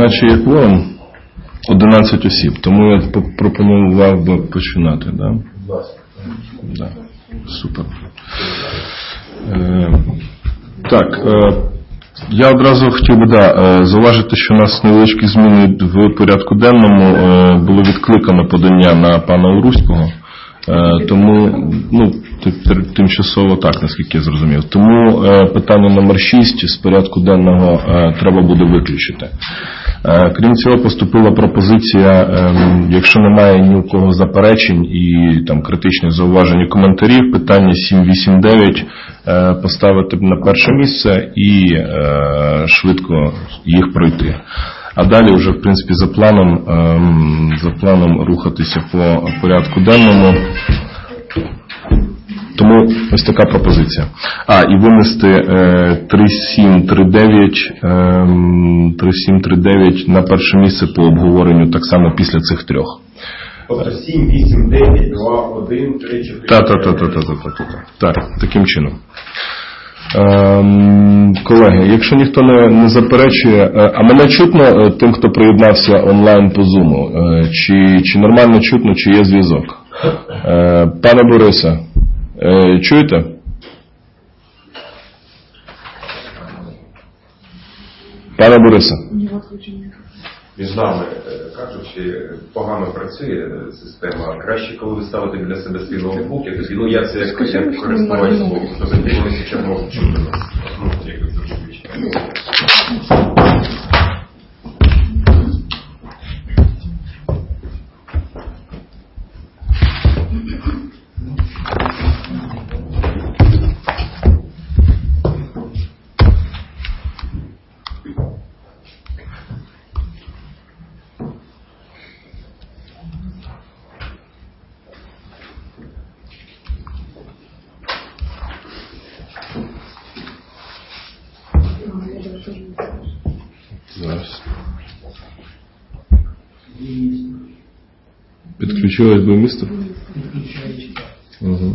Наче є кворум 11 осіб, тому я пропонував би починати, да? Да. Супер. Так, я одразу хотів би зауважити, що у нас невеличкі зміни в порядку денному. Було відкликано подання на пана Уруського, тому, тимчасово так, наскільки я зрозумів. Тому питання номер 6 з порядку денного треба буде виключити. Крім цього, поступила пропозиція, якщо немає ні у кого заперечень і там критичних зауважень і коментарів, питання 7, 8, 9 поставити на перше місце і швидко їх пройти. А далі вже, в принципі, за планом рухатися по порядку денному. Тому ось така пропозиція. І винести 3739 на перше місце по обговоренню так само після цих трьох. Тобто 7, 8, 9, 2, 1, 3, 4. Так, таким чином. Колеги, якщо ніхто не заперечує, а мене чутно тим, хто приєднався онлайн по Zoom? Чи нормально чутно, чи є зв'язок? Пане Борисе, чуєте? Пане Борисе. Між нами, кажучи, погано працює система. Краще, коли ви ставите біля себе свій ноутбук, я тоді, я це як користувач звуку, то тоді вони ще можуть чути нас. Якось зрозуміти. Зараз. Підключилось би місто? Угу.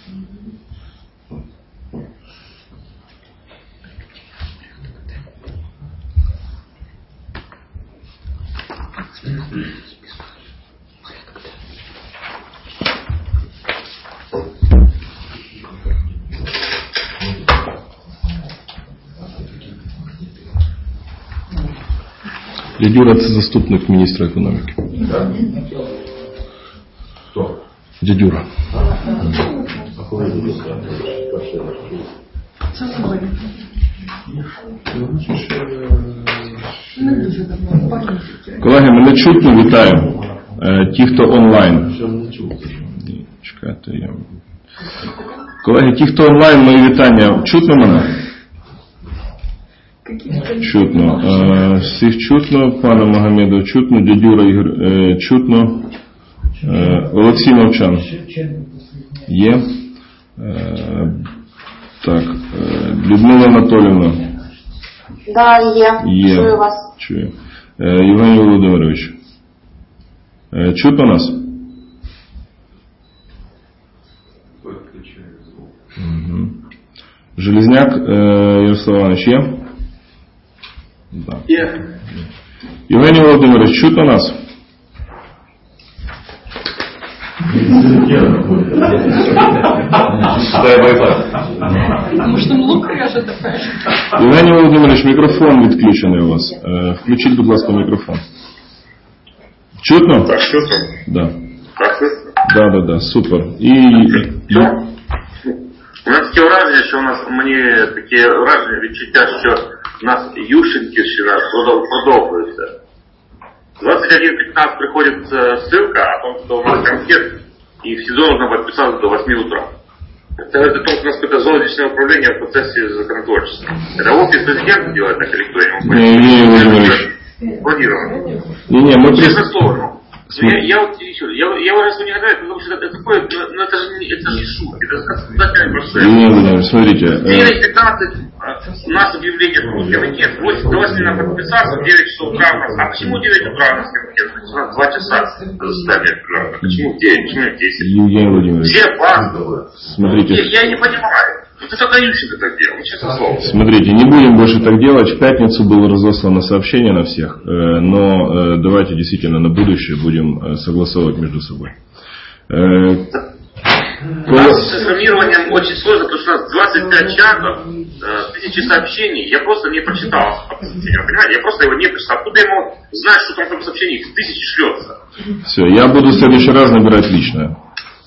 Дядюра – це заступник міністра економіки. Хто? Дядюра. Це сьогодні. Колеги, мене чутно, вітаю. Ті, хто онлайн. Чекайте, я... Колеги, ті, хто онлайн, мої вітання. Чутно мене? Чутно. Всіх чутно. Пане Магомедов чутно. Дядюра Ігор чутно. Олексій Мовчан. Є. Так. Людмила Анатоліївна. Да, є. Чую вас. Чую. Євгеній Володимирович. Чутно нас? Угу. Железняк Ярослав Іванович є? Да. Є. Євгеній Володимирович, чутно нас? Євгеній Володимирович, мікрофон відключений у вас. Включіть, будь ласка, мікрофон. Чутно? Так, чутно? Да. Так, чутно? Да, супер. І... У нас таке враження, що мені таке враження, відчуття, що у нас Ющенківщина продовжується. 21:15 приходит ссылка о том, что у нас конфет, и в СИЗО нужно подписаться до 8 утра. Это о том, что у нас какое-то золотечное управление в процессе законотворчества. Это офис президента делает так или кто? Я не понимаю. Планировано. Мы честное слово. Я уже не гадаю, потому что это такое, но это же шутки, это сказать большое. Смотрите. 9:15 у нас объявление Путина нет. 8 до 8 надо подписаться, 9 часов утра у нас. А почему 9 утра у нас конкретно? У нас 2 часа заседания программы. Почему 9? Почему 10? Евгений Владимирович. Все опаздывают. Смотрите. Я не понимаю. Вот это Ющенко так делал, честно слово. Смотрите, не будем больше так делать. В пятницу было разослано сообщение на всех, но давайте действительно на будущее будем согласовывать между собой. У нас с информированием очень сложно, потому что у нас 25 чатов, 1000 сообщений, я просто не прочитал. Понимаете, я просто его не прочитал. Откуда я ему знать, что там сообщений их 1000 шлется? Все, я буду в следующий раз набирать лично.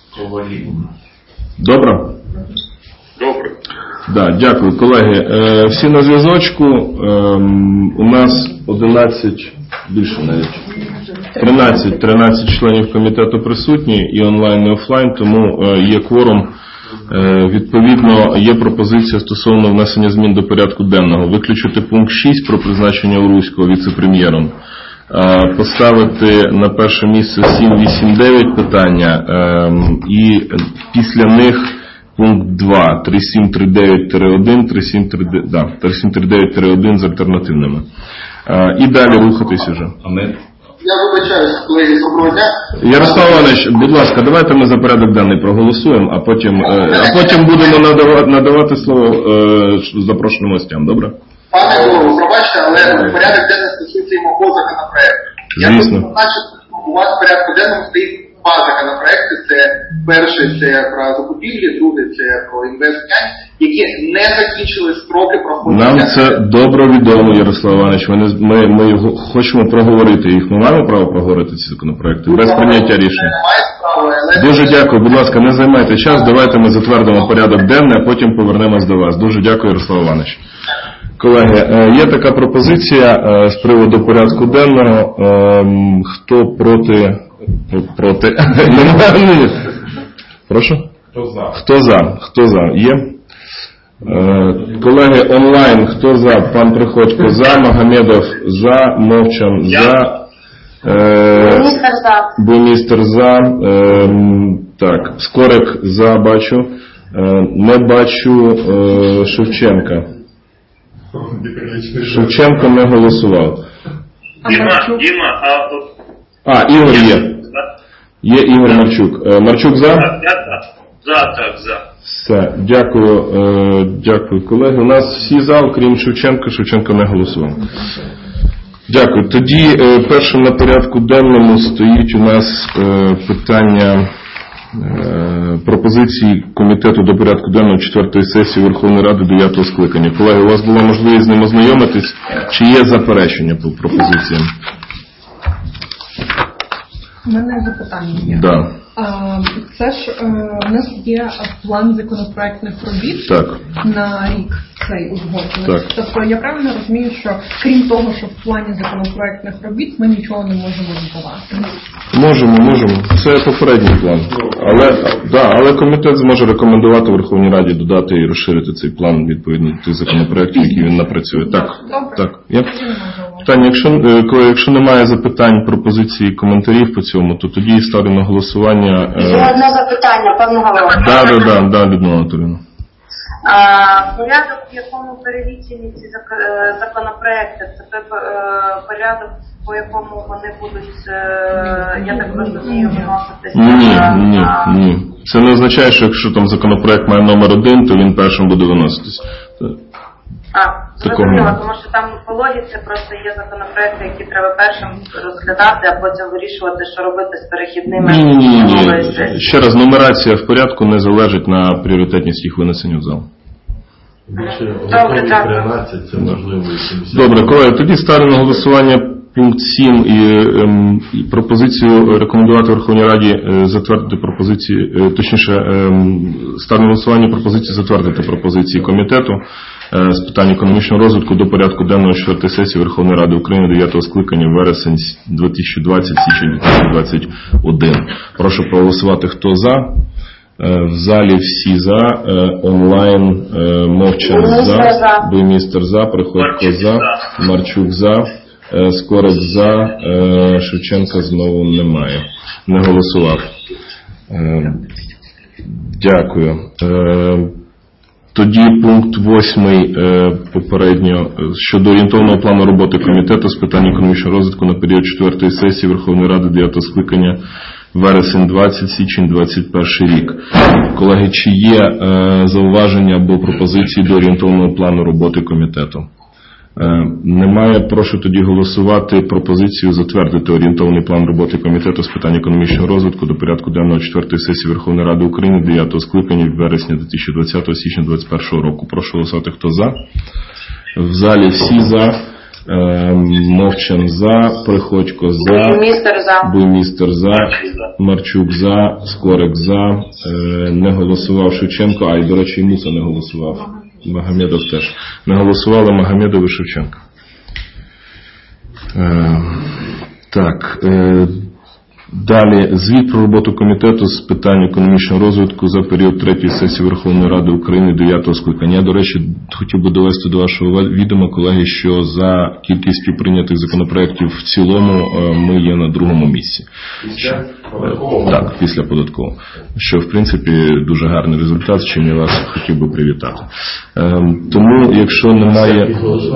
Добре? Добре. Да, дякую, колеги. Всі на зв'язочку. У нас 11, більше навіть, 13 членів комітету присутні і онлайн, і офлайн, тому є кворум. Відповідно, є пропозиція стосовно внесення змін до порядку денного. Виключити пункт 6 про призначення Уруського віце-прем'єром. Поставити на перше місце 7, 8, 9 питання і після них пункт 2, 3739-1, 3739-1 з альтернативними. І далі рухатись уже. Я вибачаюсь, колеги, доброго дня. Ярослав Іванович, будь ласка, давайте ми за порядок денний проголосуємо, а потім будемо надавати слово запрошеним гостям, добре? Пане голово, пробачте, але порядок денний стосується і мого законопроекту. Звісно. Я хочу зазначити, у вас в порядку денному стоїть 2 законопроекти. Це перший, це про закупівлі, другий, це про інвестмент, які не закінчили строки проходження. Нам це добре відомо, Ярослав Іванович. Ми його хочемо проговорити їх. Ми маємо право проговорити ці законопроекти без прийняття рішення. Дуже дякую. Будь ласка, не займайте час. Давайте ми затвердимо порядок денний, а потім повернемось до вас. Дуже дякую, Ярослав Іванович. Колеги, є така пропозиція з приводу порядку денного. Хто проти? Прошу? Хто за? Є? Колеги, онлайн, хто за? Пан Приходько за, Магомедов за, Мовчан за, Буймістер за, так, Скорик за, бачу, не бачу Шевченка. Шевченко не голосував. Ігор є. Є Ігор Марчук. Марчук за? За. Все, дякую, колеги. У нас всі за, окрім Шевченка. Шевченко не голосував. Дякую. Тоді першим на порядку денному стоїть у нас питання пропозиції комітету до порядку денного 4-ї сесії Верховної Ради 9-го скликання. Колеги, у вас була можливість з ним ознайомитись? Чи є заперечення по пропозиціям? У мене запитання є. Да. Це ж у нас є план законопроектних робіт на рік цей узгоджений. Тобто я правильно розумію, що крім того, що в плані законопроектних робіт ми нічого не можемо додавати? Можемо. Це попередній план. Але комітет зможе рекомендувати Верховній Раді додати і розширити цей план відповідно до тих законопроектів, які він напрацює. Так. Є? Питання, якщо немає запитань, пропозицій, коментарів по цьому, то тоді ставлю на голосування. Є одне запитання, пане голово. Да, Людмила Анатоліївна. Порядок, в якому перелічені ці законопроекти, це той порядок, по якому вони будуть, я так розумію, виноситися? Ні. Це не означає, що якщо там законопроект має номер 1, то він першим буде виноситись. Зрозуміло, тому що там по логіці просто є законопроекти, які треба першим розглядати, а потім вирішувати, що робити з перехідними. Ні. Ще раз, нумерація в порядку не залежить на пріоритетність їх винесення в зал. Добре, дякую. Добре, колеги, тоді ставлю на голосування пункт 7 і пропозицію рекомендувати Верховній Раді затвердити пропозиції, точніше, ставлю на голосування пропозицію затвердити пропозиції комітету з питань економічного розвитку до порядку денного 4-ї сесії Верховної Ради України 9-го скликання вересень 2020, січень 2021. Прошу проголосувати, хто за. В залі всі за, онлайн Мовчан за, Буймістер за, Приходько за, Марчук за, Скорик за, Шевченка знову немає. Не голосував. Дякую. Тоді пункт 8 попередньо щодо орієнтовного плану роботи комітету з питань економічного розвитку на період 4-ї сесії Верховної Ради 9-го скликання вересень 20, січень 21 рік. Колеги, чи є зауваження або пропозиції до орієнтовного плану роботи комітету? Немає. Прошу тоді голосувати пропозицію затвердити орієнтовний план роботи Комітету з питань економічного розвитку до порядку денного 4-ї сесії Верховної Ради України 9-го скликання вересня 2020 січня 2021 року. Прошу голосувати, хто за. В залі всі за. Мовчан за, Приходько за, Буймістер за, Марчук за, Скорик за, не голосував Шевченко, і, до речі, і Муса не голосував. Магомедов теж. Не голосували Магомедов і Шевченко. Так. Далі. Звіт про роботу Комітету з питань економічного розвитку за період 3-ї сесії Верховної Ради України 9-го скликання. Я, до речі, хотів би довести до вашого відома, колеги, що за кількістю прийнятих законопроєктів в цілому ми є на 2-му місці. Після податкового? Так, після податкового. Що, в принципі, дуже гарний результат, з чим я вас хотів би привітати. Тому, якщо немає...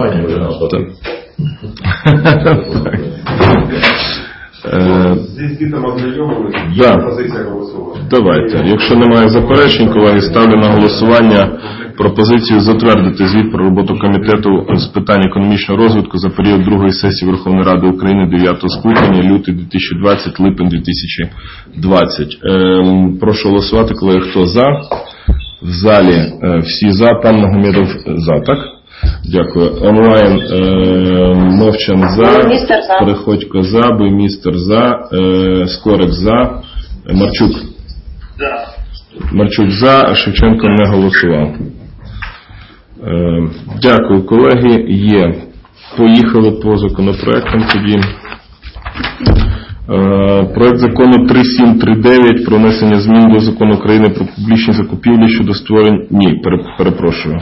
Зі звітом ознайомилися, пропозиція голосувати. Давайте. Якщо немає заперечень, колеги, ставлю на голосування пропозицію затвердити звіт про роботу Комітету з питань економічного розвитку за період 2-ї сесії Верховної Ради України 9-го скликання, лютий 2020, липень 2020. Прошу голосувати, колеги, хто за. В залі всі за. Пан Магомедов за, так? Дякую. Онлайн Мовчан за, Приходько за, Буймістер за, Скорик за, Марчук. Марчук за, Шевченко не голосував. Дякую, колеги. Є. Поїхали по законопроектам тоді. Проект закону 3739 про внесення змін до Закону України про публічні закупівлі щодо створення... Ні, перепрошую.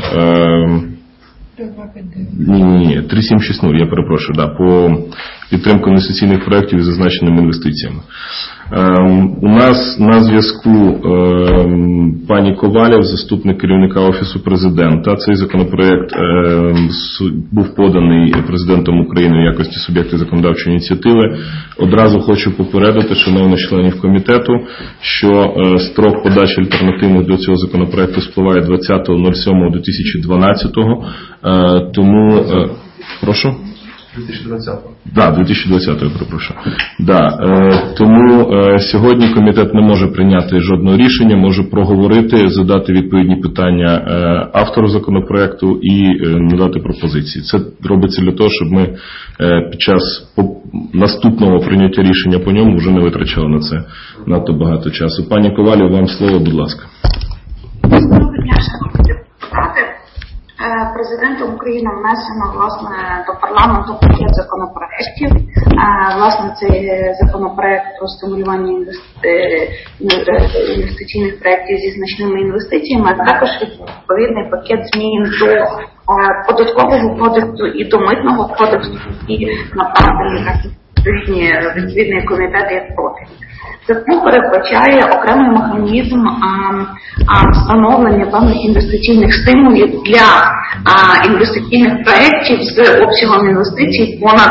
Ні, 3760, я перепрошую, по підтримку інвестиційних проєктів із зазначеними інвестиціями. У нас на зв'язку пані Ковалєв, заступник керівника Офісу Президента. Цей законопроєкт був поданий Президентом України в якості суб'єкту законодавчої ініціативи. Одразу хочу попередити шановних членів комітету, що строк подачі альтернативних до цього законопроєкту спливає 20.07.2012. Тому... Прошу? 2020-го. Так, 2020-го, я перепрошую. Тому сьогодні комітет не може прийняти жодного рішення, може проговорити, задати відповідні питання автору законопроекту і надати пропозиції. Це робиться для того, щоб ми під час наступного прийняття рішення по ньому вже не витрачали на це надто багато часу. Пані Ковалєв, вам слово, будь ласка. Доброго дня, шановні депутати. Президентом України внесено, власне, до парламенту пакет законопроєктів. Власне, цей законопроєкт про стимулювання інвестиційних проєктів зі значними інвестиціями, а також відповідний пакет змін до податкового кодексу і до митного кодексу, і направлені відповідний комітет як профіль. Закон передбачає окремий механізм встановлення певних інвестиційних стимулів для інвестиційних проєктів з обсягом інвестицій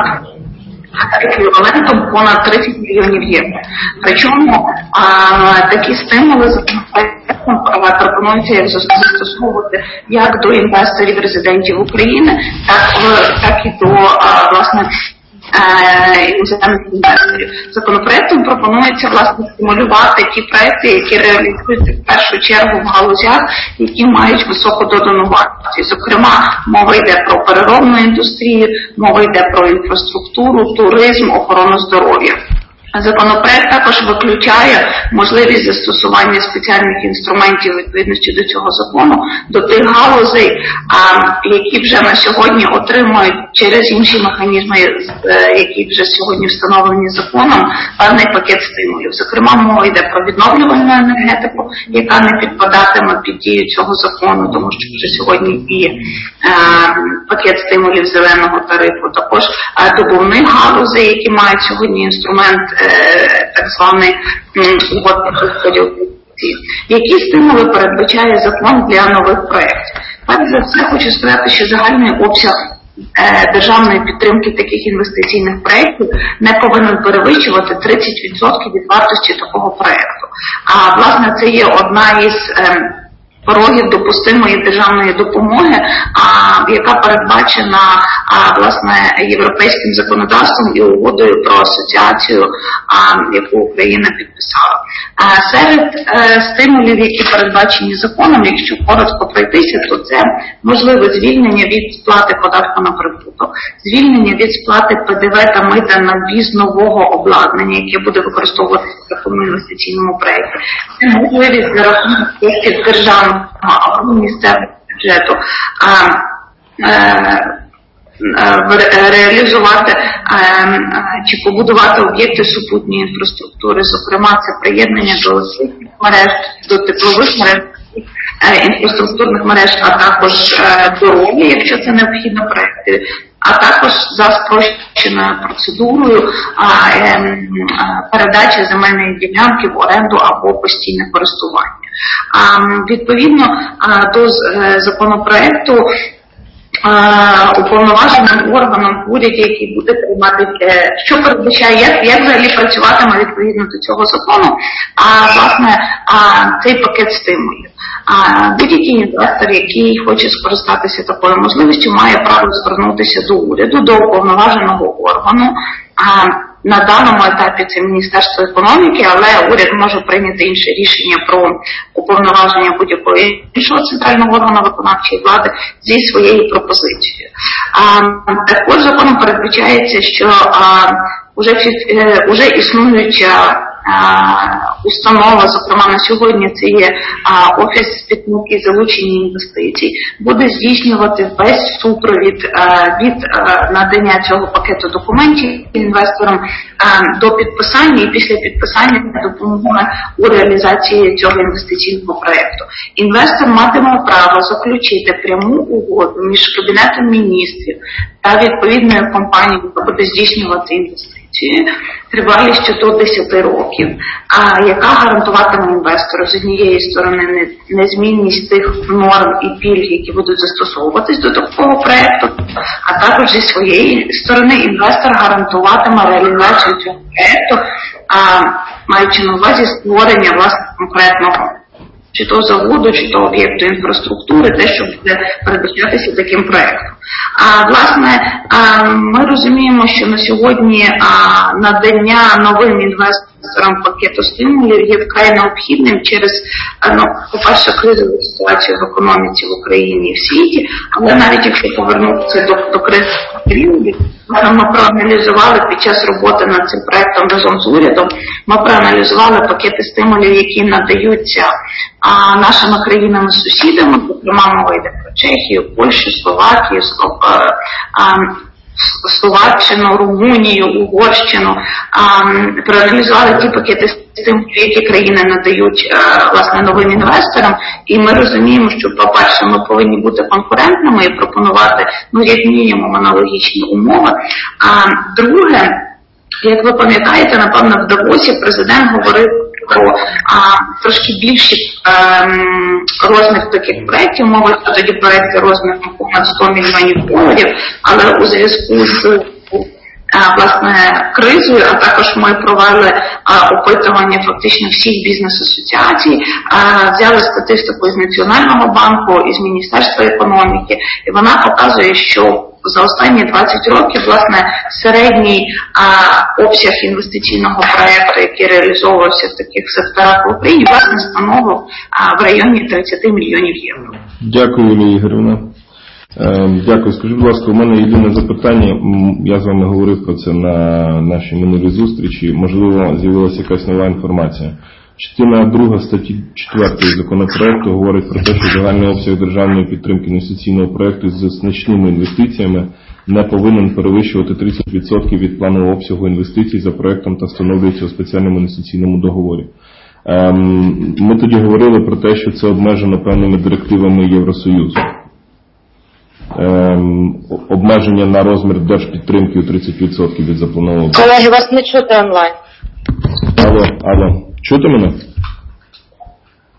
еквівалентом понад 30 мільйонів євро. Причому такі стимули законопроектом пропонується застосовувати як до інвесторів-резидентів України, так і до, власне, іноземних інвесторів. Законопроектом пропонується, власне, стимулювати ті проекти, які реалізуються в першу чергу в галузях, які мають високу додану вартість. Зокрема, мова йде про переробну індустрію, мова йде про інфраструктуру, туризм, охорону здоров'я. Законопроект також виключає можливість застосування спеціальних інструментів відповідності до цього закону до тих галузей, які вже на сьогодні отримують через інші механізми, які вже сьогодні встановлені законом, певний пакет стимулів. Зокрема, мова йде про відновлювальну енергетику, яка не підпадатиме під дію цього закону, тому що вже сьогодні діє пакет стимулів зеленого тарифу. Також добувних галузей, які мають сьогодні інструмент так званий угодний розподіл. Які стимули передбачає закон для нових проєктів? Перш за все, хочу сказати, що загальний обсяг державної підтримки таких інвестиційних проєктів не повинен перевищувати 30% від вартості такого проєкту. А власне це є одна із порогів допустимої державної допомоги, яка передбачена власне європейським законодавством і угодою про асоціацію, яку Україна підписала. Серед стимулів, які передбачені законом, якщо коротко пройтися, то це можливе звільнення від сплати податку на прибуток, звільнення від сплати ПДВ та мита на ввіз нового обладнання, яке буде використовуватися в такому інвестиційному проєкті. Це можливість за рахунок коштів державного або місцевого бюджету реалізувати чи побудувати об'єкти супутньої інфраструктури, зокрема це приєднання до освітніх мереж, до теплових мереж, інфраструктурних мереж, а також дороги, якщо це необхідно проекти, а також за спрощеною процедурою передачі земельної ділянки в оренду або постійне користування. Відповідно до законопроекту, уповноваженим органом в уряді, який буде приймати, що передбачає, як взагалі працюватиме відповідно до цього закону, власне, цей пакет стимулів. Будь-який інвестор, який хоче скористатися такою можливістю, має право звернутися до уряду, до уповноваженого органу. На даному етапі це Міністерство економіки, але уряд може прийняти інше рішення про уповноваження будь-якого іншого центрального органу виконавчої влади зі своєю пропозицією. Також законом передбачається, що уже існуюча установа, зокрема на сьогодні це є Офіс з підтримки і залучення інвестицій, буде здійснювати весь супровід від надання цього пакету документів інвесторам до підписання і після підписання допомоги у реалізації цього інвестиційного проєкту. Інвестор матиме право заключити пряму угоду між Кабінетом міністрів та відповідною компанією, яка буде здійснювати інвестиції, тривалістю до 10 років, яка гарантуватиме інвестору з однієї сторони незмінність тих норм і пільг, які будуть застосовуватись до такого проєкту, а також зі своєї сторони інвестор гарантуватиме реалізацію цього проєкту, маючи на увазі створення власне конкретного чи то заводу, чи то об'єкту інфраструктури, те, що буде передбачатися таким проєктом. Власне, ми розуміємо, що на сьогодні надання новим інвесторам пакету стимулів є вкрай необхідним через, по-перше, кризову ситуацію в економіці в Україні і в світі, але навіть якщо повернутися до кризового періоду, ми проаналізували під час роботи над цим проєктом разом з урядом, ми проаналізували пакети стимулів, які надаються нашими країнами-сусідами, зокрема мова йде про Чехію, Польщу, Словакію, Словаччину, Румунію, Угорщину, проаналізували ті пакети стимулів, які країни надають власне новим інвесторам, і ми розуміємо, що, по-перше, ми повинні бути конкурентними і пропонувати, як мінімум, аналогічні умови. Друге, як ви пам'ятаєте, напевно, в Давосі президент говорив про трошки більший розмір таких проєктів. Мова тоді проєкти розміром понад $100 мільйонів, але у зв'язку з власне кризою, а також ми провели опитування фактично всіх бізнес-асоціацій, взяли статистику із Національного банку, із Міністерства економіки, і вона показує, що за останні 20 років, власне, середній обсяг інвестиційного проєкту, який реалізовувався в таких секторах в Україні, власне, становив в районі 30 мільйонів євро. Дякую, Юлія Ігорівна. Дякую. Скажіть, будь ласка, у мене єдине запитання. Я з вами говорив про це на нашій минулій зустрічі. Можливо, з'явилася якась нова інформація. Частина 2 статті 4 законопроекту говорить про те, що загальний обсяг державної підтримки інвестиційного проєкту з значними інвестиціями не повинен перевищувати 30% від планового обсягу інвестицій за проєктом та встановлюється у спеціальному інвестиційному договорі. Ми тоді говорили про те, що це обмежено певними директивами Євросоюзу. Обмеження на розмір держпідтримки у 30% від запланованого. Колеги, вас не чути онлайн. Алло. Чути мене?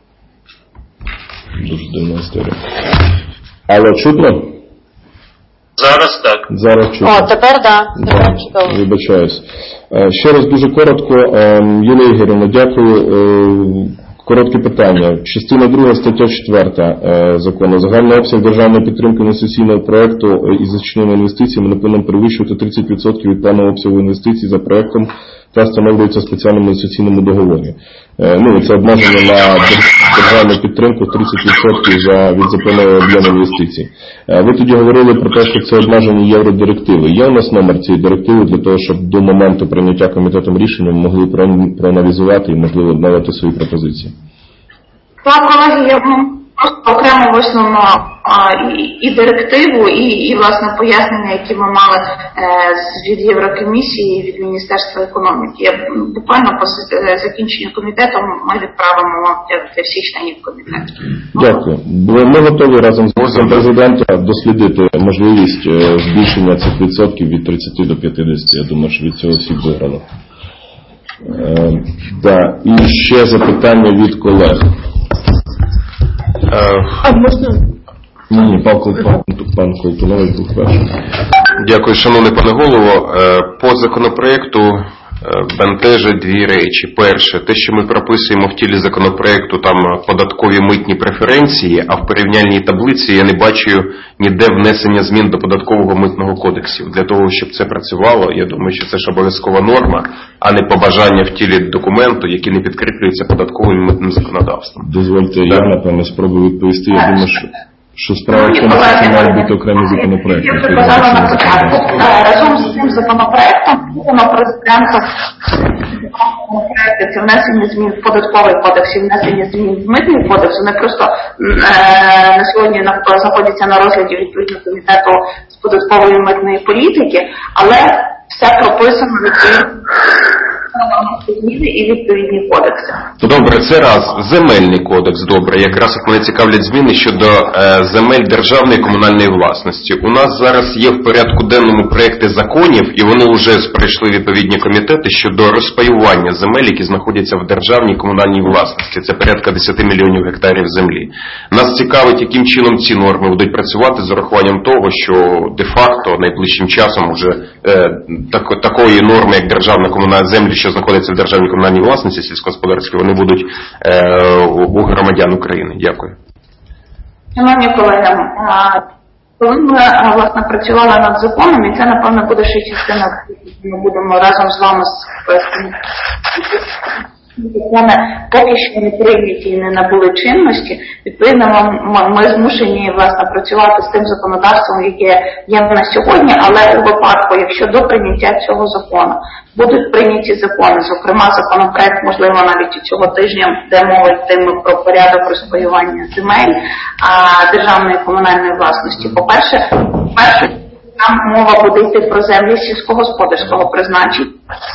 Дуже дивна історія. Алло, чутно? Зараз так. Зараз чути. О, тепер тепер чудово. Вибачаюсь. Ще раз дуже коротко. Юлія Ігорівна, дякую. Коротке питання. Частина 2, стаття 4 закону. Загальний обсяг державної підтримки інвестиційного проєкту із зачиненими інвестиціями не повинен перевищувати 30% від планового обсягу інвестицій за проєктом та встановлюється в спеціальному інвестиційному договорі. Це обмеження на державну підтримку 30% від запланованого об'єму інвестицій. Ви тоді говорили про те, що це обмеження євродирективи. Є у нас номер цієї директиви для того, щоб до моменту прийняття комітетом рішення ми могли проаналізувати і, можливо, надати свої пропозиції? Так, колеги, я просто окремо висунула і директиву, і власне пояснення, які ми мали від Єврокомісії і від Міністерства економіки. Я буквально по закінченню комітету ми відправимо вам для всіх членів комітету. Дякую. Ми готові разом з Офісом Президента дослідити можливість збільшення цих відсотків від 30 до 50. Я думаю, що від цього всі виграли. І ще запитання від колег. Можна? Ні, пан Колтунович був перший. Дякую, шановний пане голово. По законопроекту бентежать дві речі. Перше, те, що ми прописуємо в тілі законопроекту там податкові митні преференції, а в порівняльній таблиці я не бачу ніде внесення змін до податкового митного кодексу. Для того, щоб це працювало, я думаю, що це ж обов'язкова норма, а не побажання в тілі документу, які не підкріплюються податковим митним законодавством. Дозвольте, я, напевно, спробую відповісти. Я думаю, що справа в тому, що це мають бути окремі законопроекти. Я вже казала на початку. Разом з цим законопроектом на президента законопроекти це внесення змін в податковий кодекс і внесення змін в митний кодекс. Вони просто на сьогодні знаходяться на розгляді відповідно комітету з податкової і митної політики, але все прописано зміни і відповідні кодекси. Добре, це раз. Земельний кодекс, добре. Якраз от мене цікавлять зміни щодо земель державної і комунальної власності. У нас зараз є в порядку денному проекти законів, і вони вже пройшли відповідні комітети щодо розпаювання земель, які знаходяться в державній і комунальній власності. Це порядка 10 мільйонів гектарів землі. Нас цікавить, яким чином ці норми будуть працювати з урахуванням того, що де-факто найближчим часом вже такої норми, як державна комунальна землі, що знаходяться в державній комунальній власності сільськогосподарській, вони будуть у громадян України. Дякую. Шановні колеги, коли ми власне працювали над законом, і це, напевно, буде ще частина, ми будемо разом з вами закони поки що не прийняті і не набули чинності, відповідно ми змушені власне працювати з тим законодавством, яке є на сьогодні, але у випадку, якщо до прийняття цього закону будуть прийняті закони, зокрема законопроект, можливо, навіть цього тижня, де мова йтиме про порядок розпаювання земель державної і комунальної власності. По-перше, там мова буде йти про землі сільськогосподарського призначення,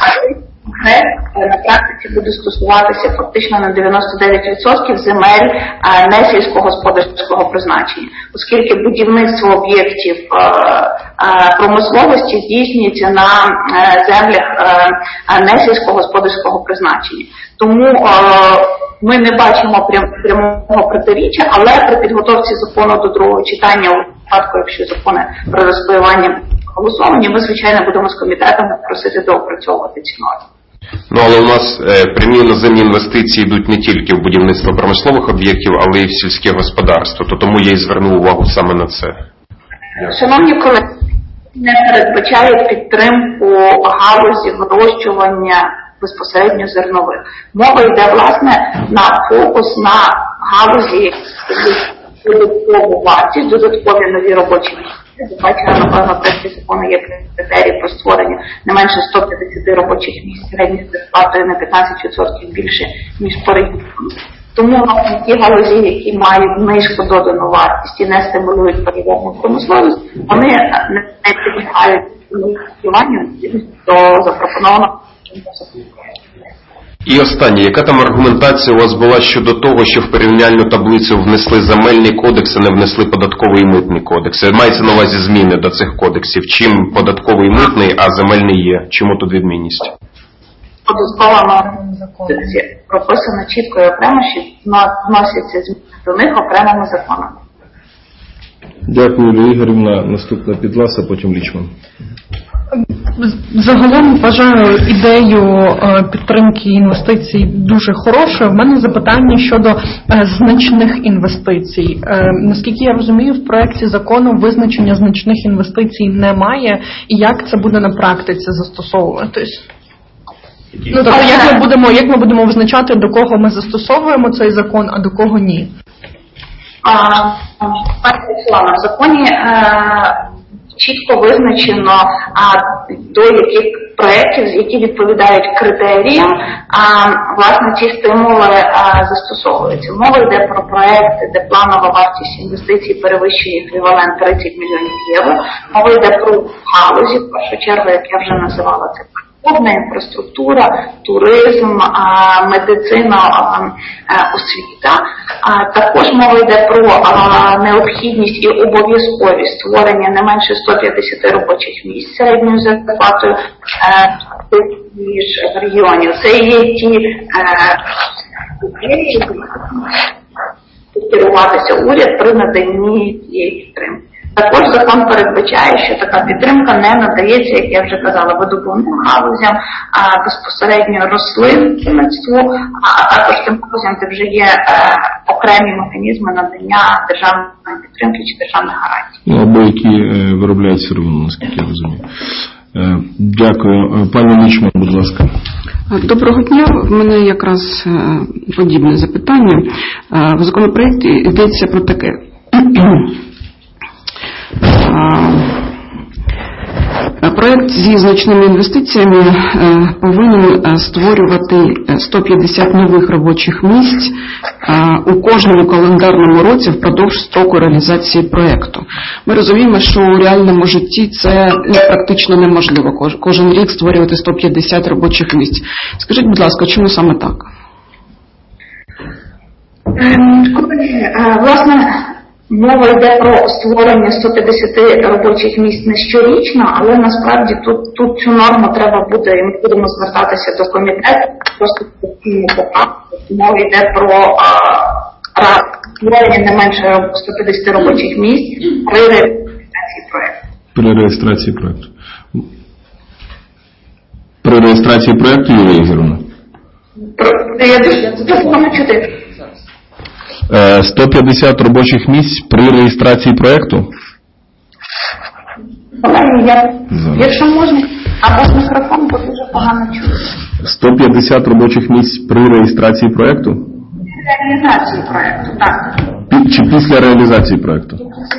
на практиці буде стосуватися фактично на 99% земель не сільськогосподарського призначення, оскільки будівництво об'єктів промисловості здійснюється на землях не сільськогосподарського призначення. Тому ми не бачимо прямого протиріччя, але при підготовці закону до другого читання, у випадку, якщо закони про розпаювання голосовані, ми, звичайно, будемо з комітетом просити доопрацьовувати ці норми. Але у нас прямі іноземні інвестиції йдуть не тільки в будівництво промислових об'єктів, але й в сільське господарство. То тому я і звернув увагу саме на це. Шановні колеги, не передбачає підтримку галузі вирощування безпосередньо зернових. Мова йде, власне, на фокус на галузі додаткову вартість, додаткові нові робочі місця. Бачимо, напевно, проєкті закону є критерії про створення не менше 150 робочих місць, середньою зарплатою на 15% більше, ніж по регіону. Тому ті галузі, які мають низьку додану вартість і не стимулюють переробну промисловість, вони не підлягають співанню до запропонованого. І останнє, яка там аргументація у вас була щодо того, що в порівняльну таблицю внесли земельний кодекс, а не внесли податковий і митний кодекс? Мається на увазі зміни до цих кодексів. Чим податковий і митний, а земельний є? Чому тут відмінність? Податкова норма прописано чітко і окремо, що вносяться зміни до них окремими законами. Дякую, Юлія Ігорівна. Наступна Підласа, потім Лічман. Загалом вважаю ідею підтримки інвестицій дуже хорошою. В мене запитання щодо значних інвестицій. Наскільки я розумію, в проєкті закону визначення значних інвестицій немає, і як це буде на практиці застосовуватись? Тобто, як ми будемо визначати, до кого ми застосовуємо цей закон, а до кого ні? В законі чітко визначено, до яких проєктів, які відповідають критеріям, власне, ці стимули застосовуються. Мова йде про проєкти, де планова вартість інвестицій перевищує еквівалент 30 мільйонів євро. Мова йде про галузі, в першу чергу, як я вже називала, це інфраструктура, туризм, медицина, освіта. Також мова йде про необхідність і обов'язковість створення не менше 150 робочих місць середньою зарплатою між регіонів. Це є ті критерії, які керуватися уряд при наданні цієї підтримки. Також закон передбачає, що така підтримка не надається, як я вже казала, видобувним галузям, безпосередньо рослинництву, а також тим галузям, де вже є окремі механізми надання державної підтримки чи державних гарантій. Або які виробляють сировину, наскільки я розумію. Дякую. Пані Лічман, будь ласка. Доброго дня. В мене якраз подібне запитання. В законопроєкті йдеться про таке. Проєкт зі значними інвестиціями повинен створювати 150 нових робочих місць у кожному календарному році впродовж строку реалізації проєкту. Ми розуміємо, що у реальному житті це практично неможливо кожен рік створювати 150 робочих місць. Скажіть, будь ласка, чому саме так? Власне, мова йде про створення 150 робочих місць не щорічно, але насправді тут цю норму треба буде, і ми будемо звертатися до комітету, просто мова йде про створення не менше 150 робочих місць при реєстрації проєкту. При реєстрації проєкту. При реєстрації проєкту, Юлія Ігорівна? Я дуже чути. 150 робочих місць при реєстрації проєкту? Якщо можна, або з мікрофоном, бо дуже погано чути. 150 робочих місць при реєстрації проєкту? Реалізації проєкту, так. Чи після реалізації проєкту?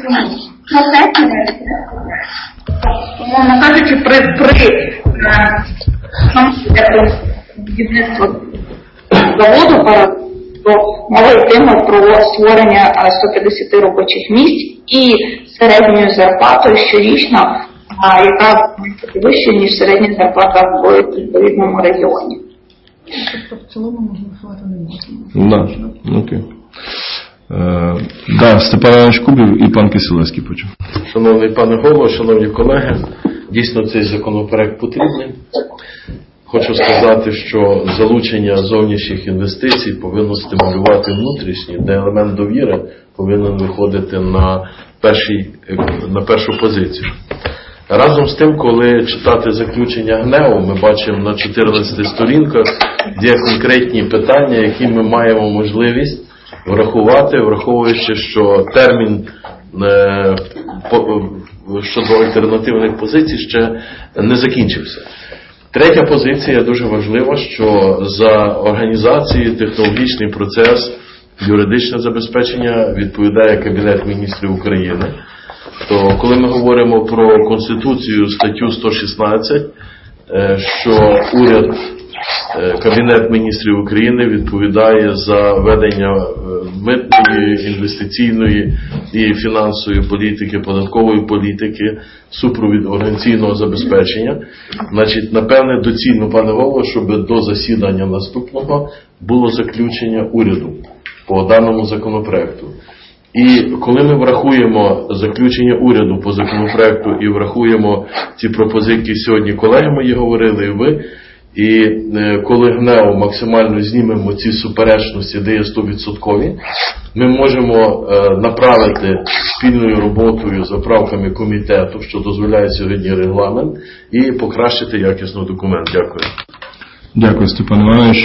Умовно кажучи, при будівництві заводу то мова йтиме про створення 150 робочих місць і середньою зарплатою щорічно, яка вища, ніж середня зарплата в відповідному регіоні. Тобто в цілому можна виховати не можна? Так, окей. Степан Іванович Кубів і пан Кисилевський потім. Шановний пане голово, шановні колеги, дійсно цей законопроект потрібний. Хочу сказати, що залучення зовнішніх інвестицій повинно стимулювати внутрішні, де елемент довіри повинен виходити на першу позицію. Разом з тим, коли читати заключення ГНЕУ, ми бачимо на 14 сторінках, де конкретні питання, які ми маємо можливість врахувати, враховуючи, що термін щодо альтернативних позицій ще не закінчився. Третя позиція дуже важлива, що за організацію, технологічний процес, юридичне забезпечення відповідає Кабінет міністрів України. То коли ми говоримо про Конституцію, статтю 116, що уряд, Кабінет міністрів України відповідає за ведення митної, інвестиційної і фінансової політики, податкової політики, супровід організаційного забезпечення. Значить, напевне, доцільно, пане голово, щоб до засідання наступного було заключення уряду по даному законопроекту. І коли ми врахуємо заключення уряду по законопроекту і врахуємо ці пропозиції, сьогодні колеги мої говорили, і ви, І коли ГНЕУ максимально знімемо ці суперечності, де є 100%, ми можемо направити спільною роботою за правками комітету, що дозволяє сьогодні регламент, і покращити якісно документ. Дякую. Дякую, Степан Іванович.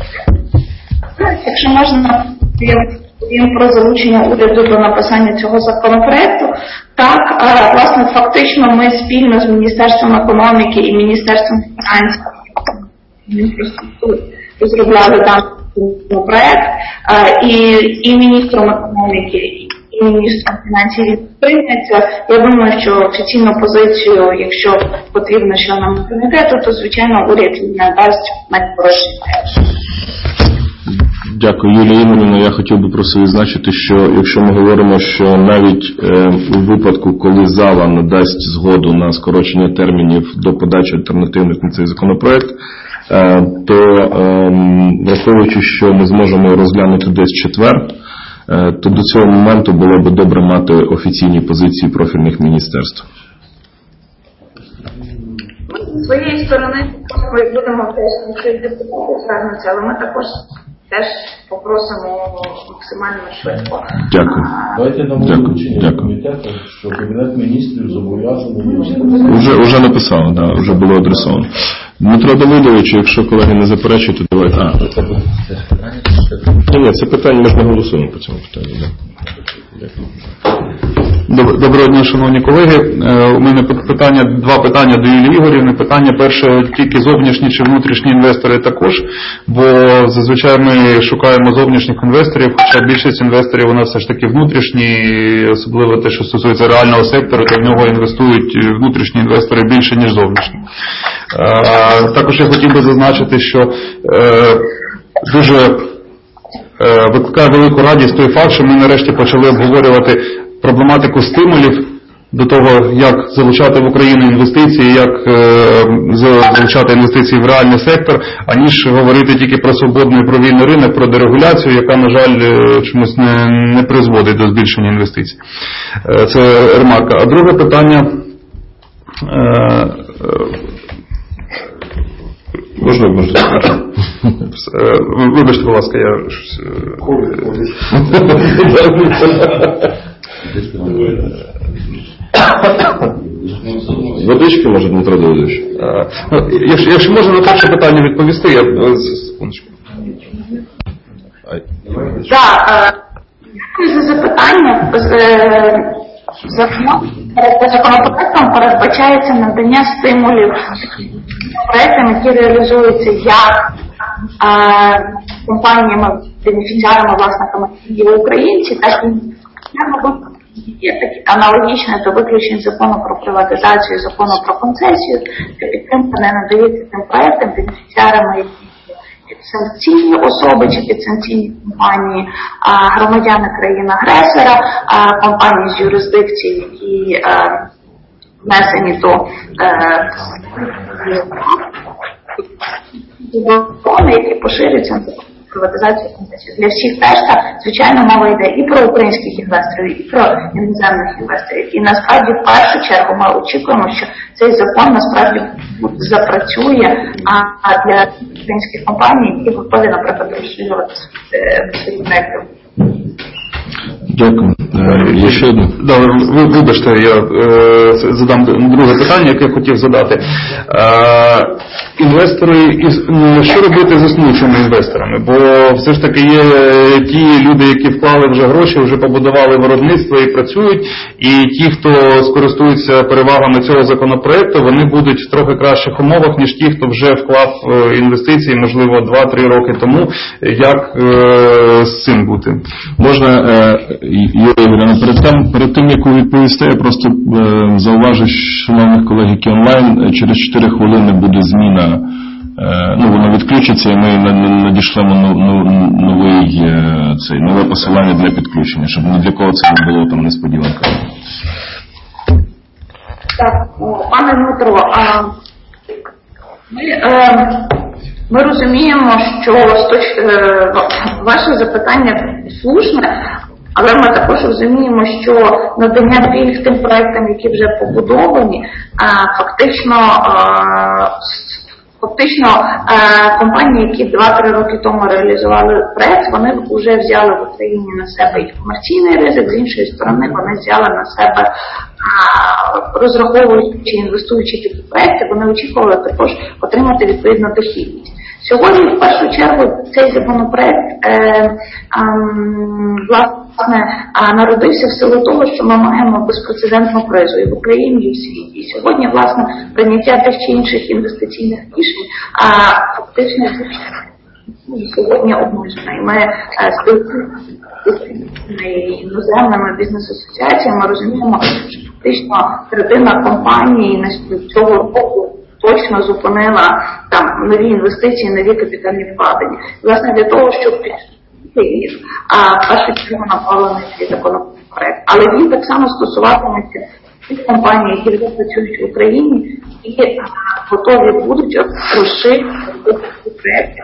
Якщо можна, про залучення уряду до написання цього законопроекту. Так, власне, фактично ми спільно з Міністерством економіки і Міністерством фінансів розробляли даний законопроект, і міністром економіки, і міністром фінансів прийняться. Я думаю, що офіційну позицію, якщо потрібно членам комітету, то, звичайно, уряд надасть найкоротший термін. Дякую, Юлія Ігорівна. Я хотів би просто відзначити, що якщо ми говоримо, що навіть у випадку, коли зала надасть згоду на скорочення термінів до подачі альтернативних на цей законопроект, то враховуючи, що ми зможемо розглянути десь четвер, то до цього моменту було б добре мати офіційні позиції профільних міністерств. З своєї сторони ми будемо теж депутати звернутися, але ми також теж попросимо максимально швидко. Дякую. Давайте нам вилучення комітету, що Кабінет міністрів зобов'язаний. Уже написали, да, вже було адресовано. Дмитро Давидович, якщо колеги не заперечують, то давайте. Ні, це питання, ми ж не голосуємо по цьому питанню. Дякую. Доброго дня, шановні колеги. У мене два питання до Юлії Ігорівни. Питання перше, тільки зовнішні чи внутрішні інвестори також, бо зазвичай ми шукаємо зовнішніх інвесторів, хоча більшість інвесторів у нас все ж таки внутрішні, особливо те, що стосується реального сектору, то в нього інвестують внутрішні інвестори більше, ніж зовнішні. Також я хотів би зазначити, що дуже викликає велику радість той факт, що ми нарешті почали обговорювати проблематику стимулів до того, як залучати в Україну інвестиції, як залучати інвестиції в реальний сектор, аніж говорити тільки про свободний і про вільний ринок, про дерегуляцію, яка, на жаль, чомусь не призводить до збільшення інвестицій. Це ремарка. А друге питання... Можна. Вибачте, будь ласка, я... Водички, може, Дмитро Давидович? Якщо можна на перше питання відповісти, я... Секундочку. Так, дякую за запитання. Законопроектом передбачається надання стимулів проєктам, які реалізуються як компаніями, бенефіціарами, власниками є українці, так і є такі аналогічні до виключень закону про приватизацію, закону про концесію, де підтримка не надається тим проєктам, бенефіціарами, які підсанкційні особи чи підсанкційні компанії, громадяни країн-агресора, компанії з юрисдикції, які внесені до закону, які поширюються на приватизацію концесію. Для всіх решта, звичайно, мова йде і про українських інвесторів, і про іноземних інвесторів. І насправді, в першу чергу, ми очікуємо, що цей закон насправді запрацює для українських компаній, які готові, наприклад, розширювати свої проекти. Дякую. Є ще одне? Вибачте, я задам друге питання, яке я хотів задати. Інвестори, що робити з існуючими інвесторами? Бо все ж таки є ті люди, які вклали вже гроші, вже побудували виробництво і працюють, і ті, хто скористується перевагами цього законопроекту, вони будуть в трохи кращих умовах, ніж ті, хто вже вклав інвестиції, можливо, 2-3 роки тому. Як з цим бути? Можна, Юрій Ігорівна, перед тим, як ви відповісте, я просто зауважу, шановних колег, які онлайн, через 4 хвилини буде зміна, вона відключиться, і ми надішлемо нове посилання для підключення, щоб ні для кого це не було там несподіванка. Так, пане Дмитро, ми розуміємо, що ваше запитання слушне, але ми також розуміємо, що надання пільг тим проектам, які вже побудовані, фактично Фактично, компанії, які 2-3 роки тому реалізували проект, вони вже взяли в Україні на себе і комерційний ризик, з іншої сторони вони взяли на себе, розраховуючи, інвестуючи в такі проекти, вони очікували також отримати відповідну дохідність. Сьогодні, в першу чергу, цей законопроект власне народився в силу того, що ми маємо безпрецедентну кризу і в Україні, і в світі. І сьогодні, власне, прийняття тих чи інших інвестиційних рішень фактично сьогодні обмежено. І ми спілкуємося з іноземними бізнес-асоціаціями, розуміємо, що фактично третина компаній цього року точно зупинила там нові інвестиції, нові капітальні вкладення. Власне, для того, щоб підсумувати їх, в першу чергу направлений цей законопроект. Але він так само стосуватиметься тих компаній, які вже працюють в Україні і готові будуть розширити ці проекти.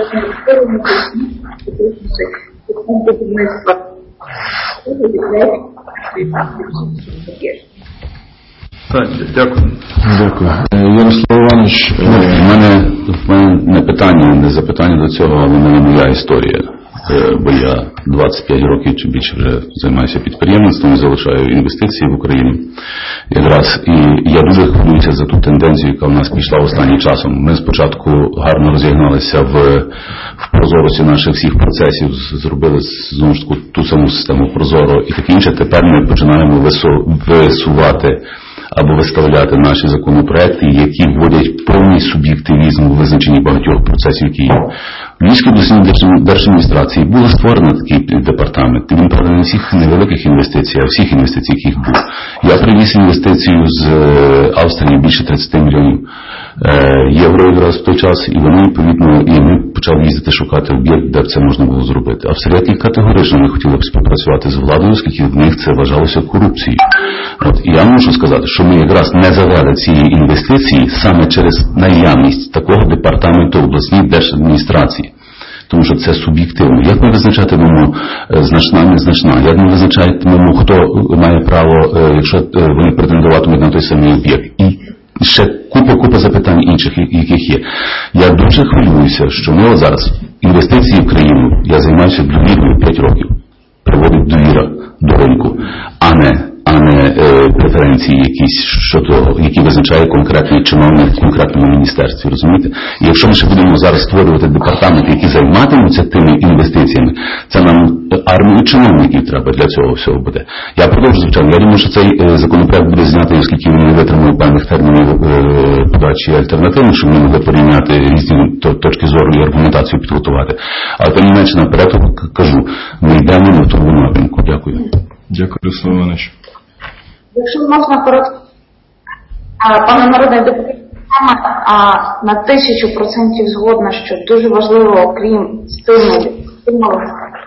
Так, дякую. Дякую. Ярослав Іванович, в мене не питання, не запитання до цього, але в мене моя історія. Бо я 25 років чи більше вже займаюся підприємництвом і залишаю інвестиції в Україні. Якраз і я дуже хвилююся за ту тенденцію, яка в нас пішла останнім часом. Ми спочатку гарно розігналися в прозорості наших всіх процесів, зробили знову ж таки ту саму систему прозоро і таке інше. Тепер ми починаємо висувати або виставляти наші законопроекти, які вводять повний суб'єктивізм у визначенні багатьох процесів, які є. В Львівській обласній держадміністрації було створено такий департамент. Він, правда, не всіх невеликих інвестицій, а всіх інвестицій, яких був. Я привіз інвестицію з Австрії більше 30 мільйонів євро якраз в той час, і вони, відповідно, і ми почали їздити шукати об'єкт, де б це можна було зробити. Австріяки категорично не хотіли б співпрацювати з владою, оскільки в них це вважалося корупцією. І я можу сказати, що ми якраз не завели ці інвестиції саме через наявність такого департаменту обласній держадміністрації. Тому що це суб'єктивно. Як ми визначатимемо значна, незначна? Як ми визначатимемо, хто має право, якщо вони претендуватимуть на той самий об'єкт? І ще купа запитань інших, яких є. Я дуже хвилююся, що ми от зараз інвестиції в країну, я займаюся довірою 5 років, приводить довіра до ринку, а не преференції якісь, які визначає конкретний чиновник в конкретному міністерстві, розумієте? І якщо ми ще будемо зараз створювати департаменти, які займатимуться тими інвестиціями, це нам армію чиновників треба для цього всього буде. Я продовжу, звичайно. Я думаю, що цей законопроект буде знятий, оскільки він не витримав певних термінів подачі альтернативних, щоб ми могли порівняти різні точки зору і аргументацію підготувати. Але тим не менше, наперед кажу, ми йдемо на тому напрямку. Дякую. Дякую, Ярослав Іванович. Якщо можна коротко, пане народний депутат, на 1000% згодна, що дуже важливо, окрім стимулу,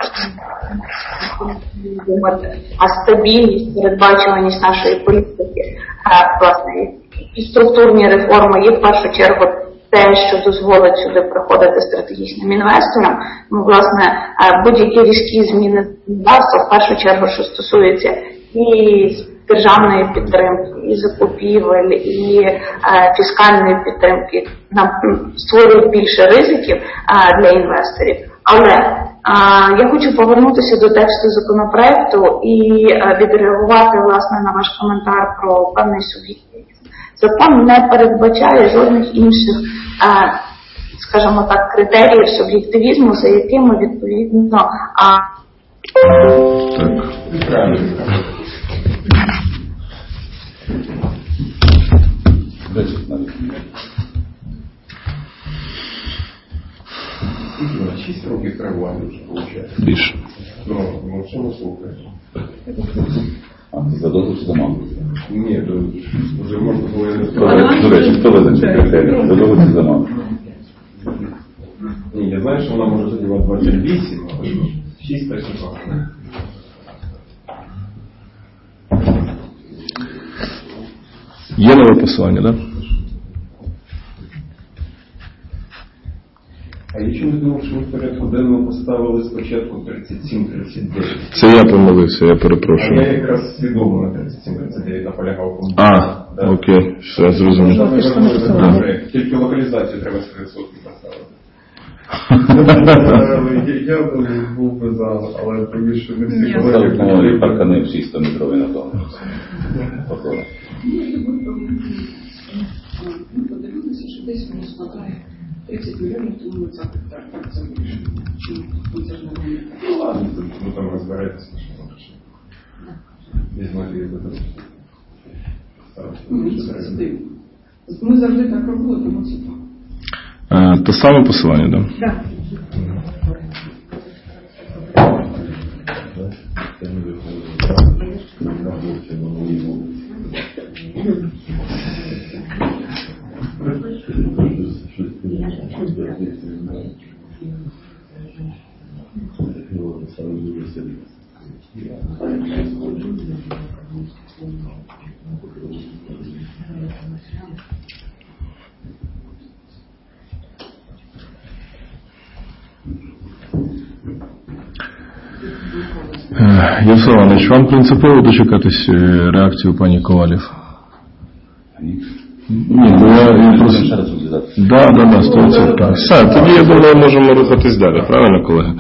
стабільність, передбачуваність нашої політики, власне, і структурні реформи є в першу чергу те, що дозволить сюди приходити стратегічним інвесторам. Ну, власне, будь-які різкі зміни законодавства, в першу чергу, що стосується і державної підтримки, і закупівель, і фіскальної підтримки, нам створюють більше ризиків для інвесторів. Але я хочу повернутися до тексту законопроекту і відреагувати, власне, на ваш коментар про певний суб'єктивізм. Закон не передбачає жодних інших, скажімо так, критеріїв суб'єктивізму, за якими, відповідно, На 6 років травмування вже виходить. Більше. Ну, що не слухаєш? За дозу чи за маму? Ні, вже можна було... До речі, хто визначив критерії? За дозу чи за маму? Ні, я знаю, що вона може задівати 28, але 6 точно погано. Є нове посилання, так? А я чому думав, що ви в порядку денному поставили спочатку 37-39? Це я помилився, я перепрошую. А я якраз свідомо на 37-39 наполягав. Окей, все, зрозуміло. Тільки локалізацію треба 100% поставити. Я був би за, але тоді, що не всі колеги... Паркани всі 100-метрові на тому. Ми подивилися, що десь воно складає 30 мільйонів, тому ми так це вирішимо. Ну ладно, ви там розберетеся, що там ще. Візьмете і будете. Ми завжди так робили, тому це так. Те саме посилання, так? Так. Євген Іванович, вам принципово дочекатись реакцію пані Ковалів? Ні, бо я просто... Да, 100%. Все, тоді, я думаю, можемо рухатись далі. Правильно, колеги?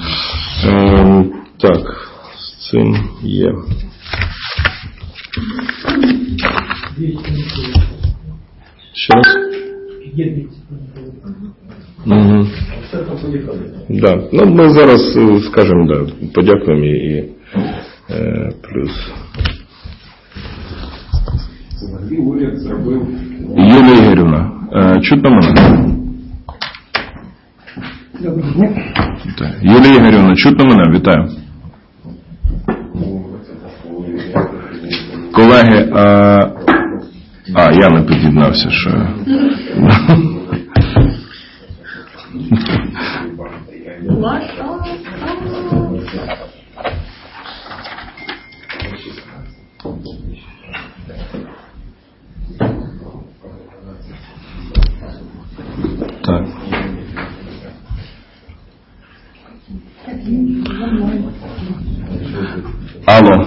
Так, з цим є. Ще раз? Угу. Да. Ну, ми зараз скажемо, да, подякуємо і плюс. Уряд зробив... Юлія Ігорівна, чутно мене? Доброго дня. Юлія Ігорівна, чутно мене? Вітаю. Колеги, я не під'єднався, що... Так. Алло.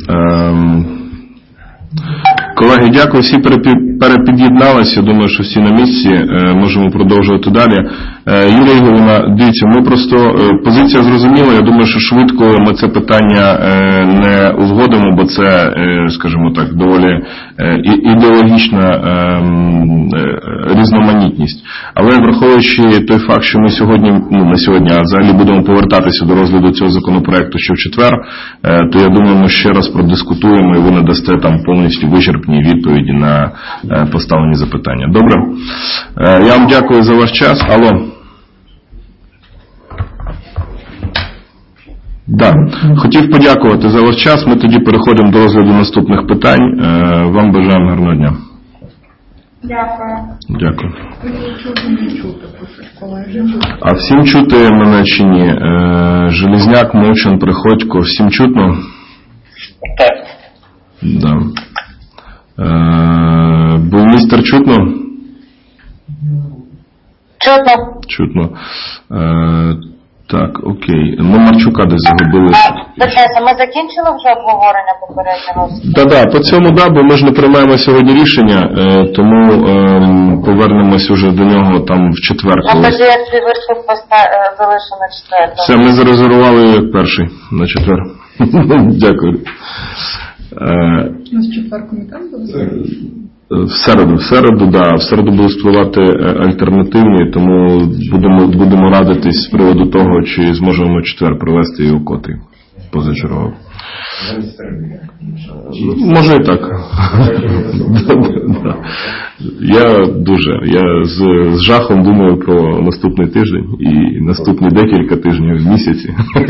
Колеги, дякую. Всі перепід'єдналися. Думаю, що всі на місці. Можемо продовжувати далі. Юлія Ігорівна, дивіться, ми просто... Позиція зрозуміла. Я думаю, що швидко ми це питання не узгодимо, бо це, скажімо так, доволі ідеологічна різноманітність. Але враховуючи той факт, що ми сьогодні, не сьогодні, а взагалі будемо повертатися до розгляду цього законопроекту ще в четвер, то я думаю, ми ще раз продискутуємо і ви надасте там повністю вичерпні відповіді на поставлені запитання. Добре? Я вам дякую за ваш час. Алло. Да. Хотів подякувати за ваш час. Ми тоді переходимо до розгляду наступних питань. Вам бажаємо гарного дня. Дякую. Дякую. А всім чути мене чи ні? Железняк, Мовчан, Приходько. Всім чутно? Так. Да. Буймістер чутно? Чутно. Чутно. Так, окей. Ми Марчука десь загубили. Почесно, ми закінчили вже обговорення попереднього? Да, по цьому, бо ми ж не приймаємо сьогодні рішення, тому повернемось уже до нього там в четвер. А тоді як твій виступ залишив на четвер? Все, ми зарезервували як перший на четвер. Дякую. У нас четвер комітет буде? В середу будуть спливати альтернативні, тому будемо радитись з приводу того, чи зможемо четвер провести його котрий позачергово. Може і так. Я з жахом думаю про наступний тиждень і наступні декілька тижнів в місяці.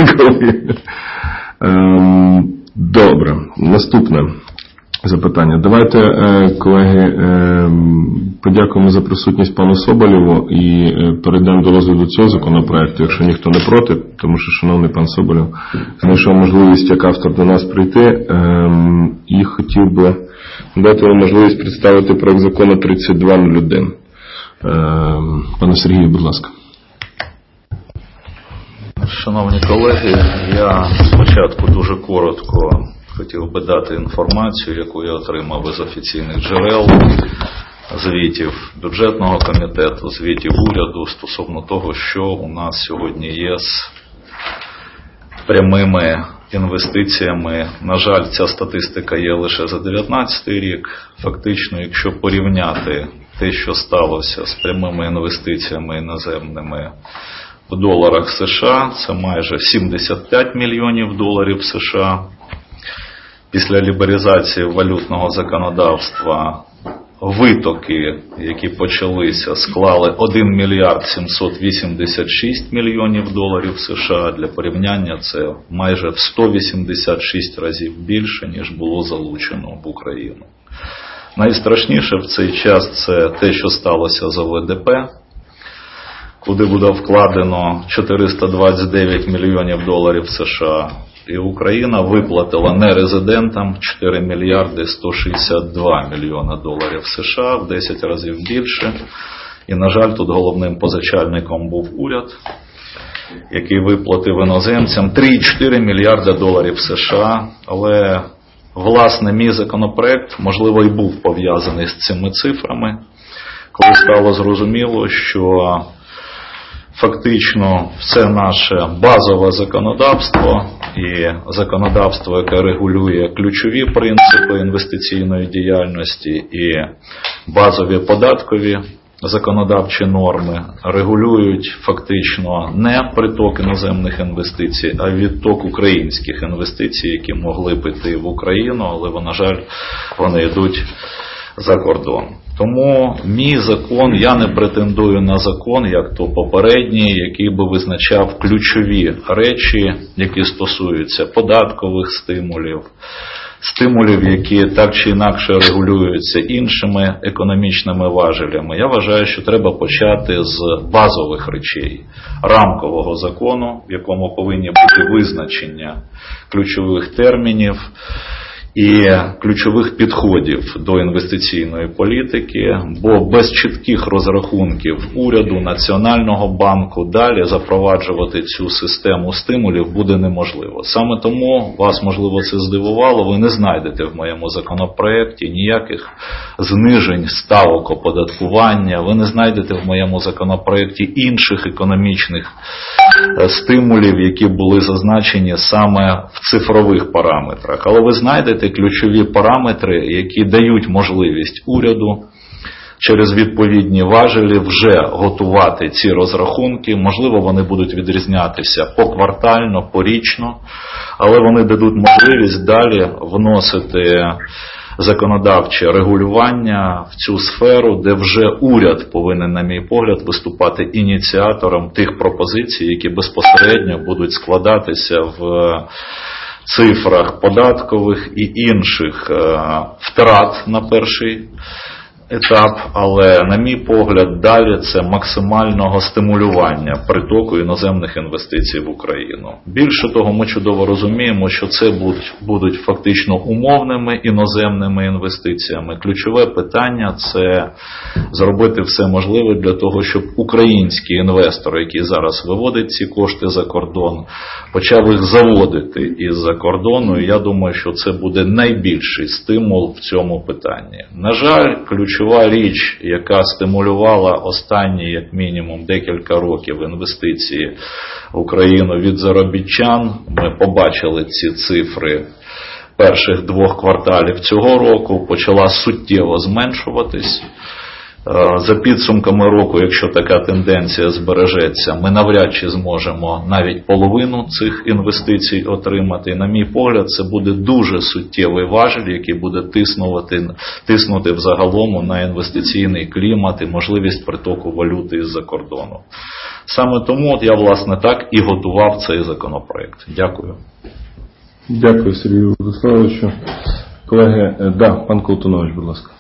Добре, наступне запитання. Давайте, колеги, подякуємо за присутність пану Соболєву і перейдемо до розгляду цього законопроекту, якщо ніхто не проти, тому що, шановний пан Соболєв, знайшов можливість як автор до нас прийти і хотів би дати вам можливість представити проект закону 3201. Пане Сергію, будь ласка. Шановні колеги, я спочатку дуже коротко хотів би дати інформацію, яку я отримав із офіційних джерел, звітів бюджетного комітету, звітів уряду стосовно того, що у нас сьогодні є з прямими інвестиціями. На жаль, ця статистика є лише за 2019 рік. Фактично, якщо порівняти те, що сталося з прямими інвестиціями іноземними в доларах США, це майже 75 мільйонів доларів США. Після лібералізації валютного законодавства витоки, які почалися, склали 1 мільярд 786 мільйонів доларів США. Для порівняння це майже в 186 разів більше, ніж було залучено в Україну. Найстрашніше в цей час це те, що сталося з ОВДП, куди буде вкладено 429 мільйонів доларів США. І Україна виплатила нерезидентам 4 мільярди 162 мільйона доларів США, в 10 разів більше. І, на жаль, тут головним позичальником був уряд, який виплатив іноземцям 3,4 мільярда доларів США. Але, власне, мій законопроект, можливо, і був пов'язаний з цими цифрами, коли стало зрозуміло, що фактично все наше базове законодавство і законодавство, яке регулює ключові принципи інвестиційної діяльності і базові податкові законодавчі норми, регулюють фактично не приток іноземних інвестицій, а відток українських інвестицій, які могли б йти в Україну, але, на жаль, вони йдуть за кордон. Тому мій закон, я не претендую на закон, як то попередній, який би визначав ключові речі, які стосуються податкових стимулів, які так чи інакше регулюються іншими економічними важелями. Я вважаю, що треба почати з базових речей, рамкового закону, в якому повинні бути визначення ключових термінів і ключових підходів до інвестиційної політики, бо без чітких розрахунків уряду, Національного банку далі запроваджувати цю систему стимулів буде неможливо. Саме тому, вас, можливо, це здивувало, ви не знайдете в моєму законопроекті ніяких знижень ставок оподаткування, ви не знайдете в моєму законопроекті інших економічних стимулів, які були зазначені саме в цифрових параметрах. Але ви знайдете ключові параметри, які дають можливість уряду через відповідні важелі вже готувати ці розрахунки. Можливо, вони будуть відрізнятися поквартально, порічно, але вони дадуть можливість далі вносити законодавче регулювання в цю сферу, де вже уряд повинен, на мій погляд, виступати ініціатором тих пропозицій, які безпосередньо будуть складатися в цифрах податкових і інших втрат на перший етап, але, на мій погляд, далі це максимального стимулювання притоку іноземних інвестицій в Україну. Більше того, ми чудово розуміємо, що це будуть фактично умовними іноземними інвестиціями. Ключове питання – це зробити все можливе для того, щоб український інвестор, який зараз виводить ці кошти за кордон, почав їх заводити із-за кордону. І я думаю, що це буде найбільший стимул в цьому питанні. На жаль, ключова річ, яка стимулювала останні, як мінімум, декілька років інвестиції в Україну від заробітчан, ми побачили ці цифри перших 2 кварталів цього року, почала суттєво зменшуватись. За підсумками року, якщо така тенденція збережеться, ми навряд чи зможемо навіть половину цих інвестицій отримати. І, на мій погляд, це буде дуже суттєвий важіль, який буде тиснути взагалом на інвестиційний клімат і можливість притоку валюти із-за кордону. Саме тому я, власне, так і готував цей законопроект. Дякую. Дякую, Сергію Владиславовичу. Колеги, пан Колтунович, будь ласка.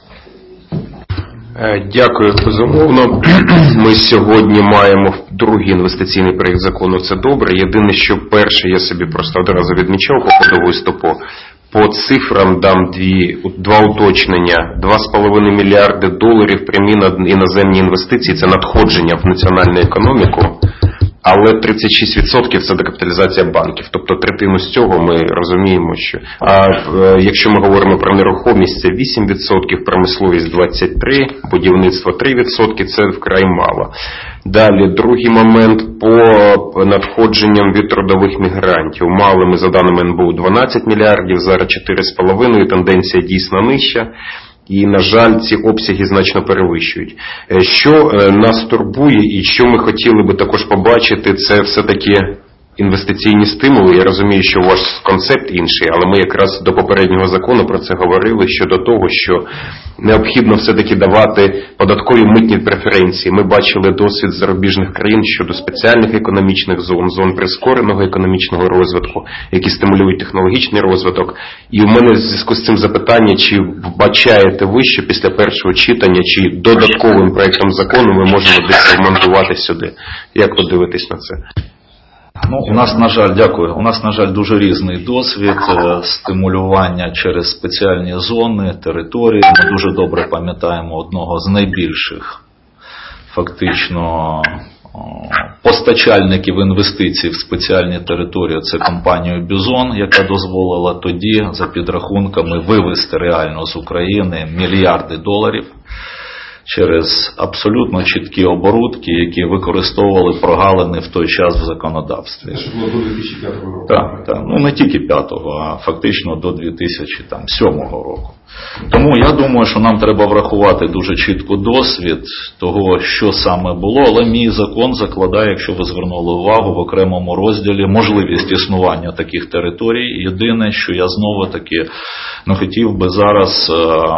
Дякую, безумовно. Ми сьогодні маємо другий інвестиційний проєкт закону, це добре. Єдине, що перший я собі просто одразу відмічав по ходу виступу. По цифрам дам два уточнення. 2,5 мільярди доларів прямі іноземні інвестиції – це надходження в національну економіку. але 36% це декапіталізація банків. Тобто третину з цього ми розуміємо, що... А якщо ми говоримо про нерухомість, це 8%, промисловість 23%, будівництво 3%, це вкрай мало. Далі, другий момент по надходженням від трудових мігрантів. Мали ми, за даними НБУ, 12 мільярдів, зараз 4,5, тенденція дійсно нижча. І, на жаль, ці обсяги значно перевищують. Що нас турбує і що ми хотіли би також побачити, це все-таки інвестиційні стимули. Я розумію, що у вас концепт інший, але ми якраз до попереднього закону про це говорили щодо того, що необхідно все-таки давати податкові митні преференції. Ми бачили досвід зарубіжних країн щодо спеціальних економічних зон, зон прискореного економічного розвитку, які стимулюють технологічний розвиток. І у мене в зв'язку з цим запитання, чи вбачаєте ви, що після першого читання, чи додатковим проектом закону ми можемо десь вмонтувати сюди? Як ви дивитесь на це? Ну, у нас, на жаль, дякую. У нас, на жаль, дуже різний досвід стимулювання через спеціальні зони, території. Ми дуже добре пам'ятаємо одного з найбільших, фактично, постачальників інвестицій в спеціальні території. Це компанію Бізон, яка дозволила тоді, за підрахунками, вивести реально з України мільярди доларів через абсолютно чіткі оборудки, які використовували прогалини в той час в законодавстві. Це було до 2005 року. Так. Ну не тільки 5-го, а фактично до 2007 року. Тому я думаю, що нам треба врахувати дуже чітко досвід того, що саме було, але мій закон закладає, якщо ви звернули увагу, в окремому розділі можливість існування таких територій. Єдине, що я знову-таки не хотів би зараз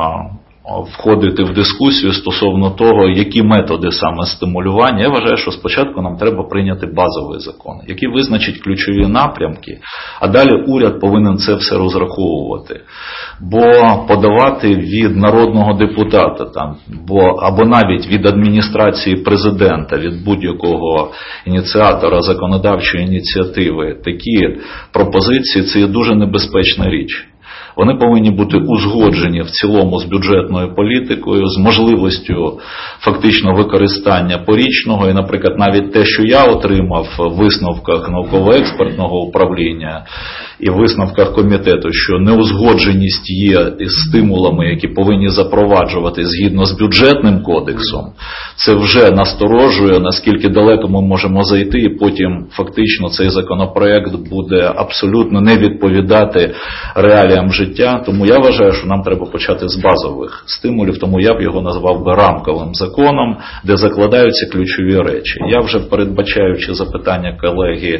входити в дискусію стосовно того, які методи саме стимулювання. Я вважаю, що спочатку нам треба прийняти базовий закон, який визначить ключові напрямки, а далі уряд повинен це все розраховувати. Бо подавати від народного депутата або навіть від адміністрації президента, від будь-якого ініціатора законодавчої ініціативи такі пропозиції – це є дуже небезпечна річ. Вони повинні бути узгоджені в цілому з бюджетною політикою, з можливістю фактично використання порічного. І, наприклад, навіть те, що я отримав в висновках науково-експертного управління і в висновках комітету, що неузгодженість є із стимулами, які повинні запроваджувати згідно з бюджетним кодексом, це вже насторожує, наскільки далеко ми можемо зайти, і потім фактично цей законопроект буде абсолютно не відповідати реаліям життя. Тому я вважаю, що нам треба почати з базових стимулів, тому я б його назвав би рамковим законом, де закладаються ключові речі. Я вже, передбачаючи запитання колеги,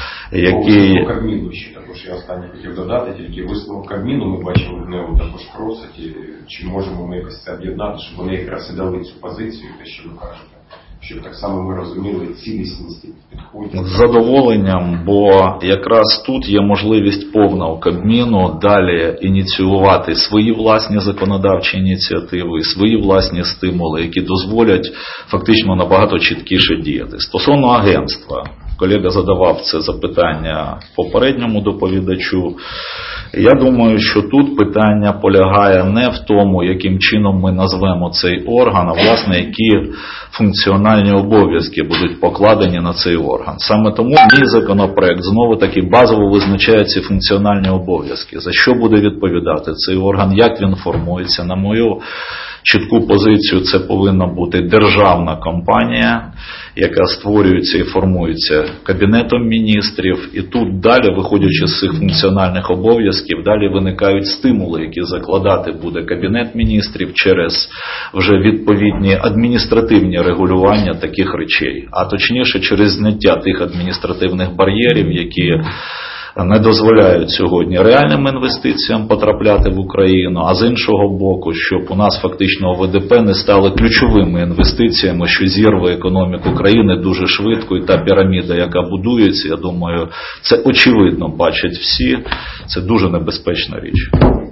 які... Кабміну ще також я останнє хотів додати, тільки висновок Кабміну ми бачимо, в нього також просить, чи можемо ми якось це об'єднати, щоб вони якраз і дали цю позицію, те, що ви кажете. Щоб так само ми розуміли цілісність підходів. З задоволенням, бо якраз тут є можливість повна у Кабміну далі ініціювати свої власні законодавчі ініціативи, свої власні стимули, які дозволять фактично набагато чіткіше діяти. Стосовно агентства, колега задавав це запитання попередньому доповідачу. Я думаю, що тут питання полягає не в тому, яким чином ми назвемо цей орган, а власне, які функціональні обов'язки будуть покладені на цей орган. Саме тому мій законопроект знову-таки базово визначає ці функціональні обов'язки. За що буде відповідати цей орган, як він формується. На мою чітку позицію, це повинна бути державна компанія, яка створюється і формується Кабінетом міністрів. І тут далі, виходячи з цих функціональних обов'язків, далі виникають стимули, які закладати буде Кабінет міністрів через вже відповідні адміністративні регулювання таких речей. А точніше, через зняття тих адміністративних бар'єрів, які не дозволяють сьогодні реальним інвестиціям потрапляти в Україну, а з іншого боку, щоб у нас фактично ОВДП не стали ключовими інвестиціями, що зірве економіку країни дуже швидко, і та піраміда, яка будується, я думаю, це очевидно бачать всі, це дуже небезпечна річ.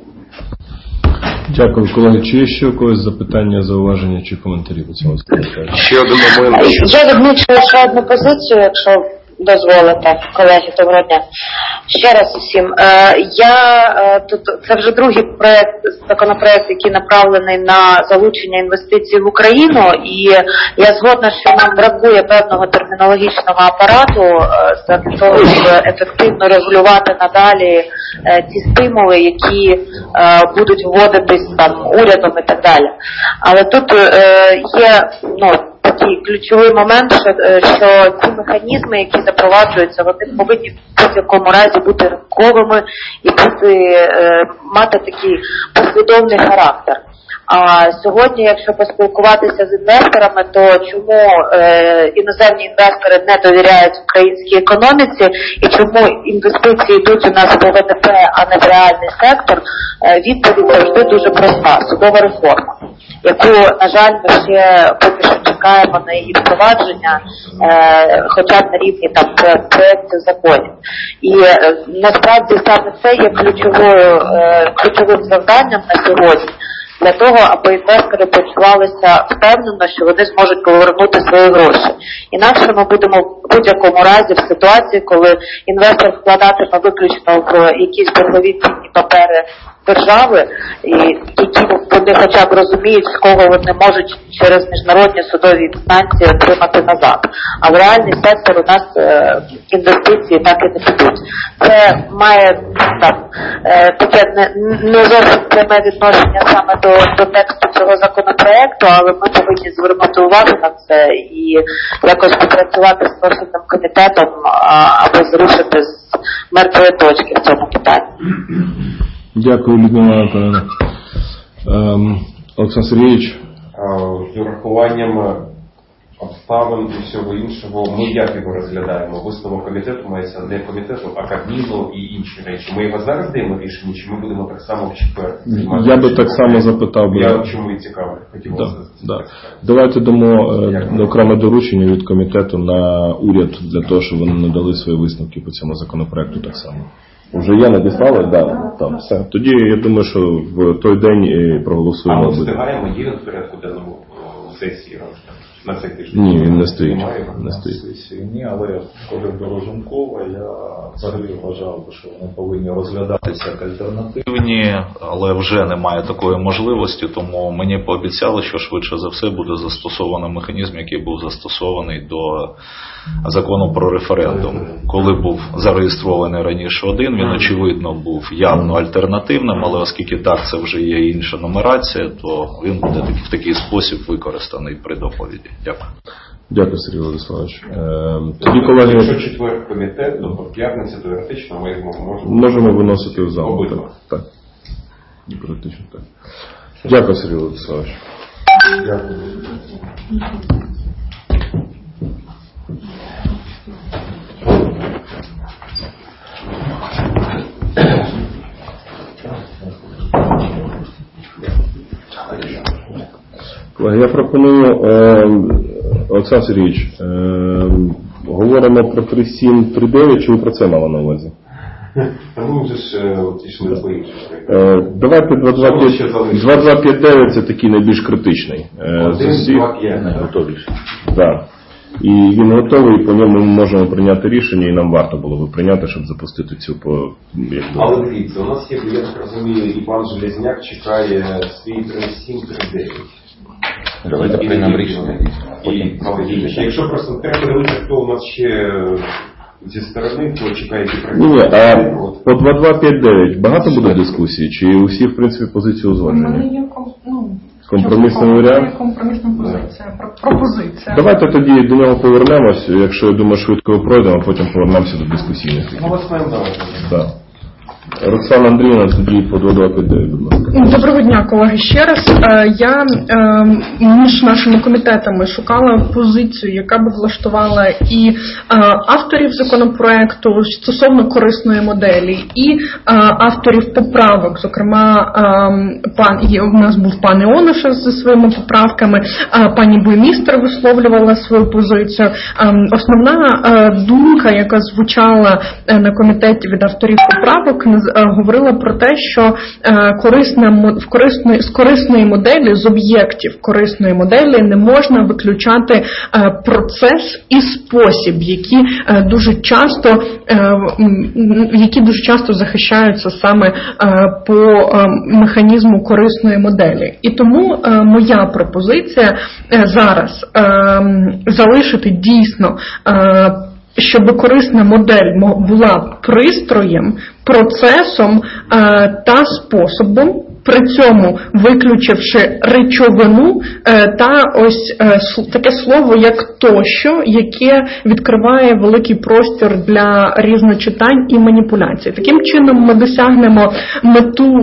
Дякую, колеги. Чи є ще у когось запитання, зауваження чи коментарі до цього? Ще один момент. Я відмічу ще одну позицію, якщо дозволите, колеги, доброго дня. Ще раз усім. Це вже другий законопроект, який направлений на залучення інвестицій в Україну, і я згодна, що нам бракує певного термінологічного апарату для того, щоб ефективно регулювати надалі ті стимули, які будуть вводитись там урядом і так далі. Але тут є, такий ключовий момент, що ці механізми, які запроваджуються, вони повинні в будь-якому разі бути ринковими і мати такий послідовний характер. А сьогодні, якщо поспілкуватися з інвесторами, то чому іноземні інвестори не довіряють українській економіці і чому інвестиції йдуть у нас в ВВП, а не в реальний сектор, відповідь завжди дуже проста – судова реформа, яку, на жаль, ми ще поки що чекаємо на її впровадження, хоча б на рівні проєктів законів. І насправді саме це є ключовим завданням на сьогодні, для того, аби інвестори почувалися впевнено, що вони зможуть повернути свої гроші. Інакше ми будемо в будь-якому разі в ситуації, коли інвестор вкладатиме виключно в якісь боргові цінні папери держави, які вони хоча б розуміють, з кого вони можуть через міжнародні судові інстанції отримати назад. А в реальний сектор у нас інвестиції так і не підуть. Це має таке не зовсім пряме відношення саме до тексту цього законопроекту, але ми повинні звернути увагу на це і якось попрацювати з профільним комітетом, аби зрушити з мертвої точки в цьому питанні. Дякую, Людмила Анатоліївна. Олександр Сергійович. З урахуванням обставин і всього іншого, ми як його розглядаємо? Висновок комітету мається не комітету, а Кабміну і інші речі. Ми його зараз даємо рішення, чи ми будемо так само в четвер? Я би так само запитав. Я чому і цікаво хотів вас. Давайте дамо окреме доручення від комітету на уряд для того, щоб вони надали свої висновки по цьому законопроекту так само. Вже є, надіслали? Так, все. Тоді я думаю, що в той день проголосуємо. А ми встигаємо, є в порядку денному сесії на цей тиждень? Ні, він не стоїть. Ні, але коли до Розумкова, я взагалі вважав, що вони повинні розглядатися як альтернативні, але вже немає такої можливості, тому мені пообіцяли, що швидше за все буде застосовано механізм, який був застосований до закону про референдум. Коли був зареєстрований раніше один, він, очевидно, був явно альтернативним, але оскільки так це вже є інша нумерація, то він буде в такий спосіб використаний при доповіді. Дякую. Дякую, Сергій Владиславович. Тоді, колеги, якщо четвер комітет, то по п'ятниці теоретично ми можемо виносити в зал. Так. Практично так. Дякую, Сергій Владиславович. Дякую. Я пропоную, Олександр Сергійович, говоримо про 3739, чи ви про це мали на увазі? Ми вже ж пішли по іншому. Давайте 2259 це такий найбільш критичний. 1-2-5 найготовіший. Так. І він готовий, і по ньому ми можемо прийняти рішення, і нам варто було би прийняти, щоб запустити цю Але дивіться, у нас є, я так розумію, і пан Железняк чекає свій 3739. Давайте приймемо рішення. Якщо просто треба дивитися, хто у нас ще зі сторони, хто чекає ті проєкти. Ні, а по 2259 багато буде дискусій? Чи усі, в принципі, позиції узгоджені? У мене є компромісний варіант? Компромісна позиція, пропозиція. Давайте тоді до нього повернемось, якщо, я думаю, швидко його пройдемо, а потім повернемося до дискусійних. Так. Роксана Андріївна, тоді по 2259, будь ласка. Доброго дня, колеги. Ще раз, я між нашими комітетами шукала позицію, яка б влаштувала і авторів законопроекту стосовно корисної моделі, і авторів поправок. Зокрема, у нас був пан Іонуша зі своїми поправками, пані Буймістер висловлювала свою позицію. Основна думка, яка звучала на комітеті від авторів поправок, говорила про те, що з корисної моделі, з об'єктів корисної моделі не можна виключати процес і спосіб, які дуже часто захищаються саме по механізму корисної моделі. І тому моя пропозиція зараз залишити дійсно, щоб корисна модель була пристроєм, процесом та способом, при цьому виключивши речовину та ось таке слово як тощо, яке відкриває великий простір для різночитань і маніпуляцій. Таким чином ми досягнемо мету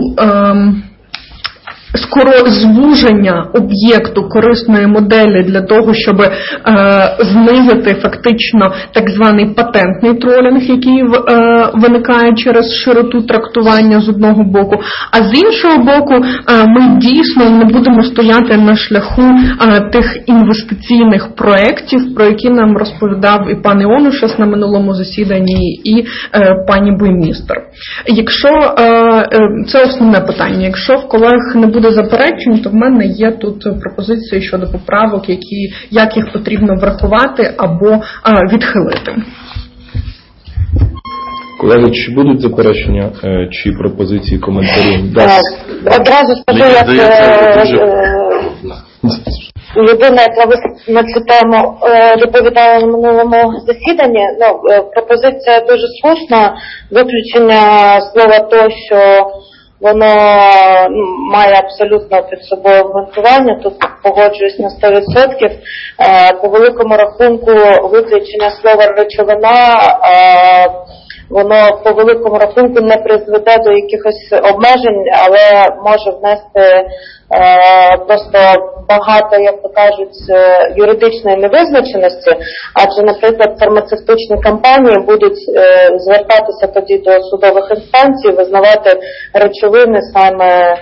звуження об'єкту корисної моделі для того, щоб знизити фактично так званий патентний тролінг, який виникає через широту трактування з одного боку, а з іншого боку ми дійсно не будемо стояти на шляху тих інвестиційних проєктів, про які нам розповідав і пан Іонушас на минулому засіданні, і пані Буймістер. Якщо це основне питання, якщо в колег не буде заперечень, то в мене є тут пропозиції щодо поправок, як їх потрібно врахувати або відхилити. Колеги, чи будуть заперечення, чи пропозиції, коментарі? Одразу скажу, як людина, яка на цю тему доповідала на минулому засіданні, пропозиція дуже слушна, виключення слова «то», що воно має абсолютно під собою обґрунтування, тут погоджуюсь на 100%. По великому рахунку виключення слова «речовина», воно по великому рахунку не призведе до якихось обмежень, але може внести просто багато, як то кажуть, юридичної невизначеності, адже, наприклад, фармацевтичні компанії будуть звертатися тоді до судових інстанцій, визнавати речовини саме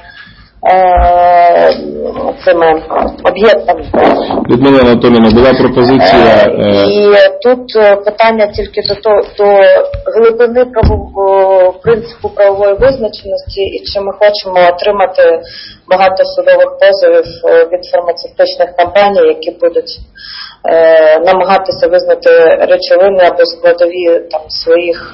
цими об'єктами. Людмила Анатоліївна, була пропозиція... І тут питання тільки до глибини принципу правової визначеності, і чи ми хочемо отримати багато судових позовів від фармацевтичних компаній, які будуть намагатися визнати речовини або складові там своїх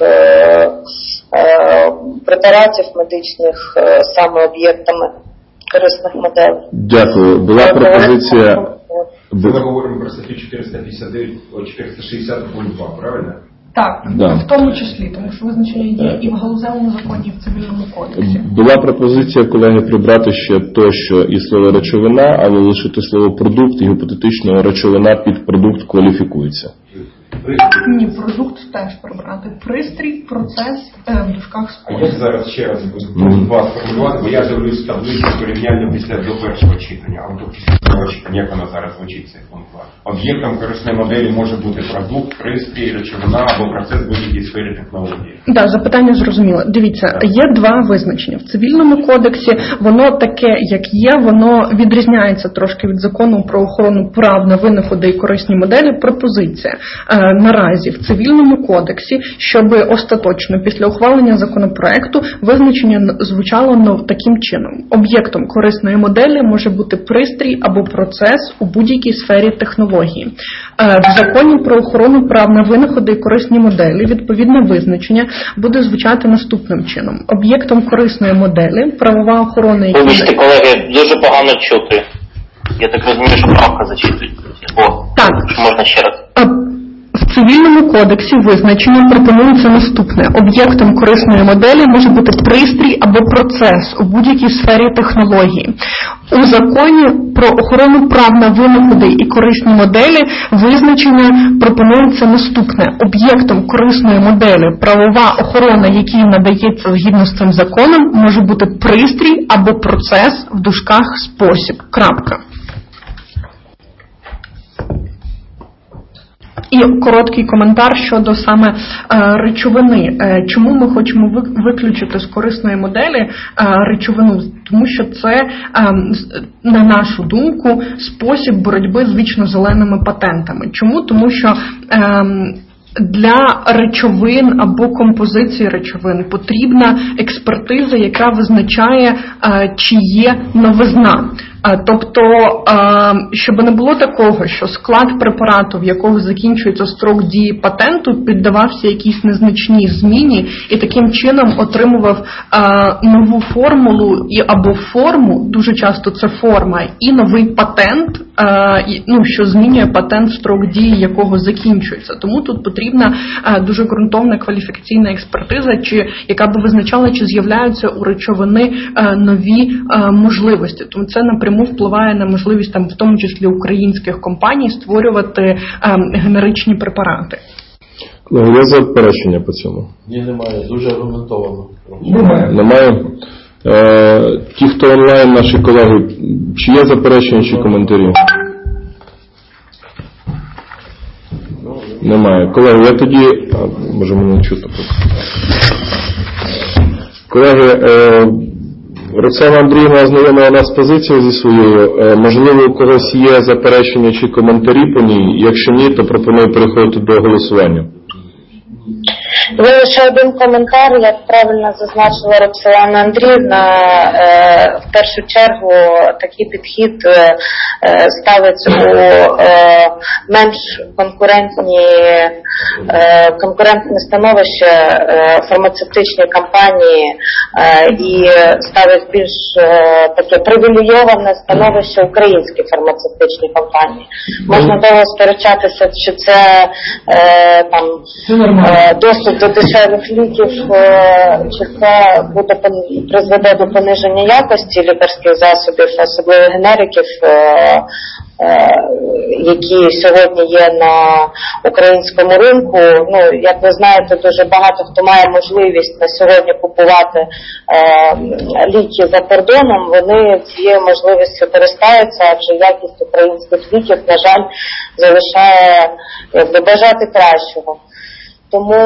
препаратів медичних саме об'єктами корисних моделей. Дякую. Була пропозиція... Ми говоримо про статтю 460 пункт 2, правильно? Так, в тому числі, тому що визначення є і в галузевому законі, і в цивільному кодексі. Була пропозиція, колеги, прибрати ще тощо і слово речовина, але лишити слово продукт, і гіпотетично речовина під продукт кваліфікується. Ні, продукт теж прибрати. Пристрій, процес, в дужках спосіб. А як зараз ще раз вас сформулювати, бо я дивлюсь таблицю порівняння після до першого читання, а до після другого читання, як вона зараз звучить, цей пункт 2. Об'єктом корисної моделі може бути продукт, пристрій, речовина або процес в будь-якій сфері технології. Так, запитання зрозуміло. Дивіться, є два визначення. В цивільному кодексі воно таке, як є, воно відрізняється трошки від закону про охорону прав на винаходи і корисні моделі. Пропозиція. Наразі в цивільному кодексі, щоб остаточно після ухвалення законопроекту визначення звучало таким чином. Об'єктом корисної моделі може бути пристрій або процес у будь-якій сфері технології. В законі про охорону прав на винаходи і корисні моделі відповідне визначення буде звучати наступним чином. Об'єктом корисної моделі правова охорона... Вибачте, колеги, дуже погано чути. Я так розумію, що правка зачитується. Так. Можна ще раз. В цивільному кодексі визначення пропонується наступне. Об'єктом корисної моделі може бути пристрій або процес у будь-якій сфері технології. У законі про охорону прав на винаходи і корисні моделі визначення пропонується наступне. Об'єктом корисної моделі правова охорона, якій надається згідно з цим законом, може бути пристрій або процес в дужках спосіб. Крапка. І короткий коментар щодо саме речовини. Чому ми хочемо виключити з корисної моделі речовину? Тому що це, на нашу думку, спосіб боротьби з вічно-зеленими патентами. Чому? Тому що для речовин або композиції речовин потрібна експертиза, яка визначає, чи є новизна. Тобто, щоб не було такого, що склад препарату, в якого закінчується строк дії патенту, піддавався якійсь незначній зміні і таким чином отримував нову формулу або форму, дуже часто це форма, і новий патент, що змінює патент, строк дії якого закінчується. Тому тут потрібна дуже ґрунтовна кваліфікаційна експертиза, яка би визначала, чи з'являються у речовини нові можливості. Тому це напряму впливає на можливість, в тому числі українських компаній, створювати генеричні препарати. Є заперечення по цьому? Ні, немає. Дуже аргументовано. Немає? Ті, хто онлайн, наші колеги, чи є заперечення, чи коментарі? Немає. Колеги, я тоді... Може, мене не чути. Колеги, Роксана Андріївна ознайомила нас з позицією зі своєю. Можливо, у когось є заперечення чи коментарі по ній? Якщо ні, то пропоную переходити до голосування. Лише один коментар, як правильно зазначила Роксолана Андріївна, в першу чергу такий підхід ставить у менш конкурентне становище фармацевтичні компанії і ставить більш таке привілейоване становище українські фармацевтичні компанії. Можна довго сперечатися, чи це доступ до дешевих ліків, чи це призведе до пониження якості лікарських засобів, особливо генериків, які сьогодні є на українському ринку. Як ви знаєте, дуже багато хто має можливість на сьогодні купувати ліки за кордоном, вони цією можливістю користаються, адже якість українських ліків, на жаль, залишає бажати кращого. Тому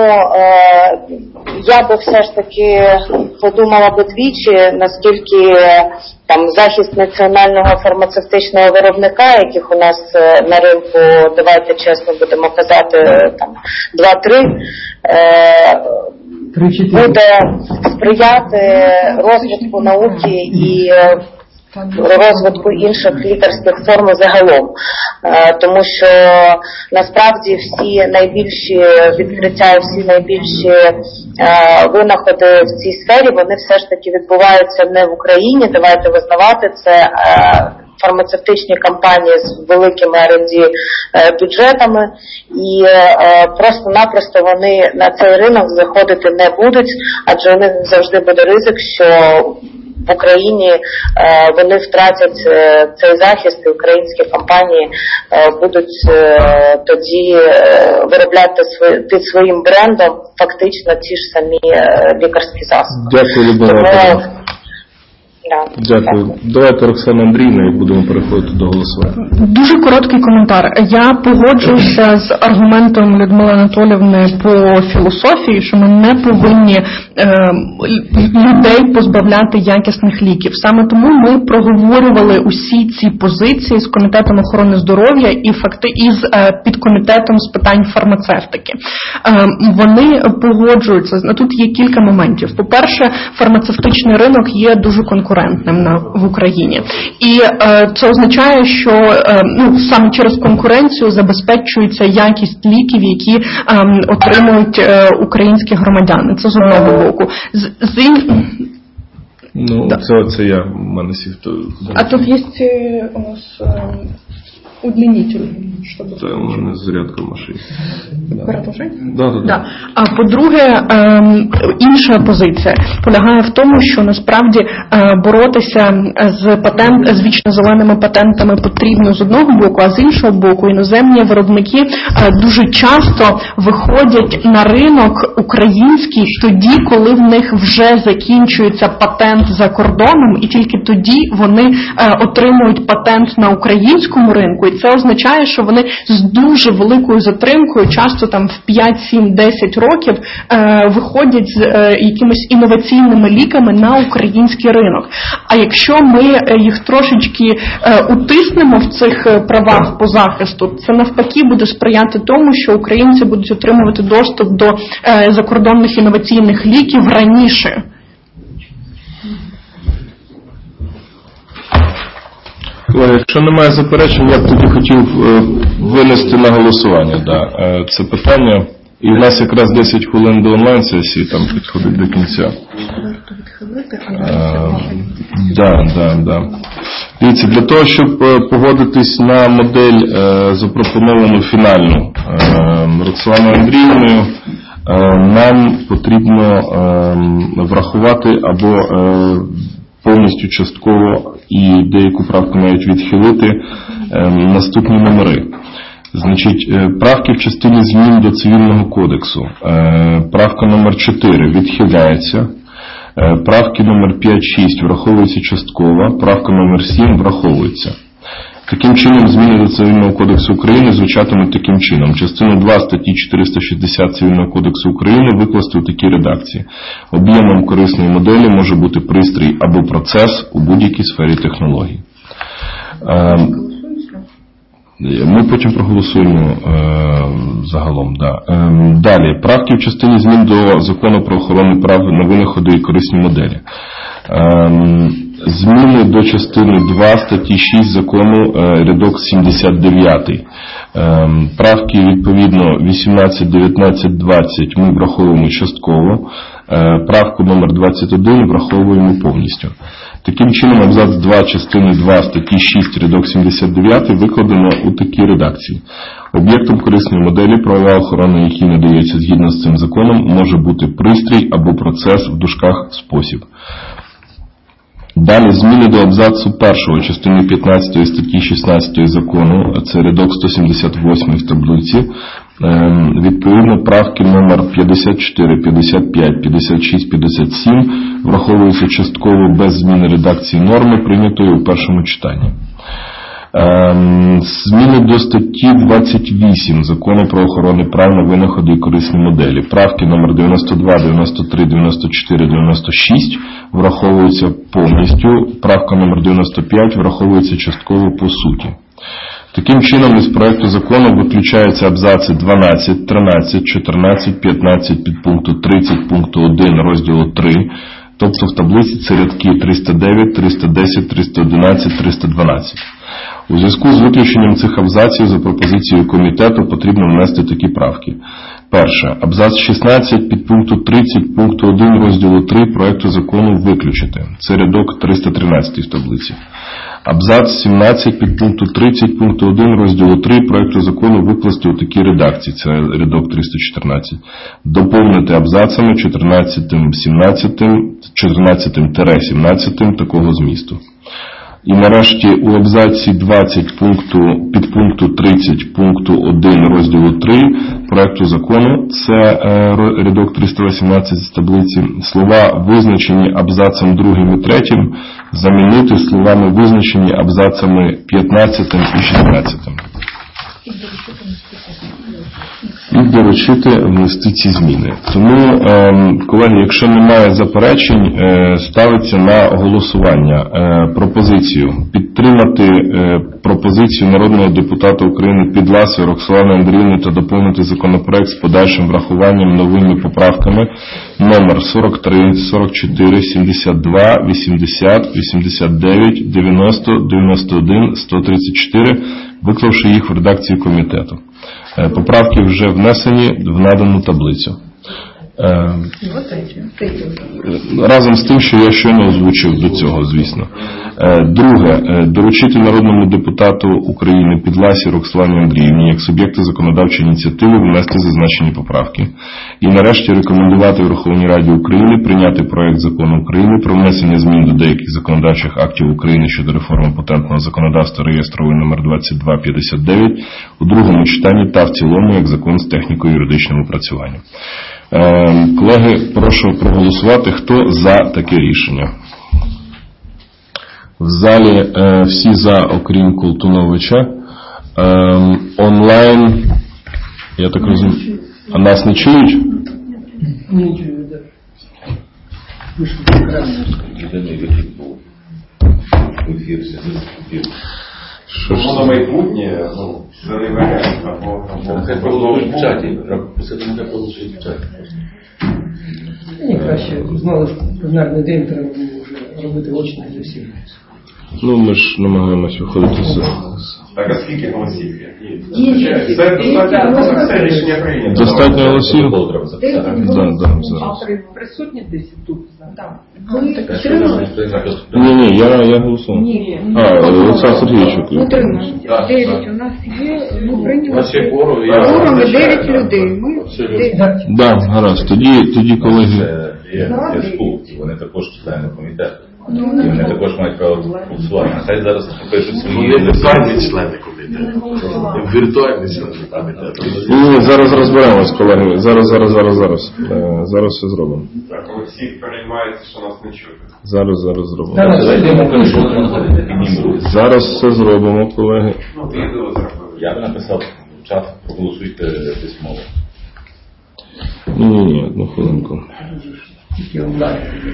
я би все ж таки подумала би двічі, наскільки захист національного фармацевтичного виробника, яких у нас на ринку, давайте чесно будемо казати, 2-3, буде сприяти розвитку науки і розвитку інших лікарських форм загалом. Тому що насправді всі найбільші відкриття, всі найбільші винаходи в цій сфері, вони все ж таки відбуваються не в Україні, давайте визнавати це, фармацевтичні компанії з великими R&D бюджетами, і просто-напросто вони на цей ринок заходити не будуть, адже у них завжди буде ризик, що в Україні вони втратять цей захист, і українські компанії будуть тоді виробляти під своїм брендом фактично ті ж самі лікарські засоби. Дякую, Людмила. Дякую. Давайте, Роксана Андріївна, і будемо переходити до голосування. Дуже короткий коментар. Я погоджуюся з аргументом Людмили Анатоліївни по філософії, що ми не повинні людей позбавляти якісних ліків. Саме тому ми проговорювали усі ці позиції з Комітетом охорони здоров'я і із підкомітетом з питань фармацевтики. Вони погоджуються. Тут є кілька моментів. По-перше, фармацевтичний ринок є дуже конкурентним в Україні. І це означає, що саме через конкуренцію забезпечується якість ліків, які отримують українські громадяни. Це з одного боку. Це я, в мене сів. А тут є у нас удлинитель. Це у мене зарядка в машині. Продовжуй? Да. А по-друге, інша позиція полягає в тому, що насправді боротися з вічно зеленими патентами потрібно з одного боку, а з іншого боку іноземні виробники дуже часто виходять на ринок український тоді, коли в них вже закінчується патент за кордоном, і тільки тоді вони отримують патент на українському ринку, працюють. Це означає, що вони з дуже великою затримкою, часто там в 5, 7, 10 років виходять з якимись інноваційними ліками на український ринок. А якщо ми їх трошечки утиснемо в цих правах по захисту, це навпаки буде сприяти тому, що українці будуть отримувати доступ до закордонних інноваційних ліків раніше. Якщо немає заперечень, я б тоді хотів винести на голосування це питання. І в нас якраз 10 хвилин до онлайн-сесії, там підходить до кінця. Дивіться, для того, щоб погодитись на модель, запропоновану фінальну Роксоланою Андріївною, нам потрібно врахувати або повністю частково і деяку правку навіть відхилити наступні номери. Значить, правки в частині змін до Цивільного кодексу. Правка номер 4 відхиляється. Правки номер 5-6 враховуються частково. Правка номер 7 враховується. Таким чином, зміни до Цивільного кодексу України звучатимуть таким чином. Частину 2 статті 460 Цивільного кодексу України викласти у такій редакції. Об'ємом корисної моделі може бути пристрій або процес у будь-якій сфері технологій. Ми потім проголосуємо загалом. Далі. Правки в частині змін до Закону про охорону прав на винаходи і корисні моделі. Зміни до частини 2 статті 6 закону, рядок 79. Правки, відповідно, 18, 19, 20 ми враховуємо частково. Правку номер 21 враховуємо повністю. Таким чином, абзац 2 частини 2 статті 6 рядок 79 викладено у такій редакції. Об'єктом корисної моделі, правова охорона, якій надається згідно з цим законом, може бути пристрій або процес в дужках спосіб. Далі зміни до абзацу 1 частини 15 статті 16 закону, це рядок 178 в таблиці. Відповідно, правки номер 54, 55, 56, 57 враховуються частково без зміни редакції норми, прийнятої у першому читанні. Зміни до статті 28 Закону про охорону прав на винаходи і корисні моделі. Правки номер 92, 93, 94, 96 враховуються повністю. Правка номер 95 враховується частково по суті. Таким чином, із проекту закону виключаються абзаци 12, 13, 14, 15 підпункту 30 пункту 1 розділу 3, тобто в таблиці це рядки 309, 310, 311, 312. У зв'язку з виключенням цих абзаців за пропозицією комітету потрібно внести такі правки. Перше. Абзац 16 підпункту 30 пункту 1 розділу 3 проекту закону виключити. Це рядок 313 в таблиці. Абзац 17 підпункту 30 пункту 1 розділу 3 проекту закону викласти у такій редакції. Це рядок 314. Доповнити абзацами 14-17 такого змісту. І нарешті у абзаці 20 підпункту 30 пункту 1 розділу 3 проекту закону, це рядок 318 з таблиці, слова визначені абзацем 2 і 3 замінити словами визначені абзацами 15 і 16. І доручити внести ці зміни. Тому, колеги, якщо немає заперечень, ставиться на голосування пропозицію підтримати пропозицію народного депутата України Підласої Роксолани Андріївни та доповнити законопроект з подальшим врахуванням новими поправками номер 43, 44, 72, 80, 89, 90, 91, 134, виклавши їх в редакції комітету. Поправки вже внесені в надану таблицю. Разом з тим, що я щойно озвучив до цього, звісно. Друге. Доручити народному депутату України Підласі Роксолані Андріївні як суб'єкту законодавчої ініціативи внести зазначені поправки. І нарешті рекомендувати Верховній Раді України прийняти проект закону України про внесення змін до деяких законодавчих актів України щодо реформи патентного законодавства реєстровий номер 2259 у другому читанні та в цілому як закон з техніко-юридичним опрацюванням. Колеги, прошу проголосувати, хто за таке рішення. В залі всі за, окрім Колтуновича. Онлайн, я так розумію, а нас не чують? Не чують, так. Вийшов Єдиний вихід був в ефір. Що ж на майбутнє, це не варіант, або Хай продовжують в чаті. Посередньо продовжують в чаті. Мені краще знали, що пленарний день треба було вже робити очно для всіх. Ну, ми ж намагаємося виходити з... Так, а скільки голосів є? Все рішення прийнято. Достатньо голосів? Присутні десь тут. Ні, я голосував. Олександр Сергійович. 9 у нас є, ми прийняли. У нас є кворум, Кворум 9 людей. Так, гаразд. Тоді, колеги... Є СПУ, вони також члени комітету. І вони також мають право голосувати. Нехай зараз напишуть свої... Вони віртуальні члени комітету. Віртуальні члени комітету. Ні, зараз розберемось, колеги. Зараз все зробимо. Так, коли всі переймаються, що нас не чути. Зараз зробимо. Зараз все зробимо, колеги. Відео зробили. Я би написав в чат, проголосуйте письмово. Ні, одну хвилинку. Тільки онлайн.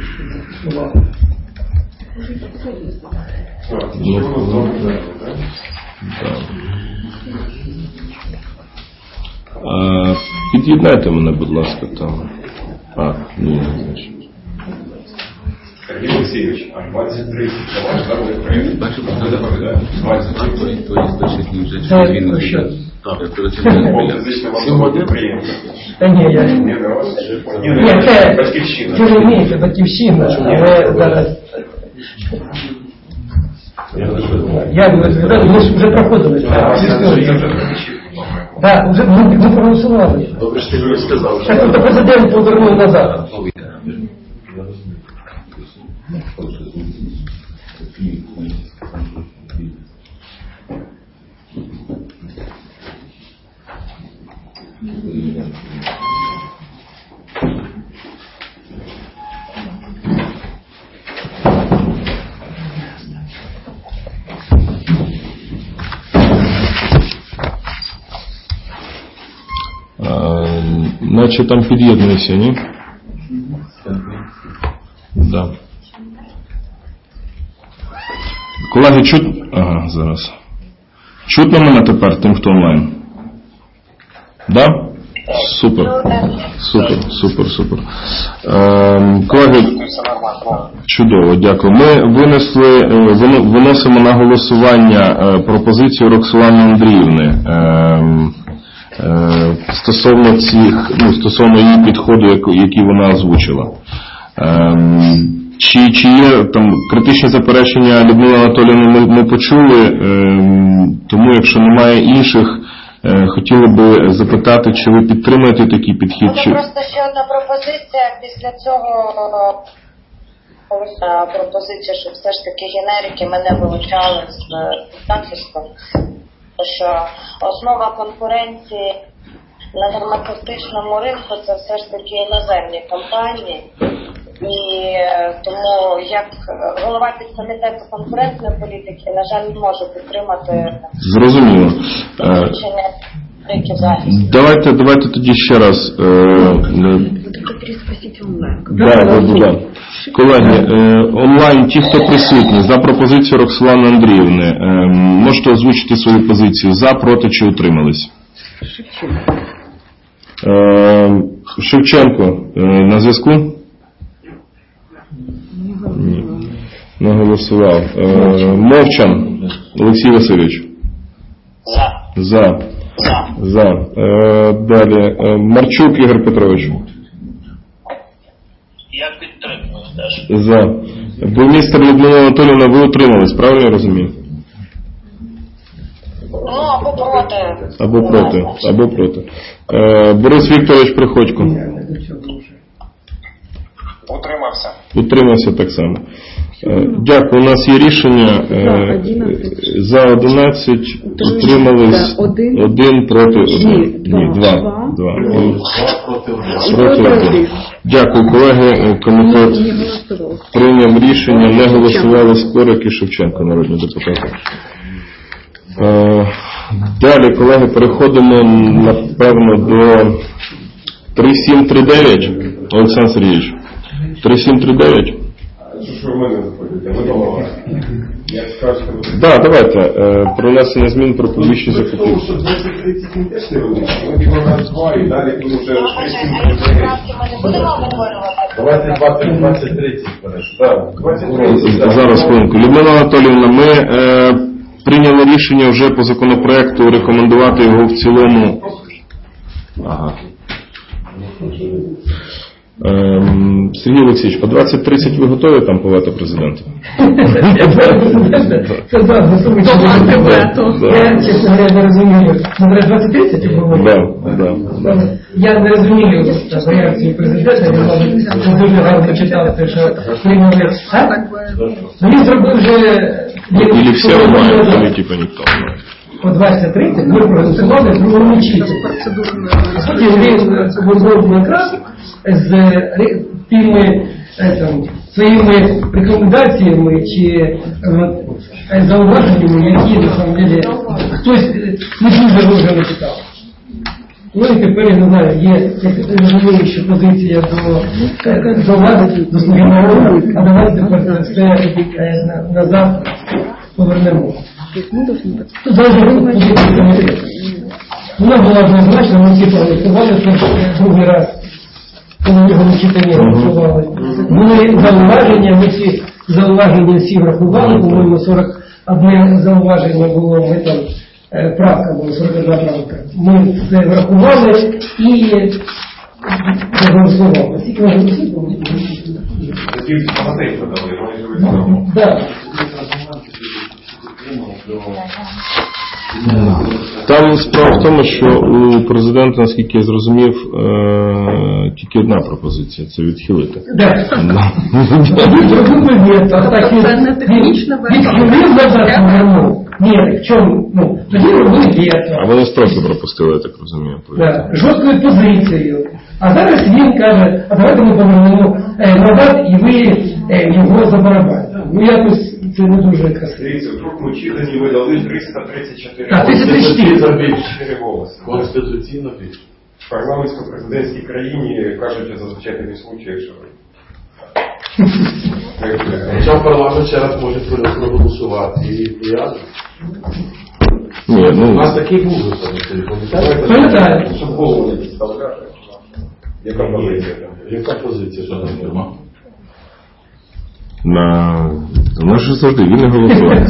Під'єднайте мене, будь ласка, там. Ні, значить. Сергій Олексійович, а 23 це ваш народний проєкт? Бачу, не доповідаю. 23 то є значить вже через війну. Та ні, я... Ні, це... Батьківщина. Ви розумієте, Батьківщина, але зараз... Я відповідаю, ми ж вже проходили. Так, вже ми проголосували. Добре, що ти не сказав. Так, то президент повернув назад. Наче там під'єднується, ні? Да. Колеги, чутно? Ага, зараз. Чутно мене тепер, тим, хто онлайн? Да? Супер. Колеги, чудово, дякую. Ми виносимо на голосування пропозицію Роксолани Андріївни стосовно її підходу, який вона озвучила. Чи є там критичні заперечення Людмили Анатоліївни ми почули, тому якщо немає інших, хотіли би запитати, чи ви підтримуєте такий підхід? Просто ще одна пропозиція після цього. Пропозиція, щоб все ж таки генерики ми не вилучали з захисту, що основа конкуренції на фармацевтичному ринку це все ж таки іноземні компанії. І тому як голова підкомітету конкурентної політики, на жаль, не може підтримати зрозуміло. Давайте тоді ще раз. Да. Колеги, онлайн, ті, хто присутні, за пропозицію Роксолани Андріївни, можете озвучити свою позицію за, проти чи утримались? Шевченко на зв'язку? Ні. Не голосував. Мовчан Олексій Васильович? За. Далі. Марчук Ігор Петрович? Я підтримую теж. За. Бурмістр Людмила Анатоліївна, ви утримались, правильно я розумію? Ну, або проти. Борис Вікторович Приходько? Утримався так само. Дякую, у нас є рішення. За 11, утримались 1, проти 1. Ні, 2. Проти 1. Дякую, колеги. Комітет прийняв рішення, не голосували Скорик і Шевченко, народні депутати. Далі, колеги, переходимо, напевно, до 3739. Олександр Сергійович. 3739. Що ви мене заходите? Ви голова. Як скажете, Так, давайте. Про внесення змін про публічні закупівлі. Тому що 20-30 теж не великі. Ми його раз два і далі коли вже 3739. Давайте 20-30. Так, 20-30. Зараз хвилинку. Людмила Анатоліївна, ми прийняли рішення вже по законопроекту рекомендувати його в цілому. Ага. Сергій Олексійович, по 20-30 ви готові там по вето президента? Це так, я, чесно говоря, не розумію. Ми 20-30 говоримо? Я не розумію реакцію президента, він дуже гарно читав те, що прийняли. Він зробив вже... Или все увають, или типа ніхто. По 20-30 ми проголосували в другому читанні. Потім він зробив якраз з тими своїми рекомендаціями чи зауваженнями, які на самом деле хтось не дуже не читав. Ну і тепер, я не знаю, є розуміюча позиція до влади, до слуги народу, а давайте тепер все назад повернемо. Тут залежно від позиції комітету. Вона була однозначно, ми всі проголосували, це другий раз, коли в його читання голосували. Були зауваження, ми всі зауваження всі врахували, по-моєму, 41 зауваження було, ми там правка була, 41 правка. Ми це врахували і проголосували. Скільки ми голосували? Так. Там справа в тому, що у президента, наскільки я зрозумів, тільки одна пропозиція – це відхилити. Так. Це не технічна версія. Ні, в чому? Тоді робили вето. А вони строки пропустили, я так розумію. Жорсткою позицією. А зараз він каже, а давайте ми повернемо назад і ви його забарабаните. Ну якось це не дуже красиво. Дивіться, в другому читанні ви дали 334 голоси. Конституційно більше. В парламентсько-президентській країні кажуть о зазвичайних случаях, що Хоча парламент ще раз може проголосувати і ясно. У нас такий був пам'ятаю. Щоб голову не підставляти. Яка позиція? Яка позиція, що там нема? Ну ж завжди, він не голосує.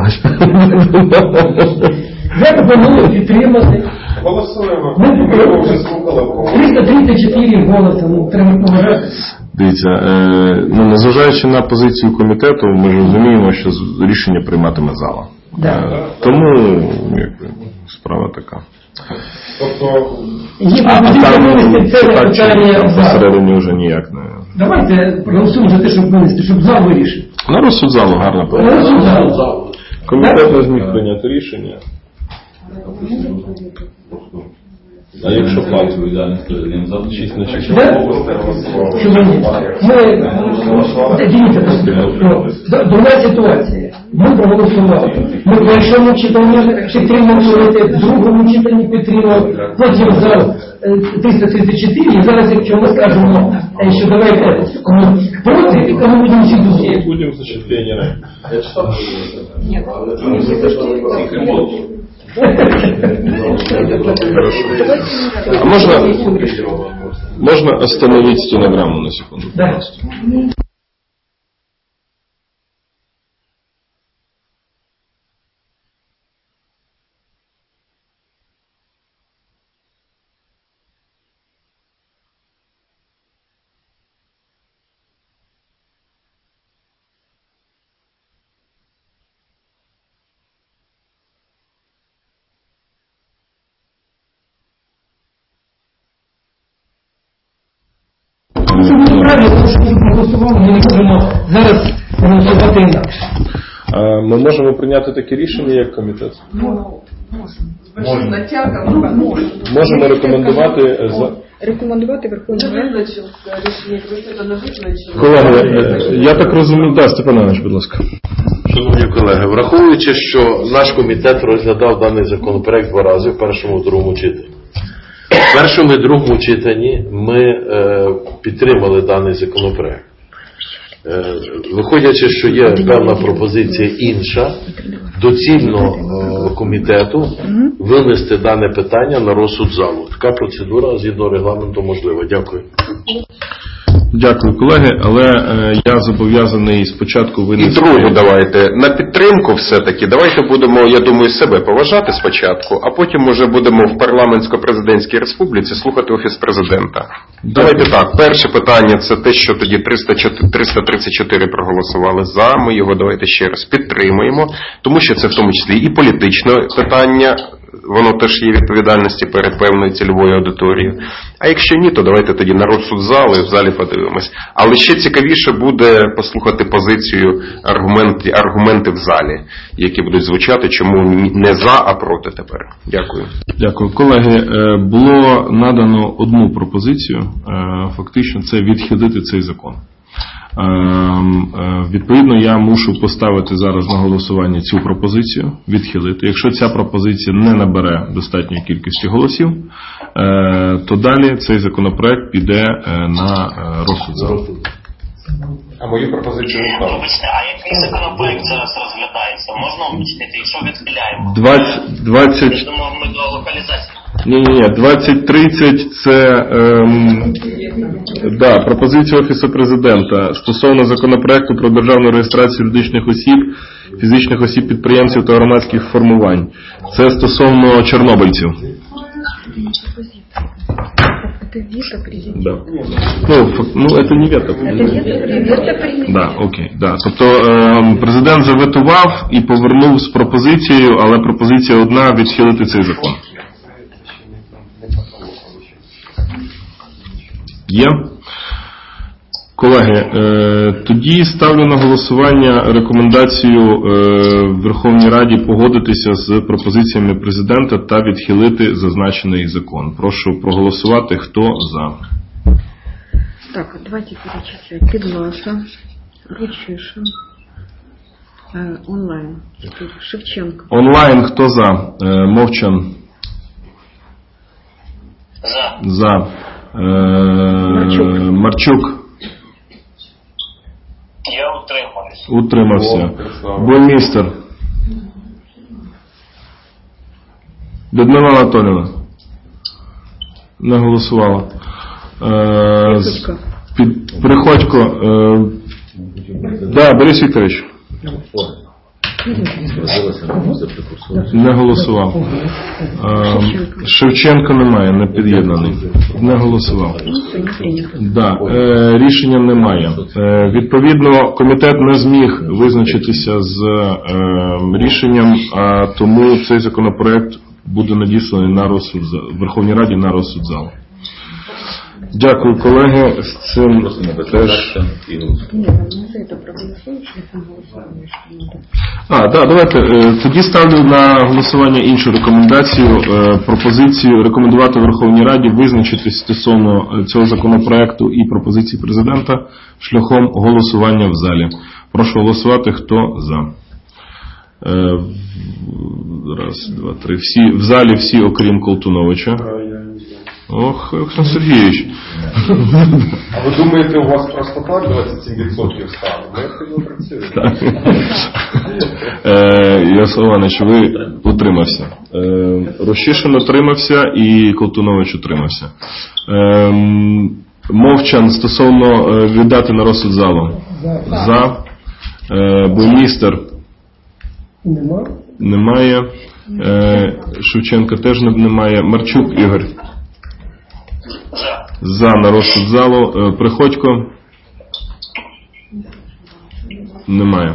Я пропоную підтримати. Голосуємо. Ми вже слухали. 334 голоси, треба поважати. Дивіться, незважаючи на позицію комітету, ми ж розуміємо, що рішення прийматиме зала. Тому справа така. Тобто, посередині вже ніяк не... Давайте проголосуємо за те, щоб винести, щоб зал вирішив. На розсуд залу гарно повинно. Комітет не зміг прийняти рішення. А якщо план відповідальний, то він за 6 на 6. Дивіться, друга ситуація. Ми проголосували. Ми в першому читанні підтримали, в другому читанні підтримали. Потім зал 334, і зараз, якщо ми скажемо, що давайте проти, то ми будемо всі думати. Будемо зачеплення. А можно остановить стенограмму на секунду, пожалуйста? Це не правильно, що ми проголосували, ми не можемо зараз голосувати інакше. Ми можемо прийняти таке рішення, як комітет? Можемо рекомендувати... Рекомендувати Верховній Раді. Колеги, я так розумію... Да, Степан Іванович, будь ласка. Шановні колеги, враховуючи, що наш комітет розглядав даний законопроект 2 рази в першому і другому читанні. В першому і другому читанні ми підтримали даний законопроект. Виходячи, що є певна пропозиція інша, доцільно комітету винести дане питання на розсуд залу. Така процедура згідно регламенту можлива. Дякую. Дякую, колеги, але я зобов'язаний спочатку винести... І другу давайте, на підтримку все-таки, давайте будемо, я думаю, себе поважати спочатку, а потім уже будемо в парламентсько-президентській республіці слухати Офіс Президента. Давайте так, перше питання це те, що тоді 334 проголосували за, ми його давайте ще раз підтримуємо, тому що це в тому числі і політичне питання, воно теж є відповідальності перед певною цільовою аудиторією. А якщо ні, то давайте тоді на розсуд залу і в залі подивимось. Але ще цікавіше буде послухати позицію, аргументи в залі, які будуть звучати, чому не за, а проти тепер. Дякую. Дякую. Колеги, було надано одну пропозицію, фактично це відхилити цей закон. Відповідно, я мушу поставити зараз на голосування цю пропозицію, відхилити. Якщо ця пропозиція не набере достатньої кількості голосів, то далі цей законопроект піде на розсуд залу. А мою пропозицію не ставлю. Вибачте, а який законопроект зараз розглядається? Можна уточнити, якщо відхиляємо? 20... Я думав, ми до локалізації. Ні, 2030 це пропозиція Офісу Президента стосовно законопроекту про державну реєстрацію юридичних осіб, фізичних осіб підприємців та громадських формувань. Це стосовно чорнобильців. Это вето президента. Да. Ну, это не вето. Да, окей. Да. Тобто президент заветував і повернув з пропозицією, але пропозиція одна – відхилити цей закон. Є? Колеги, тоді ставлю на голосування рекомендацію Верховній Раді погодитися з пропозиціями президента та відхилити зазначений закон. Прошу проголосувати, хто за. Так, давайте перечислять. Підласа, Ручишин, онлайн, Шевченко. Онлайн хто за? Мовчан. За. Марчук. Я Утримався. Буймістер. Людмила Анатоліївна. Не голосувала. Приходько. Да, Борис Вікторович. Не голосував. Шевченко немає, не під'єднаний. Не голосував. Да, рішення немає. Відповідно, комітет не зміг визначитися з рішенням, а тому цей законопроект буде надісланий на розсуд Верховній Раді на розсуд залу. Дякую, колеги. З цим теж... Давайте. Тоді ставлю на голосування іншу рекомендацію, пропозицію рекомендувати Верховній Раді визначитись стосовно цього законопроекту і пропозиції президента шляхом голосування в залі. Прошу голосувати, хто за. Раз, два, три. Всі, в залі всі, окрім Колтуновича. Ох, Олександр Сергійович. А ви думаєте, у вас просто так 27% стало? Ми активно працюємо. Ярослав Іванович, ви утримався. Рощишин утримався і Колтунович утримався. Мовчан стосовно віддати на розсуд залу. За. Буймістер. Немає. Шевченка теж немає. Марчук Ігор. За на розсуд залу. Приходько. Немає.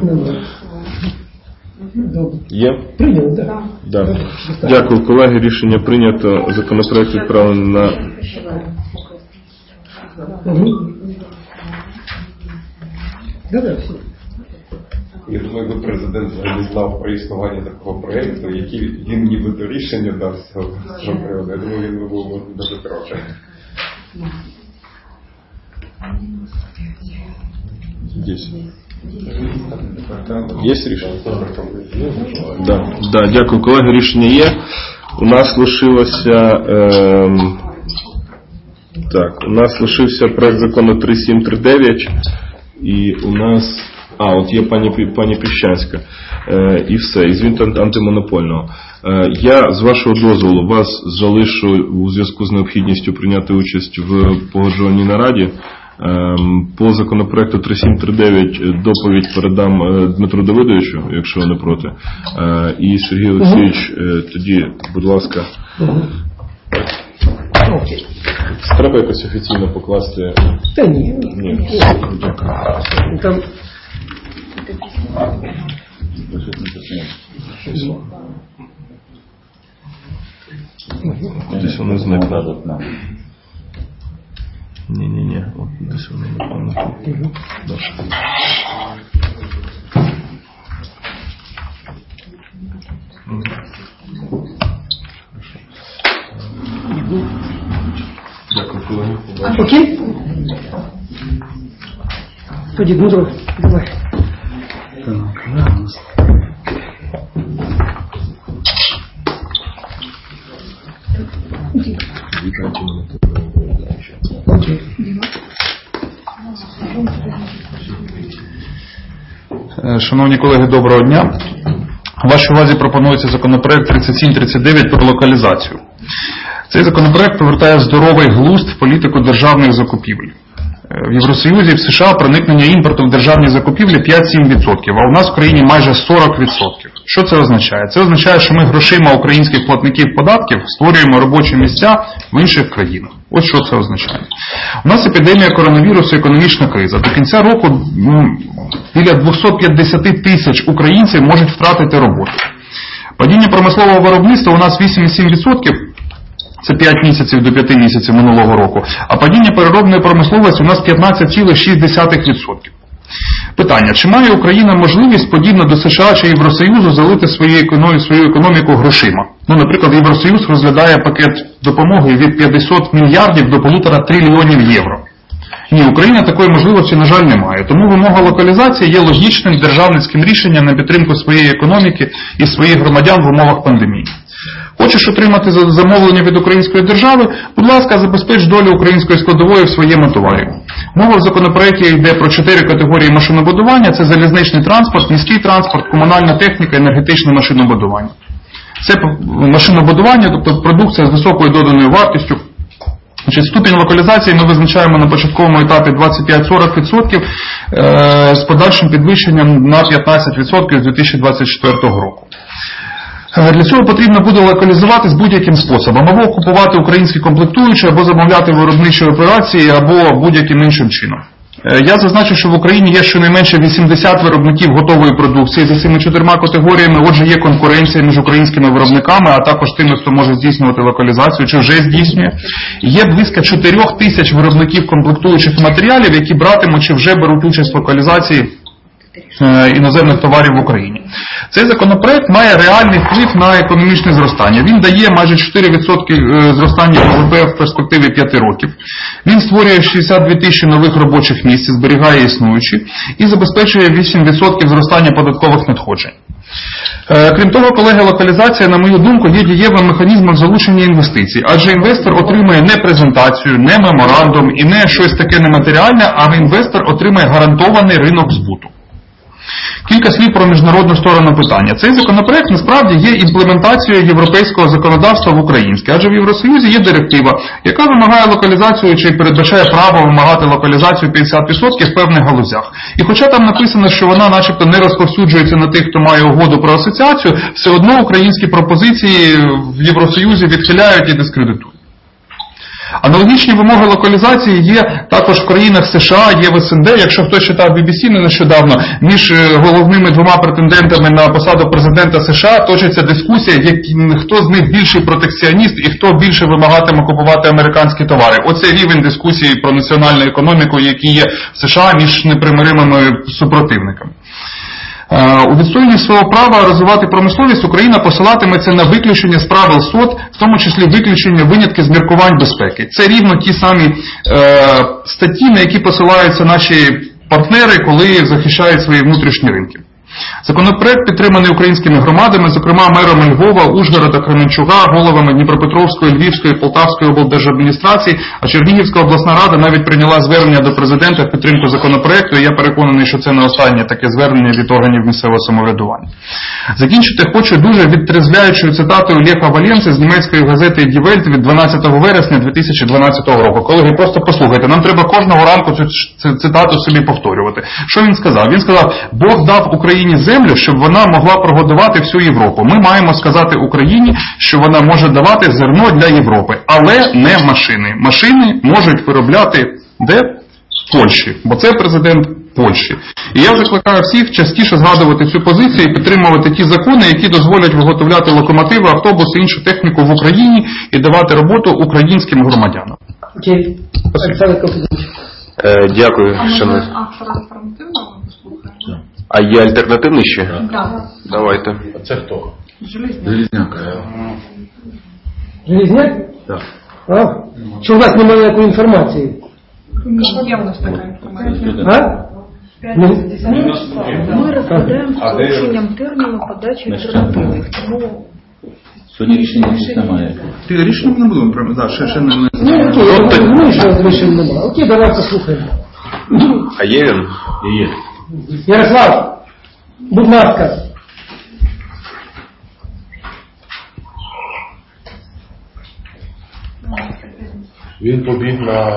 Є? Прийнято, так. Дякую, колеги. Рішення прийнято. Законопроект відправлений на... Я думаю, би президент взагалі знав про існування такого проєкту, який він нібито рішення дав з цього приводу. Я думаю, він був дуже трохи. Здесь. Є рішення? Да, дякую, колеги, рішення є. У нас лишився проект закону 3739, і у нас, от є пані Піщанська, і все, і звіт антимонопольного. Я, з вашого дозволу, вас залишу у зв'язку з необхідністю прийняти участь в погоджувальній нараді. По законопроекту 3739 доповідь передам Дмитру Давидовичу, якщо ви не проти. І Сергій Олексійович, тоді, будь ласка. Треба якось офіційно покласти. Та ні. Там... Десь вони зникли. Ні. Десь вони напевно. Дякую, колеги. Окей? Тоді, Дмитро, давай. Шановні колеги, доброго дня. Вашій увазі пропонується законопроект 3739 про локалізацію. Цей законопроект повертає здоровий глузд в політику державних закупівель. В Євросоюзі і в США проникнення імпорту в державні закупівлі 5-7%, а у нас в країні майже 40%. Що це означає? Це означає, що ми грошима українських платників податків створюємо робочі місця в інших країнах. Ось що це означає. У нас епідемія коронавірусу, економічна криза. До кінця року біля 250 тисяч українців можуть втратити роботу. Падіння промислового виробництва у нас 8,7%. Це 5 місяців до 5 місяців минулого року. А падіння переробної промисловості у нас 15,6%. Питання. Чи має Україна можливість, подібно до США чи Євросоюзу, залити свою економіку грошима? Наприклад, Євросоюз розглядає пакет допомоги від 500 мільярдів до 1,5 трильйонів євро. Ні, Україна такої можливості, на жаль, не має. Тому вимога локалізації є логічним державницьким рішенням на підтримку своєї економіки і своїх громадян в умовах пандемії. Хочеш отримати замовлення від української держави? Будь ласка, забезпеч долю української складової в своєму товарі. Мова в законопроекті йде про 4 категорії машинобудування. Це залізничний транспорт, міський транспорт, комунальна техніка, енергетичне машинобудування. Це машинобудування, тобто продукція з високою доданою вартістю. Ступінь локалізації ми визначаємо на початковому етапі 25-40% з подальшим підвищенням на 15% з 2024 року. Для цього потрібно буде локалізувати з будь-яким способом, або купувати українські комплектуючі, або замовляти виробничі операції, або будь-яким іншим чином. Я зазначу, що в Україні є щонайменше 80 виробників готової продукції за цими 4 категоріями, отже є конкуренція між українськими виробниками, а також тими, хто може здійснювати локалізацію, чи вже здійснює. Є близько 4 тисяч виробників комплектуючих матеріалів, які братимуть чи вже беруть участь в локалізації іноземних товарів в Україні. Цей законопроект має реальний вплив на економічне зростання. Він дає майже 4% зростання ВВП в перспективі 5 років. Він створює 62 тисячі нових робочих місць, зберігає існуючі і забезпечує 8% зростання податкових надходжень. Крім того, колеги, локалізація, на мою думку, є дієвим механізмом залучення інвестицій, адже інвестор отримує не презентацію, не меморандум і не щось таке нематеріальне, а інвестор отримує гарантований ринок збуту. Кілька слів про міжнародну сторону питання. Цей законопроект насправді є імплементацією європейського законодавства в українське, адже в Євросоюзі є директива, яка вимагає локалізацію чи передбачає право вимагати локалізацію 50% в певних галузях. І хоча там написано, що вона начебто не розповсюджується на тих, хто має угоду про асоціацію, все одно українські пропозиції в Євросоюзі відхиляють і дискредитують. Аналогічні вимоги локалізації є також в країнах США, є в СНД. Якщо хтось читав BBC нещодавно, між головними 2 претендентами на посаду президента США точиться дискусія, хто з них більший протекціоніст і хто більше вимагатиме купувати американські товари. Оце рівень дискусії про національну економіку, який є в США між непримиримими супротивниками. У відстоюванні свого права розвивати промисловість Україна посилатиметься на виключення з правил СОТ, в тому числі виключення винятки з міркувань безпеки. Це рівно ті самі статті, на які посилаються наші партнери, коли захищають свої внутрішні ринки. Законопроект підтриманий українськими громадами, зокрема мерами Львова, Ужгорода, Кременчуга, головами Дніпропетровської, Львівської, Полтавської облдержадміністрації, а Чернігівська обласна рада навіть прийняла звернення до президента в підтримку законопроекту, і я переконаний, що це не останнє таке звернення від органів місцевого самоврядування. Закінчити хочу дуже відтрезвляючою цитатою Леха Валенси з німецької газети Die Welt від 12 вересня 2012 року. Колеги, просто послухайте, нам треба кожного ранку цю цитату собі повторювати. Що він сказав? Він сказав: Бог дав Україні землю, щоб вона могла прогодувати всю Європу. Ми маємо сказати Україні, що вона може давати зерно для Європи, але не машини. Машини можуть виробляти де? В Польщі, бо це президент Польщі. І я закликаю всіх частіше згадувати цю позицію і підтримувати ті закони, які дозволять виготовляти локомотиви, автобуси, іншу техніку в Україні і давати роботу українським громадянам. Окей. Дякую, шановні. А є альтернативний ще? Так. Давайте. А це хто? Железняк. Железняк? Так. А? Що у вас немає ніякої інформації? Є в нас така інформація. А? Ми розглядаємо скороченням терміну подачі альтернативи. Тому Сьогодні рішення немає. Рішення не будемо приймати. Ще не... Ну, окей, ну, що рішення немає. Окей, давай послухаємо. А є він? Є. Ярослав, будь ласка. Він побіг на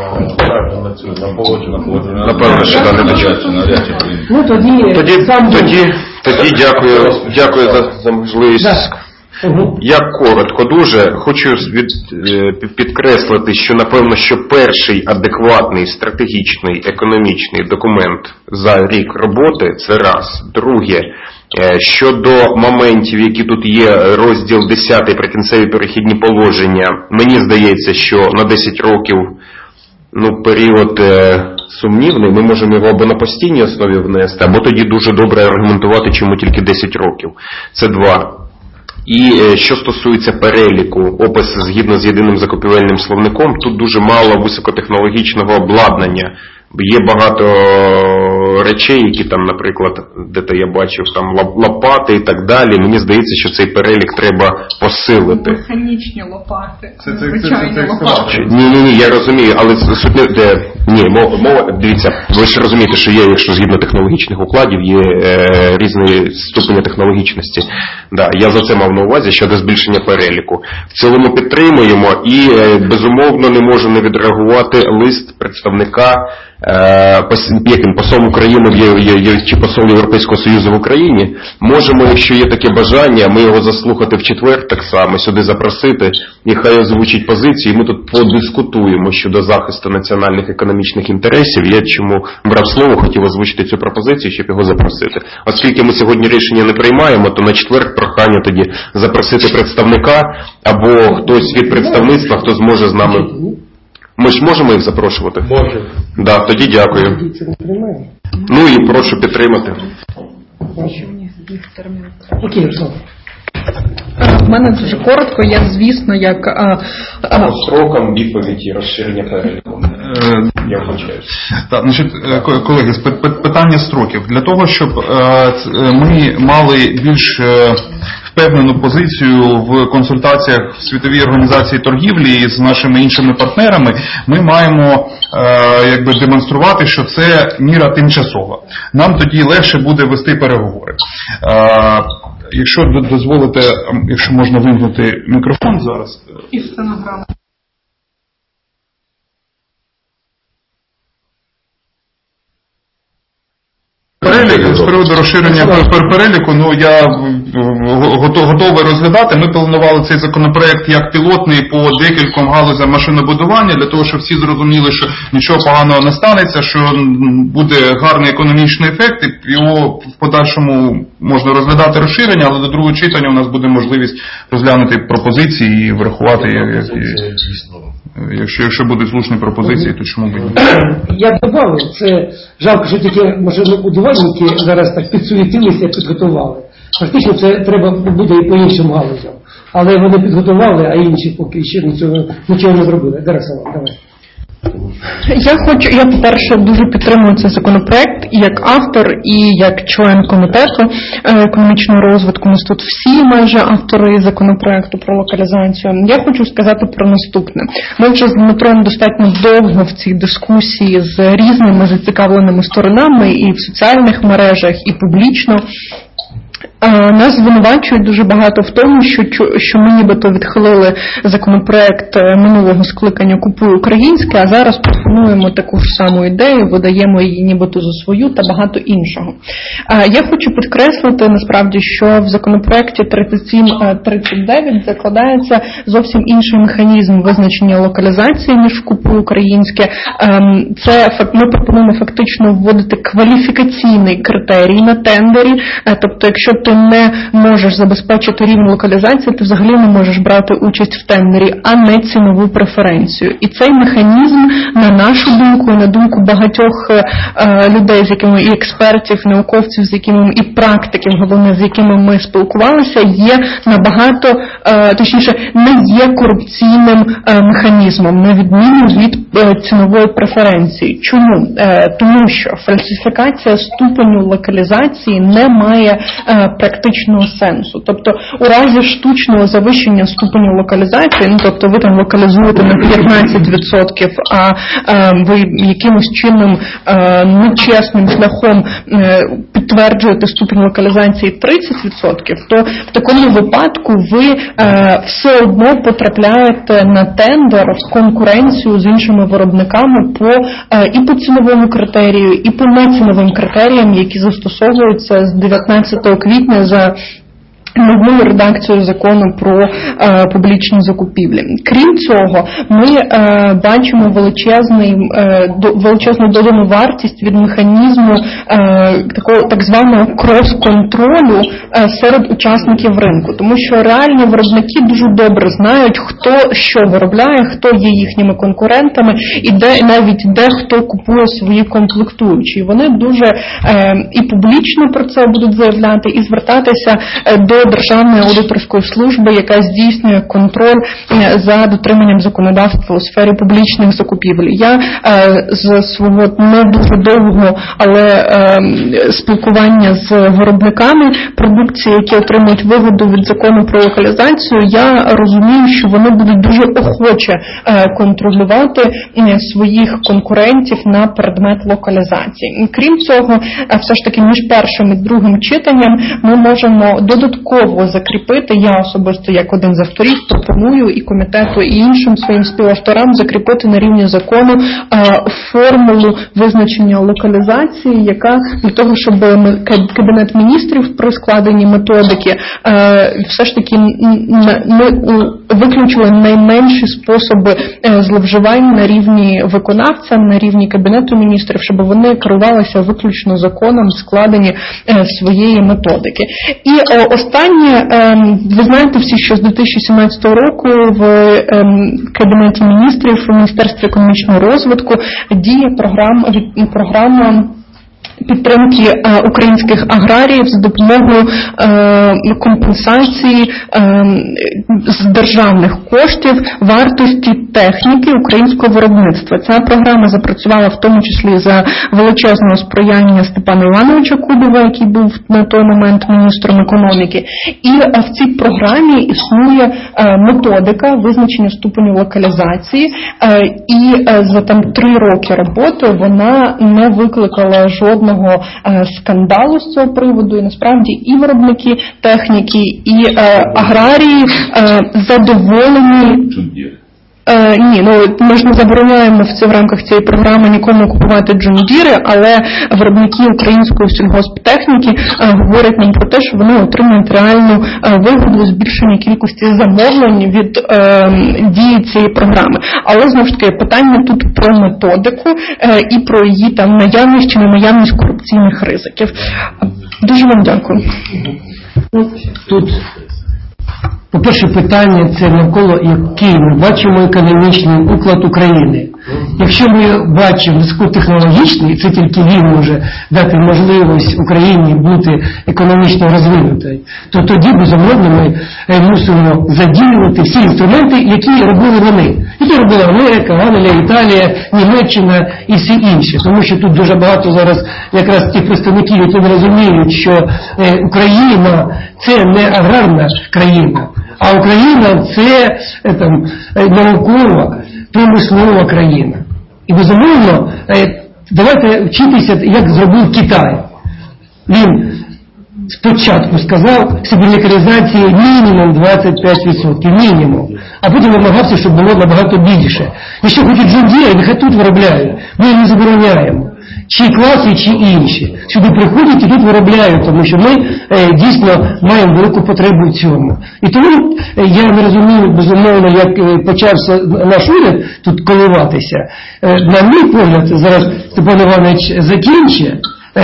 погодження. Напевно, що не Ну, тоді дякую за можливість. Я коротко дуже хочу підкреслити, що напевно, що перший адекватний стратегічний економічний документ за рік роботи – це раз. Друге, щодо моментів, які тут є, розділ 10 «Прикінцеві перехідні положення», мені здається, що на 10 років період сумнівний, ми можемо його або на постійній основі внести, або тоді дуже добре аргументувати, чому тільки 10 років. Це два. І що стосується переліку, опис згідно з єдиним закупівельним словником, тут дуже мало високотехнологічного обладнання. Є багато речей, які там, наприклад, де-то я бачив, там лопати і так далі. Мені здається, що цей перелік треба посилити. Механічні лопати, звичайні лопати. Ні, я розумію, але суть не... Ні, мова, дивіться, ви ж розумієте, що є, якщо згідно технологічних укладів, є різні ступені технологічності. Да, я за це мав на увазі щодо збільшення переліку. В цілому підтримуємо і, безумовно, не можу не відреагувати лист представника яким посол України чи посол Європейського Союзу в Україні. Можемо, якщо є таке бажання, ми його заслухати в четвер так само, сюди запросити, і хай озвучить позиції, ми тут подискутуємо щодо захисту національних економічних інтересів. Я чому брав слово, хотів озвучити цю пропозицію, щоб його запросити. Оскільки ми сьогодні рішення не приймаємо, то на четвер прохання тоді запросити представника або хтось від представництва, хто зможе з нами... Ми ж можемо їх запрошувати? Можемо. Да, тоді дякую. Ну і прошу підтримати. Окей, Руслан. В мене дуже коротко, я, звісно, як... По строкам відповіді розширення переліку. Я вибачаюсь. Так, значить, колеги, питання строків. Для того, щоб ми мали більш впевнену позицію в консультаціях в Світовій організації торгівлі і з нашими іншими партнерами, ми маємо демонструвати, що це міра тимчасова. Нам тоді легше буде вести переговори. Якщо дозволите, якщо можна вимкнути мікрофон зараз. І стенограму. Перелік, з приводу розширення переліку, я готовий розглядати. Ми планували цей законопроект як пілотний по декільком галузям машинобудування, для того, щоб всі зрозуміли, що нічого поганого не станеться, що буде гарний економічний ефект, і його в подальшому можна розглядати розширення, але до другого читання у нас буде можливість розглянути пропозиції і врахувати, якщо будуть слушні пропозиції, то чому б ні? Я добавив, це жалко, що тільки машинобудівельники зараз так підсуетилися, підготували. Фактично це треба буде і по іншим галузям. Але вони підготували, а інші поки ще нічого не зробили. Дар'я, давай. Я, по-перше, дуже підтримую цей законопроект і як автор, і як член комітету економічного розвитку. У нас тут всі майже автори законопроекту про локалізацію. Я хочу сказати про наступне. Ми вже з Дмитром достатньо довго в цій дискусії з різними зацікавленими сторонами і в соціальних мережах, і публічно. Нас звинувачують дуже багато в тому, що ми нібито відхилили законопроект минулого скликання «Купуй українське», а зараз пропонуємо таку ж саму ідею, видаємо її нібито за свою та багато іншого. Я хочу підкреслити, насправді, що в законопроекті 3739 закладається зовсім інший механізм визначення локалізації, ніж в «Купуй українське». Ми пропонуємо фактично вводити кваліфікаційний критерій на тендері, тобто якщо ти не можеш забезпечити рівень локалізації, ти взагалі не можеш брати участь в тендері, а не цінову преференцію. І цей механізм, на нашу думку, і на думку багатьох людей, з якими і експертів, і науковців, з якими і практиків, головне, з якими ми спілкувалися, є набагато, точніше, не є корупційним механізмом, на відміну від цінової преференції. Чому? Тому що фальсифікація ступеню локалізації не має практичного сенсу. Тобто у разі штучного завищення ступеню локалізації, тобто ви там локалізуєте на 15%, а ви якимось чином нечесним шляхом підтверджуєте ступінь локалізації 30%, то в такому випадку ви все одно потрапляєте на тендер в конкуренцію з іншими виробниками і по ціновому критерію, і по неціновим критеріям, які застосовуються з 19 квітня за новою редакцією закону про публічні закупівлі. Крім цього, ми бачимо величезну додану вартість від механізму такого так званого крос-контролю серед учасників ринку, тому що реальні виробники дуже добре знають, хто що виробляє, хто є їхніми конкурентами і де хто купує свої комплектуючі. Вони дуже і публічно про це будуть заявляти, і звертатися до Державної аудиторської служби, яка здійснює контроль за дотриманням законодавства у сфері публічних закупівель. Я з свого не дуже довгого, але спілкування з виробниками продукції, які отримують вигоду від закону про локалізацію, я розумію, що вони будуть дуже охоче контролювати своїх конкурентів на предмет локалізації. Крім цього, все ж таки між першим і другим читанням ми можемо додатково закріпити, я особисто як один з авторів пропоную і комітету, і іншим своїм співавторам закріпити на рівні закону формулу визначення локалізації, яка для того, щоб Кабінет міністрів при складенні методики все ж таки виключили найменші способи зловживань на рівні виконавця, на рівні Кабінету міністрів, щоб вони керувалися виключно законом складені своєї методики. І останнє, ви знаєте всі, що з 2017 року в Кабінеті міністрів, в Міністерстві економічного розвитку діє програма підтримки українських аграріїв за допомогою компенсації з державних коштів вартості техніки українського виробництва. Ця програма запрацювала в тому числі за величезного сприяння Степана Івановича Кубова, який був на той момент міністром економіки. І в цій програмі існує методика визначення ступеню локалізації, і за 3 роки роботи вона не викликала жодного скандалу з цього приводу, і насправді і виробники техніки, і аграрії задоволені. Ні, ми ж не забороняємо в рамках цієї програми нікому купувати джундіри, але виробники української сільгосптехніки говорять нам про те, що вони отримують реальну вигоду збільшення кількості замовлень від дії цієї програми. Але, знову ж таки, питання тут про методику і про її там наявність чи ненаявність корупційних ризиків. Дуже вам дякую. Тут по-перше, питання це навколо який ми бачимо економічний уклад України. Якщо ми бачимо високотехнологічний, це тільки він може дати можливість Україні бути економічно розвинутою, то тоді, безумовно, ми мусимо задіювати всі інструменти, які робили вони. Які робила Америка, Англія, Італія, Німеччина і всі інші. Тому що тут дуже багато зараз якраз тих представників, які не розуміють, що Україна – це не аграрна країна, а Україна – це наукова, промислова країна. І, безумовно, давайте вчитися, як зробив Китай. Він спочатку сказав собі локалізації мінімум 25%, мінімум, а потім вимагався, щоб було набагато більше. Якщо хочуть Джондіра, нехай тут виробляють, ми їм не забороняємо. Чи класи, чи інші. Сюди приходять і тут виробляють, тому що ми дійсно маємо велику потребу в цьому. І тому я не розумію, безумовно, як почався наш уряд тут коливатися. На мій погляд, зараз Степан Іванович закінчить.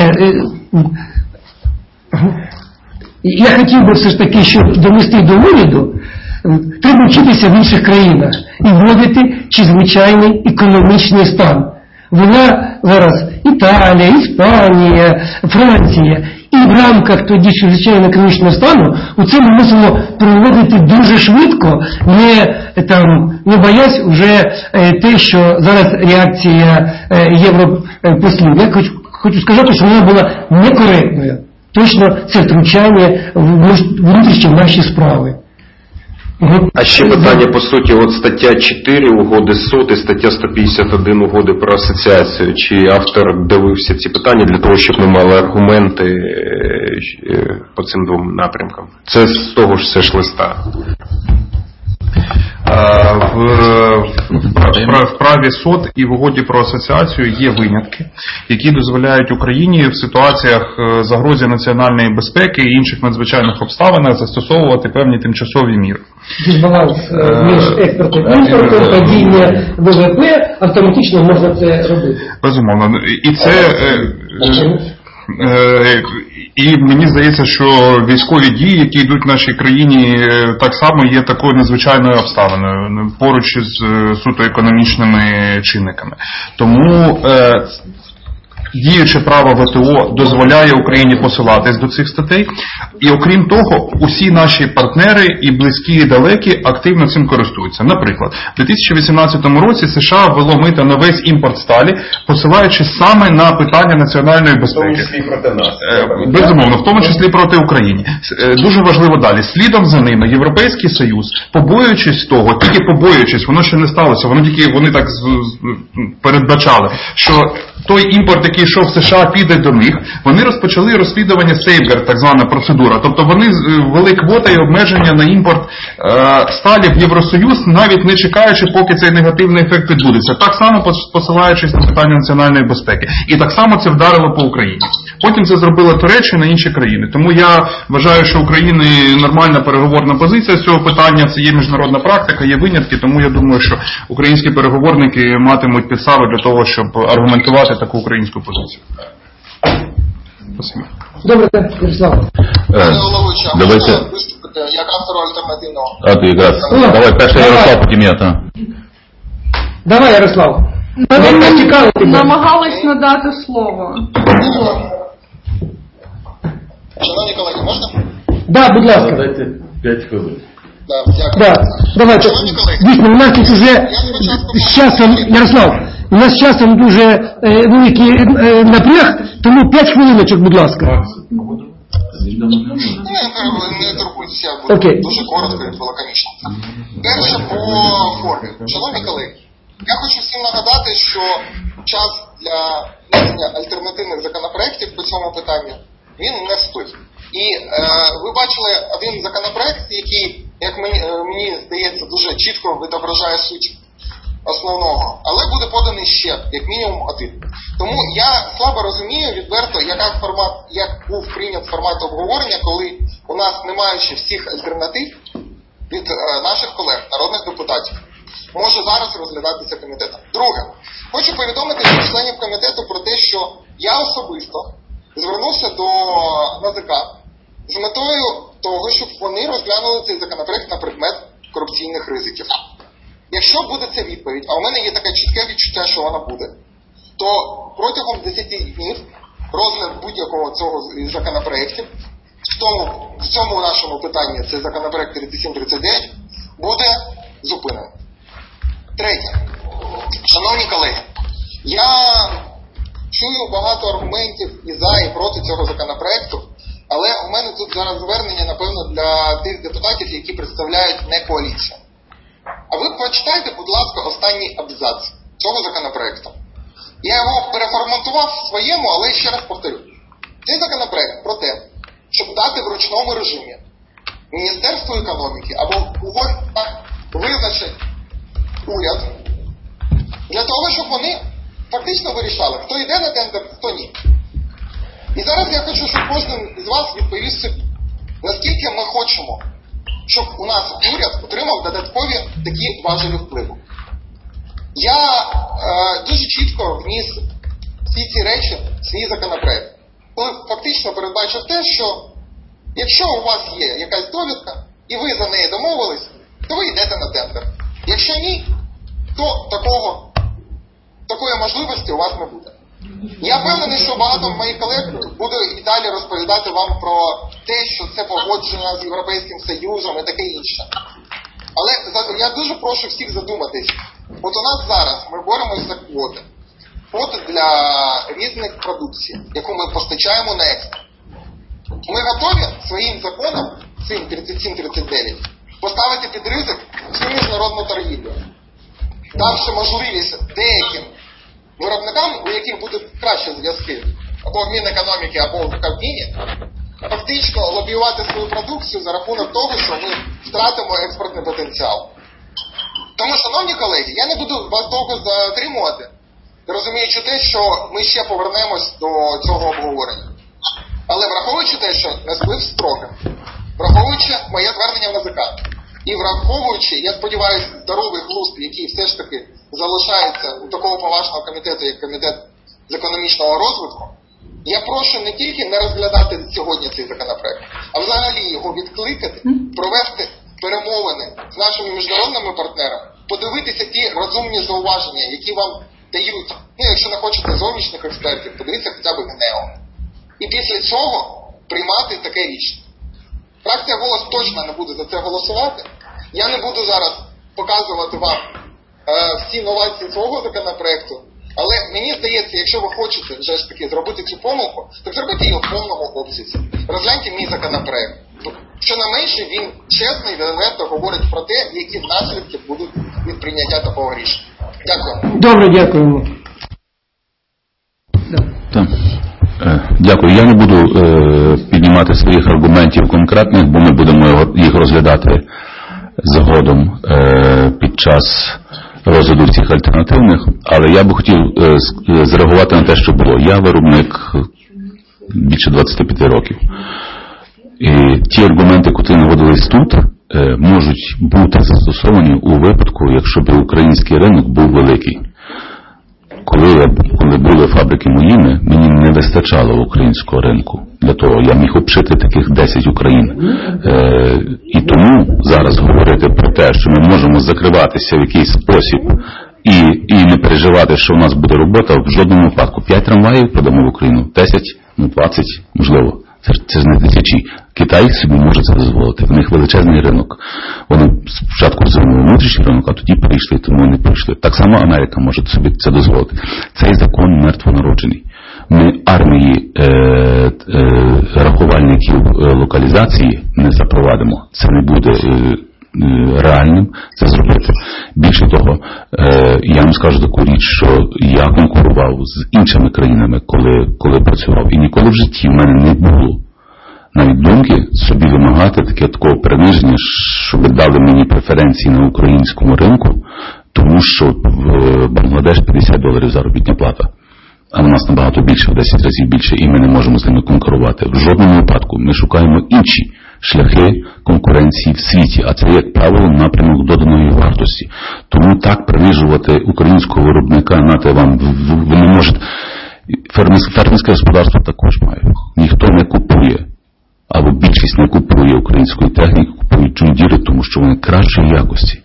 Я хотів би все ж таки, щоб донести до уряду, треба вчитися в інших країнах і вводити чрезвичайний економічний стан. Вона зараз Італія, Іспанія, Франція. І в рамках тоді чрезвичайного економічного стану у це ми мусимо проводити дуже швидко, не боясь вже те, що зараз реакція європослів. Я хочу сказати, що вона була некоректною. Точно це втручання в внутрішні наші справи. А ще питання, по суті, от стаття 4 угоди СОТ і стаття 151 угоди про асоціацію. Чи автор дивився ці питання для того, щоб ми мали аргументи по цим двом напрямкам? Це з того ж все ж листа. В праві СОТ і в угоді про асоціацію є винятки, які дозволяють Україні в ситуаціях загрози національної безпеки і інших надзвичайних обставинах застосовувати певні тимчасові міри. Дисбаланс між експортом і імпортом, падіння ВВП, автоматично можна це робити. Безумовно. І це... І мені здається, що військові дії, які йдуть в нашій країні, так само є такою надзвичайною обставиною поруч з суто економічними чинниками. Тому діюче право ВТО дозволяє Україні посилатись до цих статей. І окрім того, усі наші партнери, і близькі, і далекі, активно цим користуються. Наприклад, в 2018 році США ввело мито на весь імпорт сталі, посилаючись саме на питання національної безпеки. В тому числі проти нас. Безумовно, в тому числі проти України. Дуже важливо далі. Слідом за ними Європейський Союз, побоюючись того, тільки побоюючись, воно ще не сталося, вони так передбачали, що той імпорт, який йшов в США, піде до них, вони розпочали розслідування Safeguard, так звана процедура. Тобто вони ввели квоти і обмеження на імпорт сталі в Євросоюз, навіть не чекаючи, поки цей негативний ефект відбудеться. Так само посилаючись на питання національної безпеки. І так само це вдарило по Україні. Потім це зробила Туреччина і інші країни. Тому я вважаю, що в України нормальна переговорна позиція з цього питання, це є міжнародна практика, є винятки, тому я думаю, що українські переговорники матимуть підстави для того, щоб аргументувати таку українську позицію. Спасибо. Добре, Ярослав. Давайте. Виступити як автор альтернативного. А ти якраз. Давай, перший Ярослав, потім я, так. Давай, Ярослав. Намагалась надати слово. Шановні колеги, можна? Да, будь ласка. Дайте 5 хвилин. Да, давайте. Дійсно, у нас тут вже з часом, Ярослав, у нас з часом дуже великий напряг, тому 5 хвилиночок, будь ласка. Не турбуйтеся, буде дуже коротко і лаконічно. Перше по формі. Шановні колеги, я хочу всім нагадати, що час для внесення альтернативних законопроєктів по цьому питанню, він не стоїть. І ви бачили один законопроєкт, який, як мені здається, дуже чітко відображає суть основного, але буде поданий ще, як мінімум, один. Тому я слабо розумію відверто, як був прийнят формат обговорення, коли у нас, не маючи всіх альтернатив від наших колег, народних депутатів, може зараз розглядатися комітетом. Друге, хочу повідомити членів комітету про те, що я особисто звернувся до НАЗК з метою того, щоб вони розглянули цей законопроект на предмет корупційних ризиків. Якщо буде ця відповідь, а у мене є таке чітке відчуття, що вона буде, то протягом 10 днів розгляд будь-якого цього законопроєктів, в цьому нашому питанні це законопроект 3739, буде зупинений. Третє. Шановні колеги, я чую багато аргументів і за, і проти цього законопроекту, але у мене тут зараз звернення, напевно, для тих депутатів, які представляють не коаліцію. А ви почитайте, будь ласка, останній абзац цього законопроекту. Я його переформатував в своєму, але ще раз повторю. Цей законопроект про те, щоб дати в ручному режимі Міністерству економіки або визначить уряд для того, щоб вони фактично вирішали, хто йде на тендер, хто ні. І зараз я хочу, щоб кожен з вас відповів собі, наскільки ми хочемо, щоб у нас уряд отримав додаткові такі важелі впливу. Я дуже чітко вніс всі ці речі в свій законопроект. Коли фактично передбачив те, що якщо у вас є якась довідка, і ви за неї домовились, то ви йдете на тендер. Якщо ні, то такої можливості у вас не буде. Я впевнений, що багато моїх колег буде і далі розповідати вам про те, що це погодження з Європейським Союзом і таке інше. Але я дуже прошу всіх задуматись. От у нас зараз ми боремось за квоти. Квоти для різних продукцій, яку ми постачаємо на експорт. Ми готові своїм законом, цим 3739, поставити під ризик всю міжнародну торгівлю, давши можливість деяким виробникам, у яких будуть кращі зв'язки, або в Мінекономіки, або в Кабміні, фактично лобіювати свою продукцію за рахунок того, що ми втратимо експортний потенціал. Тому, шановні колеги, я не буду вас довго затримувати, розуміючи те, що ми ще повернемось до цього обговорення. Але враховуючи те, що не сплив строки, враховуючи моє звернення в НАЗК, і враховуючи, я сподіваюся, здоровий глузд, який все ж таки залишається у такого поважного комітету, як Комітет з економічного розвитку, я прошу не тільки не розглядати сьогодні цей законопроект, а взагалі його відкликати, провести перемовини з нашими міжнародними партнерами, подивитися ті розумні зауваження, які вам дають, якщо не хочете зовнішніх експертів, подивіться хоча б ГНЕО. І після цього приймати таке рішення. Фракція «Голос» точно не буде за це голосувати. Я не буду зараз показувати вам всі новації свого законопроекту, але мені здається, якщо ви хочете вже ж таки зробити цю помилку, то зробіть її в повному обсязі. Розгляньте мій законопроект. Щонайменше він чесно і відверто говорить про те, які наслідки будуть від прийняття такого рішення. Дякую. Добре, дякуємо. Дякую. Я не буду піднімати своїх аргументів конкретних, бо ми будемо їх розглядати згодом під час розгляду цих альтернативних, але я би хотів зреагувати на те, що було. Я виробник більше 25 років. І ті аргументи, які наводились тут, можуть бути застосовані у випадку, якщо б український ринок був великий. Коли були фабрики моїми, мені не вистачало українського ринку. Для того я міг обшити таких 10 Україн. І тому зараз говорити про те, що ми можемо закриватися в якийсь спосіб і не переживати, що у нас буде робота, в жодному випадку. 5 трамваїв продамо в Україну, 10, 20, можливо. Це ж не тисячі. Китай собі може це дозволити. В них величезний ринок. Вони спочатку розвинули внутрішній ринок, а тоді прийшли, тому вони прийшли. Так само Америка може собі це дозволити. Цей закон мертвонароджений. Ми армії рахувальників локалізації не запровадимо. Це не буде реальним це зробити. Більше того, я вам скажу таку річ, що я конкурував з іншими країнами, коли працював. І ніколи в житті в мене не було навіть думки собі вимагати такого приниження, щоб дали мені преференції на українському ринку, тому що в Бангладеш $50 заробітна плата. А в нас набагато більше, в 10 разів більше, і ми не можемо з ними конкурувати. В жодному випадку ми шукаємо інші шляхи конкуренції в світі, а це, як правило, напрямок доданої вартості. Тому так принижувати українського виробника, нате вам, ви не можете. Фермерське господарство також має. Ніхто не купує, або більшість не купує української техніки, купують Джон Діри, тому що вони кращої якості.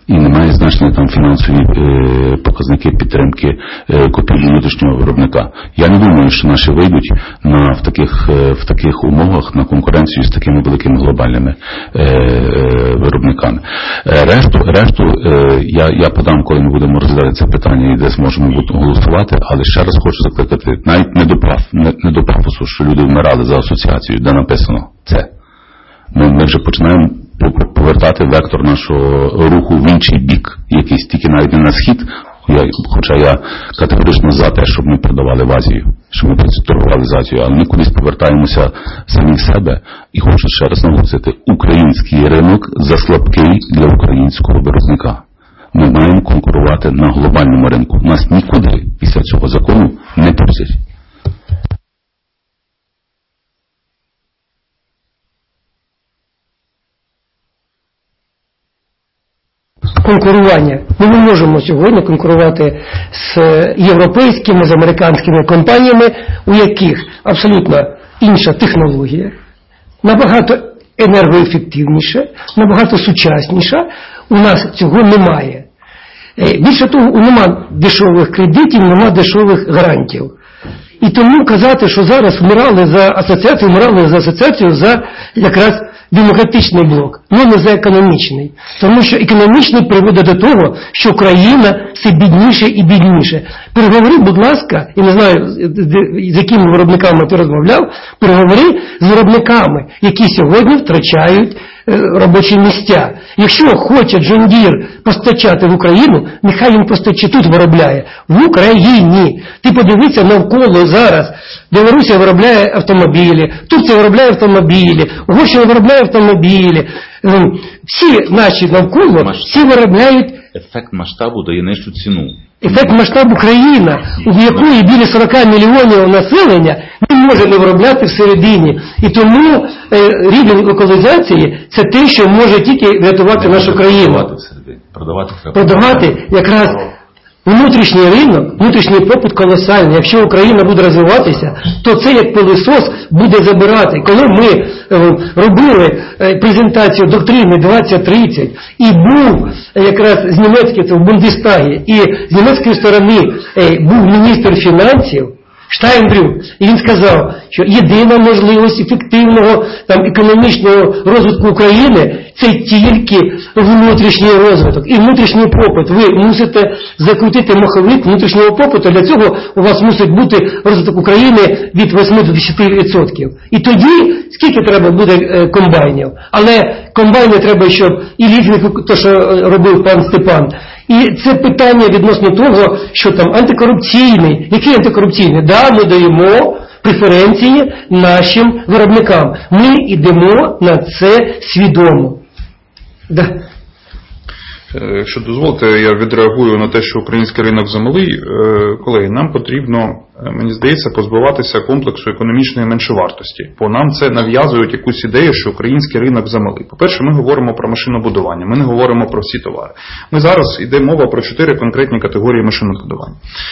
І немає значення там фінансові показники підтримки купівлі внутрішнього виробника. Я не думаю, що наші вийдуть в таких умовах на конкуренцію з такими великими глобальними виробниками. Решту я подам, коли ми будемо розглядати це питання і де зможемо голосувати, але ще раз хочу закликати, навіть не до пафосу, що люди вмирали за асоціацію, де написано це. Ми вже починаємо повертати вектор нашого руху в інший бік, якийсь тільки навіть не на схід, хоча я категорично за те, щоб ми продавали в Азію, щоб ми торгували з Азією, але ми кудись повертаємося самі в себе. І хочу ще раз наголосити, український ринок заслабкий для українського виробника. Ми маємо конкурувати на глобальному ринку. Нас нікуди після цього закону не пустять. Конкурування. Ми не можемо сьогодні конкурувати з європейськими, з американськими компаніями, у яких абсолютно інша технологія, набагато енергоефективніша, набагато сучасніша. У нас цього немає. Більше того, нема дешевих кредитів, нема дешевих гарантів. І тому казати, що зараз вмирали за асоціацію, за якраз демократичний блок, але не за економічний. Тому що економічний приводить до того, що країна все бідніше і бідніше. Переговори, будь ласка, я не знаю, з якими виробниками ти розмовляв, переговори з виробниками, які сьогодні втрачають робочі місця. Якщо хоче John Deere постачати в Україну, нехай він постачить, тут виробляє. В Україні. Ти подивися навколо зараз. Білорусія виробляє автомобілі, Турція виробляє автомобілі, Угорщина виробляє автомобілі. Всі наші навколо, всі виробляють. Ефект масштабу дає нижчу ціну. Ефект масштабу країна, у якої біля 40 мільйонів населення, не може не виробляти всередині. І тому рівень локалізації – це те, що може тільки врятувати нашу країну. Продавати якраз внутрішній ринок, внутрішній попит колосальний. Якщо Україна буде розвиватися, то це як пилосос буде забирати. Коли ми робили презентацію доктрини 2030 і був якраз з німецької, це в Бундестагі, і з німецької сторони був міністр фінансів Штайнбрюк, і він сказав, що єдина можливість ефективного економічного розвитку України – це тільки внутрішній розвиток і внутрішній попит. Ви мусите закрутити маховик внутрішнього попиту, для цього у вас мусить бути розвиток України від 8 до 10%. І тоді скільки треба буде комбайнів? Але комбайни треба, щоб і лізинг, то що робив пан Степан. І це питання відносно того, що там антикорупційний. Який антикорупційний? Да, ми даємо преференції нашим виробникам. Ми йдемо на це свідомо. Да. Якщо дозволите, я відреагую на те, що український ринок замалий. Колеги, нам потрібно, мені здається, позбаватися комплексу економічної меншовартості. Бо нам це нав'язують якусь ідею, що український ринок замалий. По-перше, ми говоримо про машинобудування, ми не говоримо про всі товари. Ми зараз йде мова про 4 конкретні категорії машинобудування.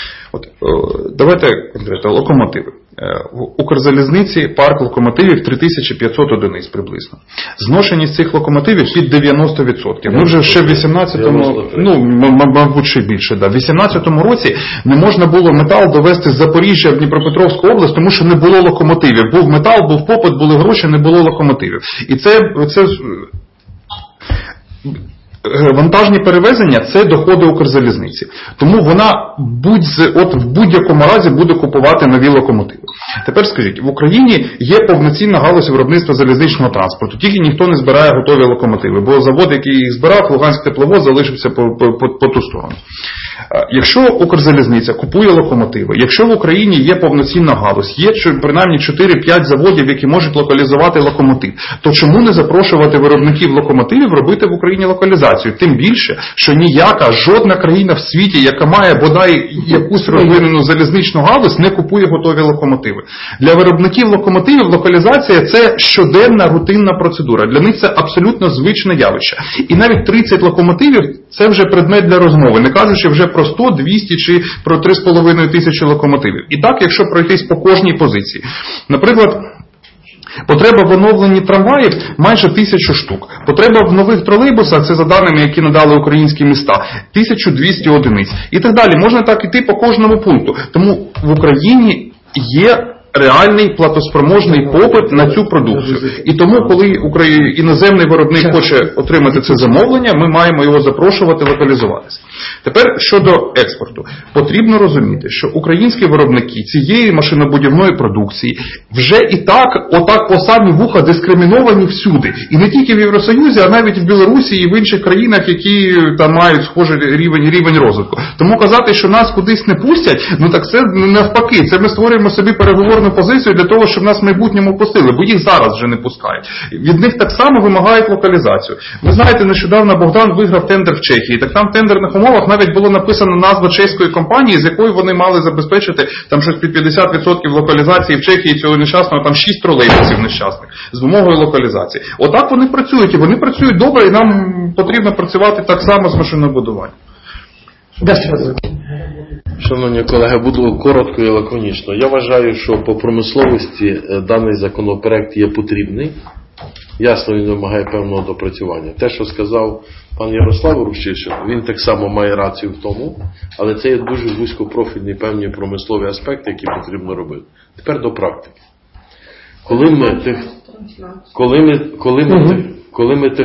Давайте конкретно локомотиви. В Укрзалізниці парк локомотивів 3500 одиниць приблизно. Зношеність цих локомотивів під 90%. Ми вже ще в 18-му, мабуть, ще більше. В 18-му році не можна було метал довести з Запоріжжя в Дніпропетровську область, тому що не було локомотивів. Був метал, був попит, були гроші, не було локомотивів. І це вантажні перевезення – це доходи Укрзалізниці. Тому вона в будь-якому разі буде купувати нові локомотиви. Тепер скажіть, в Україні є повноцінна галузь виробництва залізничного транспорту, тільки ніхто не збирає готові локомотиви, бо завод, який їх збирав, Луганськ тепловоз, залишився по ту сторону. Якщо Укрзалізниця купує локомотиви, якщо в Україні є повноцінна галузь, є принаймні 4-5 заводів, які можуть локалізувати локомотив, то чому не запрошувати виробників локомотивів робити в Україні локалізацію? Тим більше, що жодна країна в світі, яка має бодай якусь розвинену залізничну галузь, не купує готові локомотиви. Для виробників локомотивів локалізація – це щоденна рутинна процедура. Для них це абсолютно звичне явище. І навіть 30 локомотивів – це вже предмет для розмови, не кажучи вже про 100, 200 чи про 3,5 тисячі локомотивів. І так, якщо пройтись по кожній позиції. Наприклад, Потреба в оновленні трамваїв майже 1000 штук. Потреба в нових тролейбусах, це за даними, які надали українські міста, 1200 одиниць. І так далі. Можна так іти по кожному пункту. Тому в Україні є реальний платоспроможний попит на цю продукцію. І тому, коли іноземний виробник хоче отримати це замовлення, ми маємо його запрошувати локалізуватися. Тепер щодо експорту. Потрібно розуміти, що українські виробники цієї машинобудівної продукції вже і так, отак по самі вуха дискриміновані всюди. І не тільки в Євросоюзі, а навіть в Білорусі і в інших країнах, які там мають схожий рівень розвитку. Тому казати, що нас кудись не пустять, ну так це навпаки. Це ми створюємо собі переговорну позицію для того, щоб нас в майбутньому пустили, бо їх зараз вже не пускають. Від них так само вимагають локалізацію. Ви знаєте, нещодавно Богдан виграв тендер в Чехії. Так там в тендерних умовах навіть було написано назва чеської компанії, з якою вони мали забезпечити там щось під 50% локалізації в Чехії цього нещасного, там 6 тролейбусів нещасних з вимогою локалізації. Отак вони працюють, і вони працюють добре, і нам потрібно працювати так само з машинобудуванням. Шановні колеги, буду коротко і лаконічно. Я вважаю, що по промисловості даний законопроект є потрібний. Ясно, він вимагає певного допрацювання. Те, що сказав пан Ярослав Рущишин, він так само має рацію в тому, але це є дуже вузькопрофільні певні промислові аспекти, які потрібно робити. Тепер до практики. Коли ми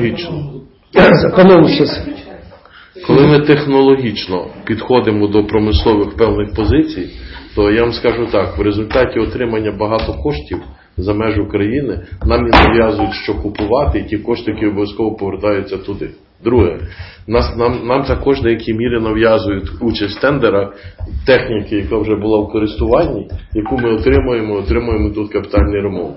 технологічно підходимо до промислових певних позицій, то я вам скажу так, в результаті отримання багато коштів за межі України нам і нав'язують, що купувати, і ті кошти, які обов'язково повертаються туди. Друге, нам також в деякій мірі нав'язують участь в тендерах техніки, яка вже була в користуванні, яку ми отримуємо тут капітальний ремонт.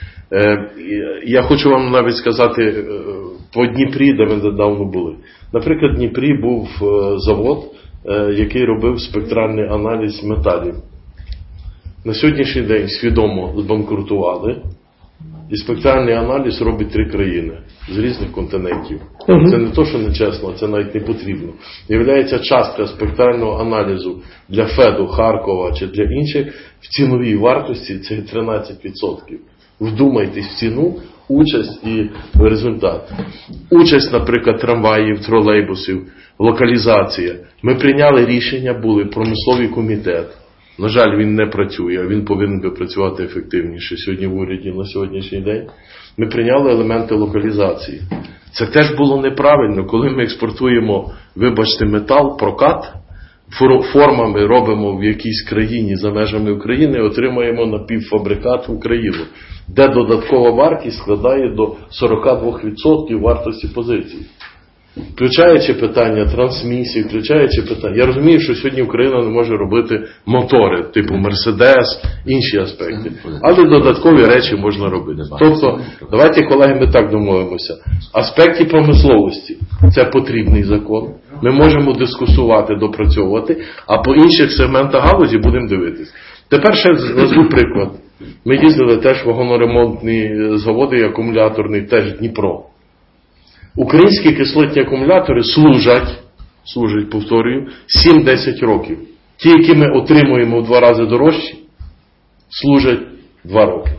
Я хочу вам навіть сказати по Дніпрі, де ми недавно були. Наприклад, в Дніпрі був завод, який робив спектральний аналіз металів. На сьогоднішній день свідомо збанкрутували, і спектральний аналіз робить 3 країни з різних континентів. Це не то, що нечесно, це навіть не потрібно. Являється частка спектрального аналізу для ФЕДу, Харкова чи для інших в ціновій вартості це 13%. Вдумайтесь в ціну, участь і результат. Участь, наприклад, трамваїв, тролейбусів, локалізація. Ми прийняли рішення, були промисловий комітет. На жаль, він не працює, він повинен би працювати ефективніше сьогодні в уряді на сьогоднішній день. Ми прийняли елементи локалізації. Це теж було неправильно, коли ми експортуємо, вибачте, метал, прокат, формами робимо в якійсь країні за межами України, отримаємо напівфабрикат в Україну, де додаткова вартість складає до 42% вартості позицій. Включаючи питання трансмісії, включаючи питання. Я розумію, що сьогодні Україна не може робити мотори, типу Мерседес, інші аспекти. Але додаткові речі можна робити. Тобто, давайте, колеги, ми так домовимося. Аспекти промисловості – це потрібний закон. Ми можемо дискусувати, допрацьовувати, а по інших сегментах галузі будемо дивитись. Тепер ще назву приклад. Ми їздили теж в вагоноремонтні заводи і акумуляторний, теж Дніпро. Українські кислотні акумулятори служать, повторюю, 7-10 років. Ті, які ми отримуємо в 2 рази дорожчі, служать 2 роки.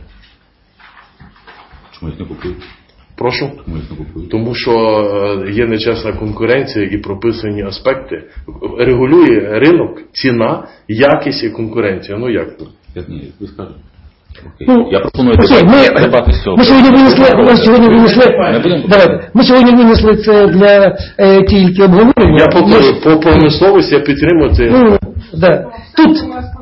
Чому їх не купують? Прошу? Чому їх не купують? Тому що є нечесна конкуренція і прописані аспекти. Регулює ринок, ціна, якість і конкуренція. Ну як то? Ні, ви скажете. Я пропоную дебати з цього. Ми сьогодні винесли це для тільки обговорення. Я по промисловості я підтримую це. Тут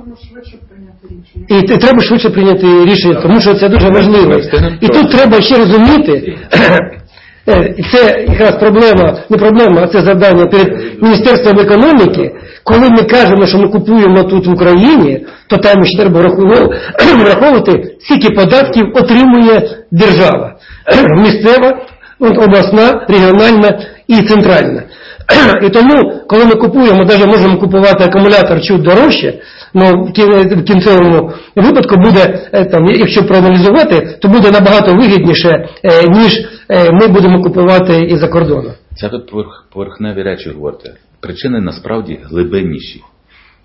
і треба швидше прийняти рішення, тому що це дуже важливо. І тут треба ще розуміти, і це якраз не проблема, а це завдання перед Міністерством економіки. Коли ми кажемо, що ми купуємо тут в Україні, то там ще треба враховувати, скільки податків отримує держава. Місцева, обласна, регіональна і центральна. І тому, коли ми купуємо, навіть можемо купувати акумулятор чуть дорожче, але в кінцевому випадку буде, якщо проаналізувати, то буде набагато вигідніше, ніж ми будемо купувати і за кордону. Це ви поверхневі речі говорите. Причини насправді глибинніші.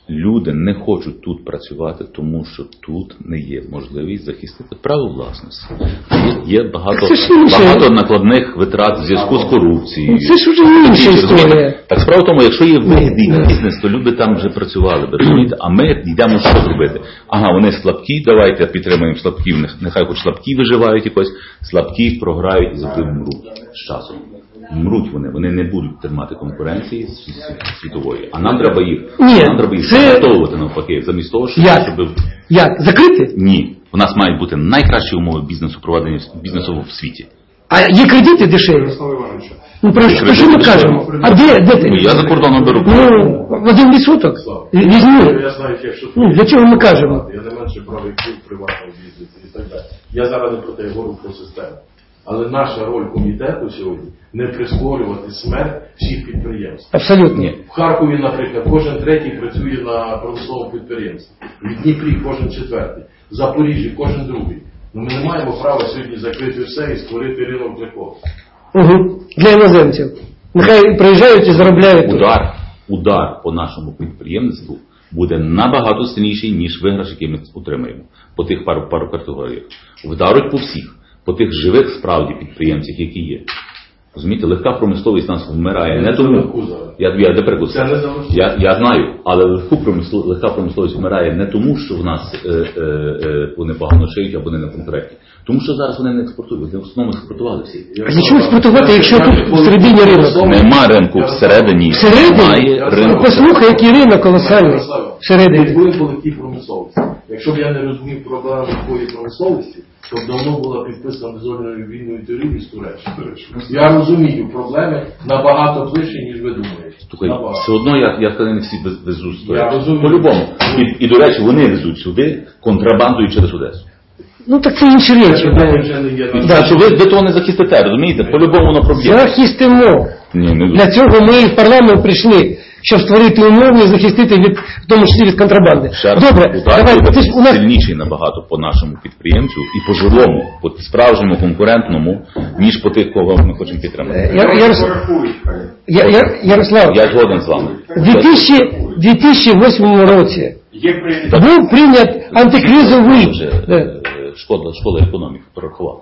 Люди не хочуть тут працювати, тому що тут не є можливість захистити право власності. Є багато накладних витрат в зв'язку з корупцією. Це ж вже інша історія. Так справа в тому, якщо є вигідний бізнес, то люди там вже працювали, розумієте? А ми йдемо що зробити? Ага, вони слабкі, давайте підтримуємо слабків, нехай хоч слабкі виживають якось, слабкі програють і завжди мруть з часом. Мруть вони не будуть тримати конкуренції світової. А нам треба їх заготовувати навпаки, замість того, щоб... Як? Закрити? Ні. У нас мають бути найкращі умови бізнесу, проведення бізнесу в світі. А є кредити дешеві? Ну про що ми кажемо? А де ти? Я за кордоном беру. Ну, 1%. Візьму. Для чого ми кажемо? Я не менше правий вплив приватного бізнесу і так далі. Я зараз не про те, я говорю про систему. Але наша роль комітету сьогодні не прискорювати смерть всіх підприємств. Абсолютно. В Харкові, наприклад, кожен третій працює на промисловому підприємстві. В Дніпрі кожен четвертий. В Запоріжжі кожен другий. Ми не маємо права сьогодні закрити все і створити ринок для кого. Для іноземців. Нехай приїжджають і заробляють. Удар по нашому підприємництву буде набагато сильніший, ніж виграш, який ми отримаємо. По тих пару категоріях. Вдаруть по всіх. По тих живих справді підприємцях, які є. Розумієте, легка промисловість нас вмирає не тому. Я знаю, але легка промисловість вмирає не тому, що в нас вони погано шиють або не на контракті. Тому що зараз вони не експортують, вони в основному експортували всі. А нічого експортувати, якщо тут всередині ринок? Нема ринку всередині. Немає ринку. Послухай, який ринок колосальний всередині. Відбули були ті промисловості. Якщо б я не розумів проблеми такої промисловості, то давно була підписана зоною вільної торгівлі з Туреччиною. Я розумію, проблеми набагато ближче, ніж ви думаєте. Все одно, я не всі везуть з Туреччини. По-любому. І, до речі, вони везуть сюди контрабандою через Одесу. Ну так це інші речі. Ви того не захистите, розумієте? По-любому воно проблема. Захистимо. Для цього ми в парламент прийшли, щоб створити умови і захистити в тому числі від контрабанди. Добре, давай, сильніший набагато по нашому підприємцю і по живому, по справжньому конкурентному, ніж по тих, кого ми хочемо підтримати. Ярослав, я згоден з вами. У 2008 році був прийнят антикризовий школа економіки порахувала.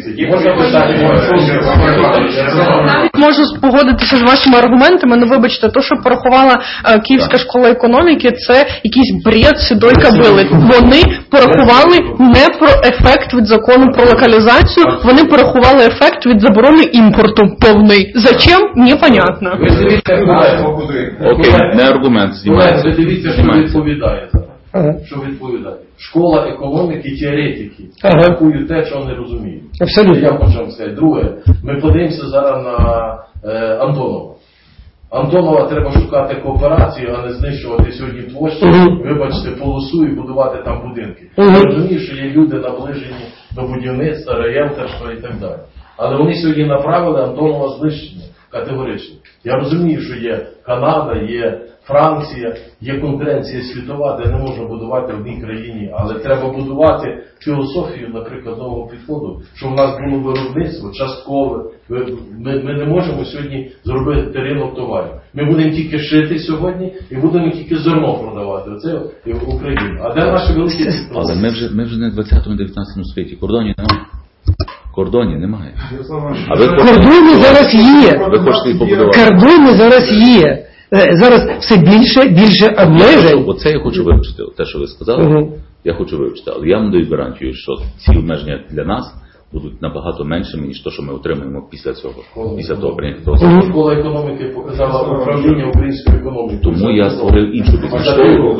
Можу погодитися з вашими аргументами, але вибачте, то, що порахувала Київська школа економіки, це якийсь бред Сідой Кобили. Вони порахували не про ефект від закону про локалізацію, вони порахували ефект від заборони імпорту повний. Зачем? Непонятно. Окей, не аргумент. Ви дивіться, що відповідає. Що відповідає? Школа економіки, теоретики рахують те, що вони розуміють. Абсолютно. Я хочу вам сказати. Друге, ми подивимося зараз на Антонова. Антонова треба шукати кооперацію, а не знищувати сьогодні площу, вибачте, полосу і будувати там будинки. Я розумію, що є люди наближені до будівництва, реєнтерства і так далі. Але вони сьогодні направили Антонова знищення категорично. Я розумію, що є Канада, є Франція, є конкуренція світова, де не можна будувати в одній країні, але треба будувати філософію, наприклад, нового підходу, щоб у нас було виробництво часткове. Ми не можемо сьогодні зробити ринок товарів. Ми будемо тільки шити сьогодні і будемо тільки зерно продавати. Оце в Україні. А де наші великі підприємства? Але ми вже не в 20-19 світі. Кордонів немає. Кордони зараз є. Ви хочете їх побудувати? Кордони зараз є. Зараз все більше обмежень. Оце я хочу вивчити. Те, що ви сказали, я хочу вивчити. Але я вам даю гарантію, що ці обмеження для нас будуть набагато меншими, ніж те, що ми отримаємо після цього. Після того прийняття. Школа економіки показала управління української економіки. Тому я створив іншу бізнес-школу.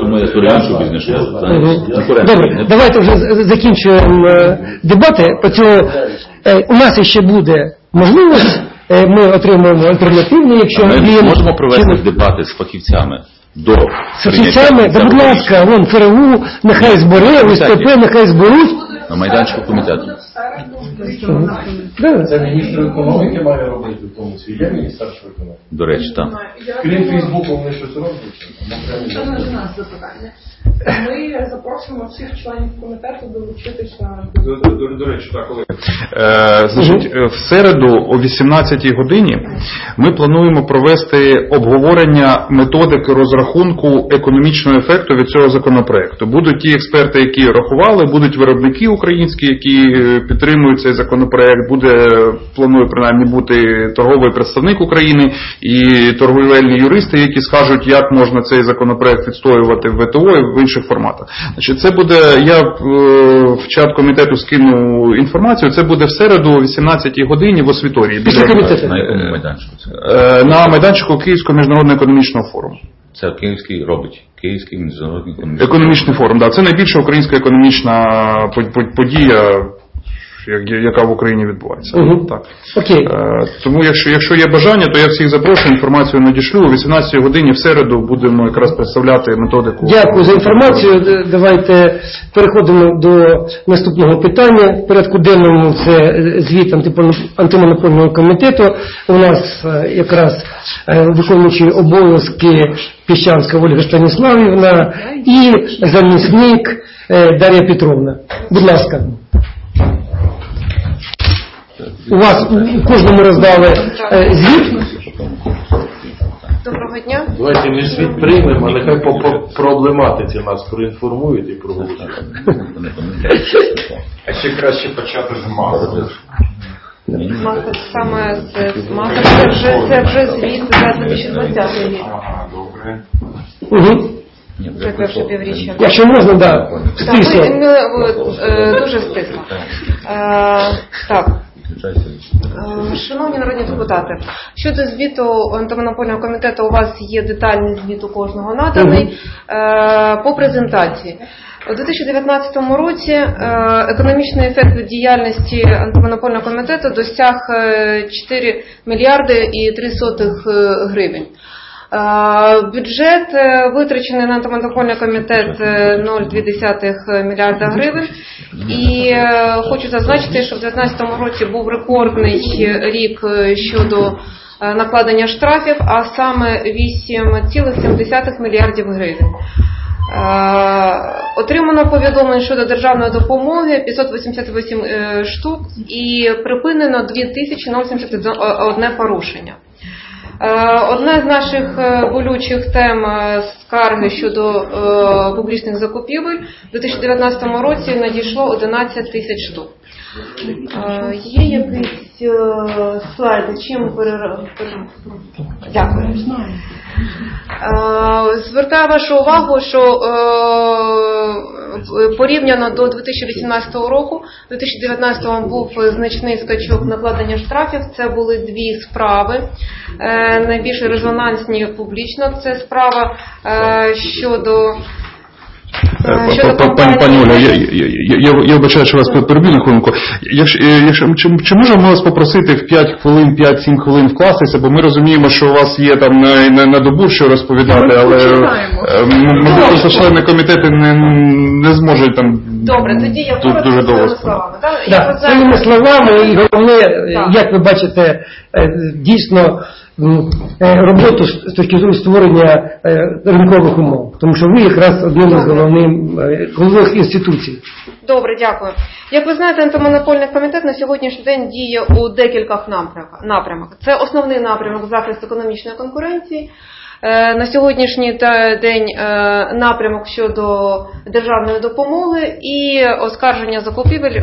Добре, давайте вже закінчуємо дебати. По цьому у нас ще буде можливість. Ми отримуємо альтернативні, якщо ми можемо провести дебати з фахівцями до фахівцями, будь ласка, вон ФРУ, нехай збере, УСТП, нехай зберуть. На майданчику комітету. Це міністр економіки має робити в тому світі. Є міністерство економіки? До речі, так. Крім Фейсбуку, вони щось роблять? Це не до нас запитання. Ми запрошуємо всіх членів комітету долучитися. До речі, так, колеги. Значить, в середу о 18-й годині ми плануємо провести обговорення методики розрахунку економічного ефекту від цього законопроекту. Будуть ті експерти, які рахували, будуть виробники українські, які підтримують цей законопроект, планує принаймні бути торговий представник України і торговельні юристи, які скажуть, як можна цей законопроект відстоювати в ВТО і в інших форматах. Значить, це буде, я в чат комітету скину інформацію, це буде в середу о 18-й годині в Освіторії. Після комітету? На якому майданчику? На майданчику Київського міжнародного економічного форуму. Це Київський робить. Київський міжнародний економічний форум. Да. Це найбільша українська економічна подія, яка в Україні відбувається. Так. Окей. Тому якщо є бажання, то я всіх запрошую, інформацію надішлю. О 18-й годині в середу будемо якраз представляти методику. Дякую за інформацію. Давайте переходимо до наступного питання. В порядку денному це звіт антимонопольного комітету. У нас якраз виконуючий обов'язки Піщанська Ольга Станіславівна і замісник Дар'я Петровна. Будь ласка. У вас кожному роздали звіт. Доброго дня. Давайте не звіт приймемо, а нехай по проблематиці нас проінформують і проголосують. А ще краще почати з масок. Масок саме з масок. Це вже звіт за 2020 рік. Ага, добре. Це перше півріччя. Якщо можна, да. Стисло. Дуже стисло. Так. Шановні народні депутати, щодо звіту антимонопольного комітету, у вас є детальний звіт у кожного наданий. По презентації. У 2019 році економічний ефект від діяльності антимонопольного комітету досяг 4 мільярди і 3 гривень. Бюджет витрачений на антимонопольний комітет 0,2 мільярда гривень. І хочу зазначити, що в 2019 році був рекордний рік щодо накладення штрафів, а саме 8,7 мільярдів гривень. Отримано повідомлень щодо державної допомоги 588 штук і припинено 2071 порушення. Одна з наших болючих тем скарги щодо публічних закупівель в 2019 році надійшло 11 тисяч штук. Є якісь слайди? Чим Дякую. Звертаю вашу увагу, що порівняно до 2018 року, в 2019 був значний скачок накладення штрафів. Це були дві справи, найбільш резонансні публічно. Це справа щодо... Пані Оля, я вибачаю, що вас переб'ю на хвилинку. Чи можемо ми вас попросити в 5-7 хвилин вкластися, бо ми розуміємо, що у вас є там на добу що розповідати, але можливо, члени комітету не зможуть там. Добре, тоді я коротко своїми словами. Своїми словами, і головне, як ви бачите, дійсно роботу з точки зору створення ринкових умов. Тому що ви якраз одним із головних інституцій. Добре, дякую. Як ви знаєте, антимонопольний комітет на сьогоднішній день діє у декількох напрямках. Це основний напрямок захист економічної конкуренції. На сьогоднішній день напрямок щодо державної допомоги і оскарження закупівель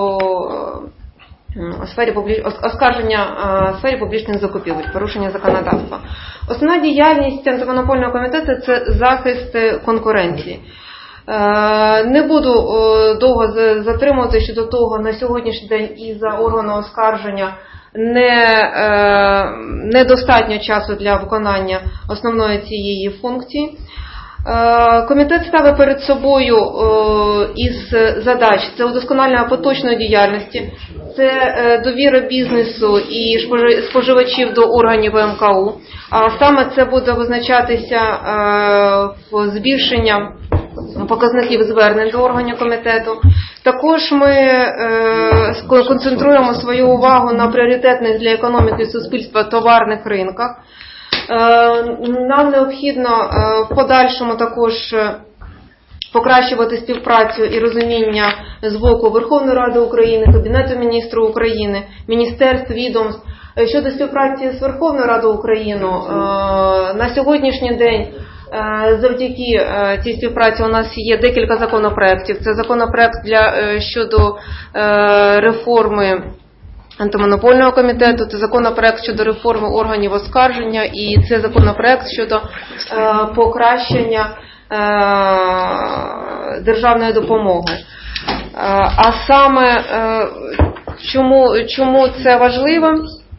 у сфері публічних закупівель, порушення законодавства. Основна діяльність антимонопольного комітету – це захист конкуренції. Не буду довго затримувати щодо того, на сьогоднішній день і за органом оскарження недостатньо часу для виконання основної цієї функції. Комітет ставить перед собою із задач – це удосконалення поточної діяльності, це довіра бізнесу і споживачів до органів МКУ, а саме це буде визначатися в збільшення показників звернень до органів комітету. Також ми концентруємо свою увагу на пріоритетних для економіки і суспільства товарних ринках. Нам необхідно в подальшому також покращувати співпрацю і розуміння з боку Верховної Ради України, Кабінету міністрів України, міністерств, відомств. Щодо співпраці з Верховною Радою України, на сьогоднішній день завдяки цій співпраці у нас є декілька законопроєктів. Це законопроєкт щодо реформи антимонопольного комітету, це законопроєкт щодо реформи органів оскарження і це законопроєкт щодо покращення державної допомоги. А саме чому це важливо?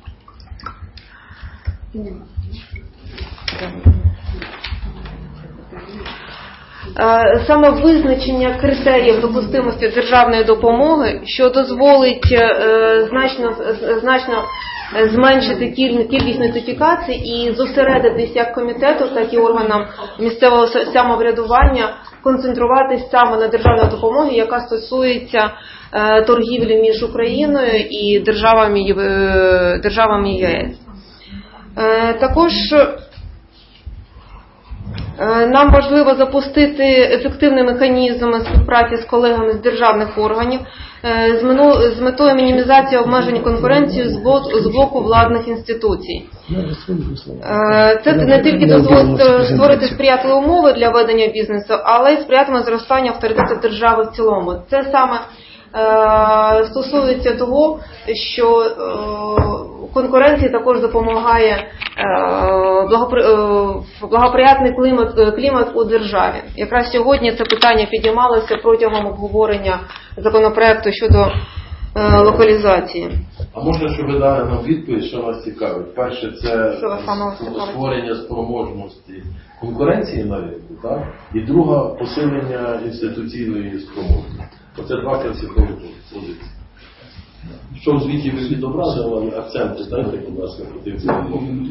Саме визначення критеріїв допустимості державної допомоги, що дозволить значно зменшити кількість нотифікацій і зосередитись як комітету, так і органам місцевого самоврядування, концентруватись саме на державній допомогі, яка стосується торгівлі між Україною і державами ЄС. Також нам важливо запустити ефективний механізм співпраці з колегами з державних органів з метою мінімізації обмежень конкуренції з боку владних інституцій. Це не тільки дозволить створити сприятливі умови для ведення бізнесу, але й сприятиме зростанню авторитету держави в цілому. Це саме стосується того, що конкуренції також допомагає благоприятний клімат у державі. Якраз сьогодні це питання підіймалося протягом обговорення законопроекту щодо локалізації. А можна, щоб ви дали нам відповідь, що вас цікавить? Перше, це створення спроможності конкуренції на ринку, так? І друга – посилення інституційної спроможності. Оце два принципові позиції. Що в звіті ви відобразили, акценти дайте, будь ласка, по тим цілому.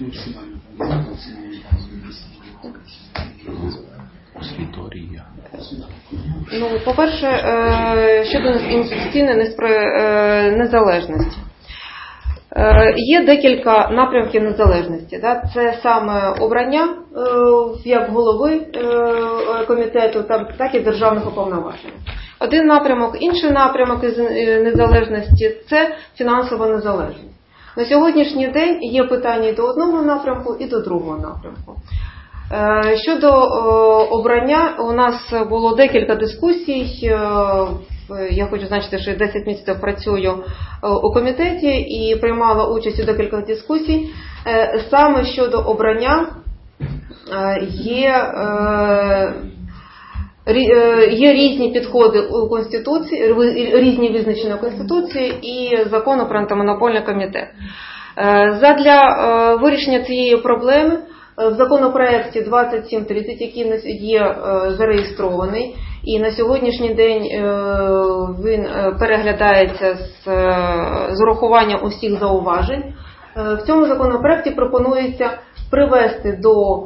По-перше, щодо інституційної незалежності. Є декілька напрямків незалежності. Це саме обрання як голови комітету, так і державних уповноважень. Один напрямок, інший напрямок незалежності – це фінансова незалежність. На сьогоднішній день є питання і до одного напрямку, і до другого напрямку. Щодо обрання, у нас було декілька дискусій. Я хочу зазначити, що 10 місяців працюю у комітеті і приймала участь у декількох дискусій. Саме щодо обрання є різні підходи у Конституції, різні визначення Конституції і Закону про антимонопольний комітет. Задля вирішення цієї проблеми в законопроекті 2730, який є зареєстрований, і на сьогоднішній день він переглядається з урахуванням усіх зауважень, в цьому законопроекті пропонується привести до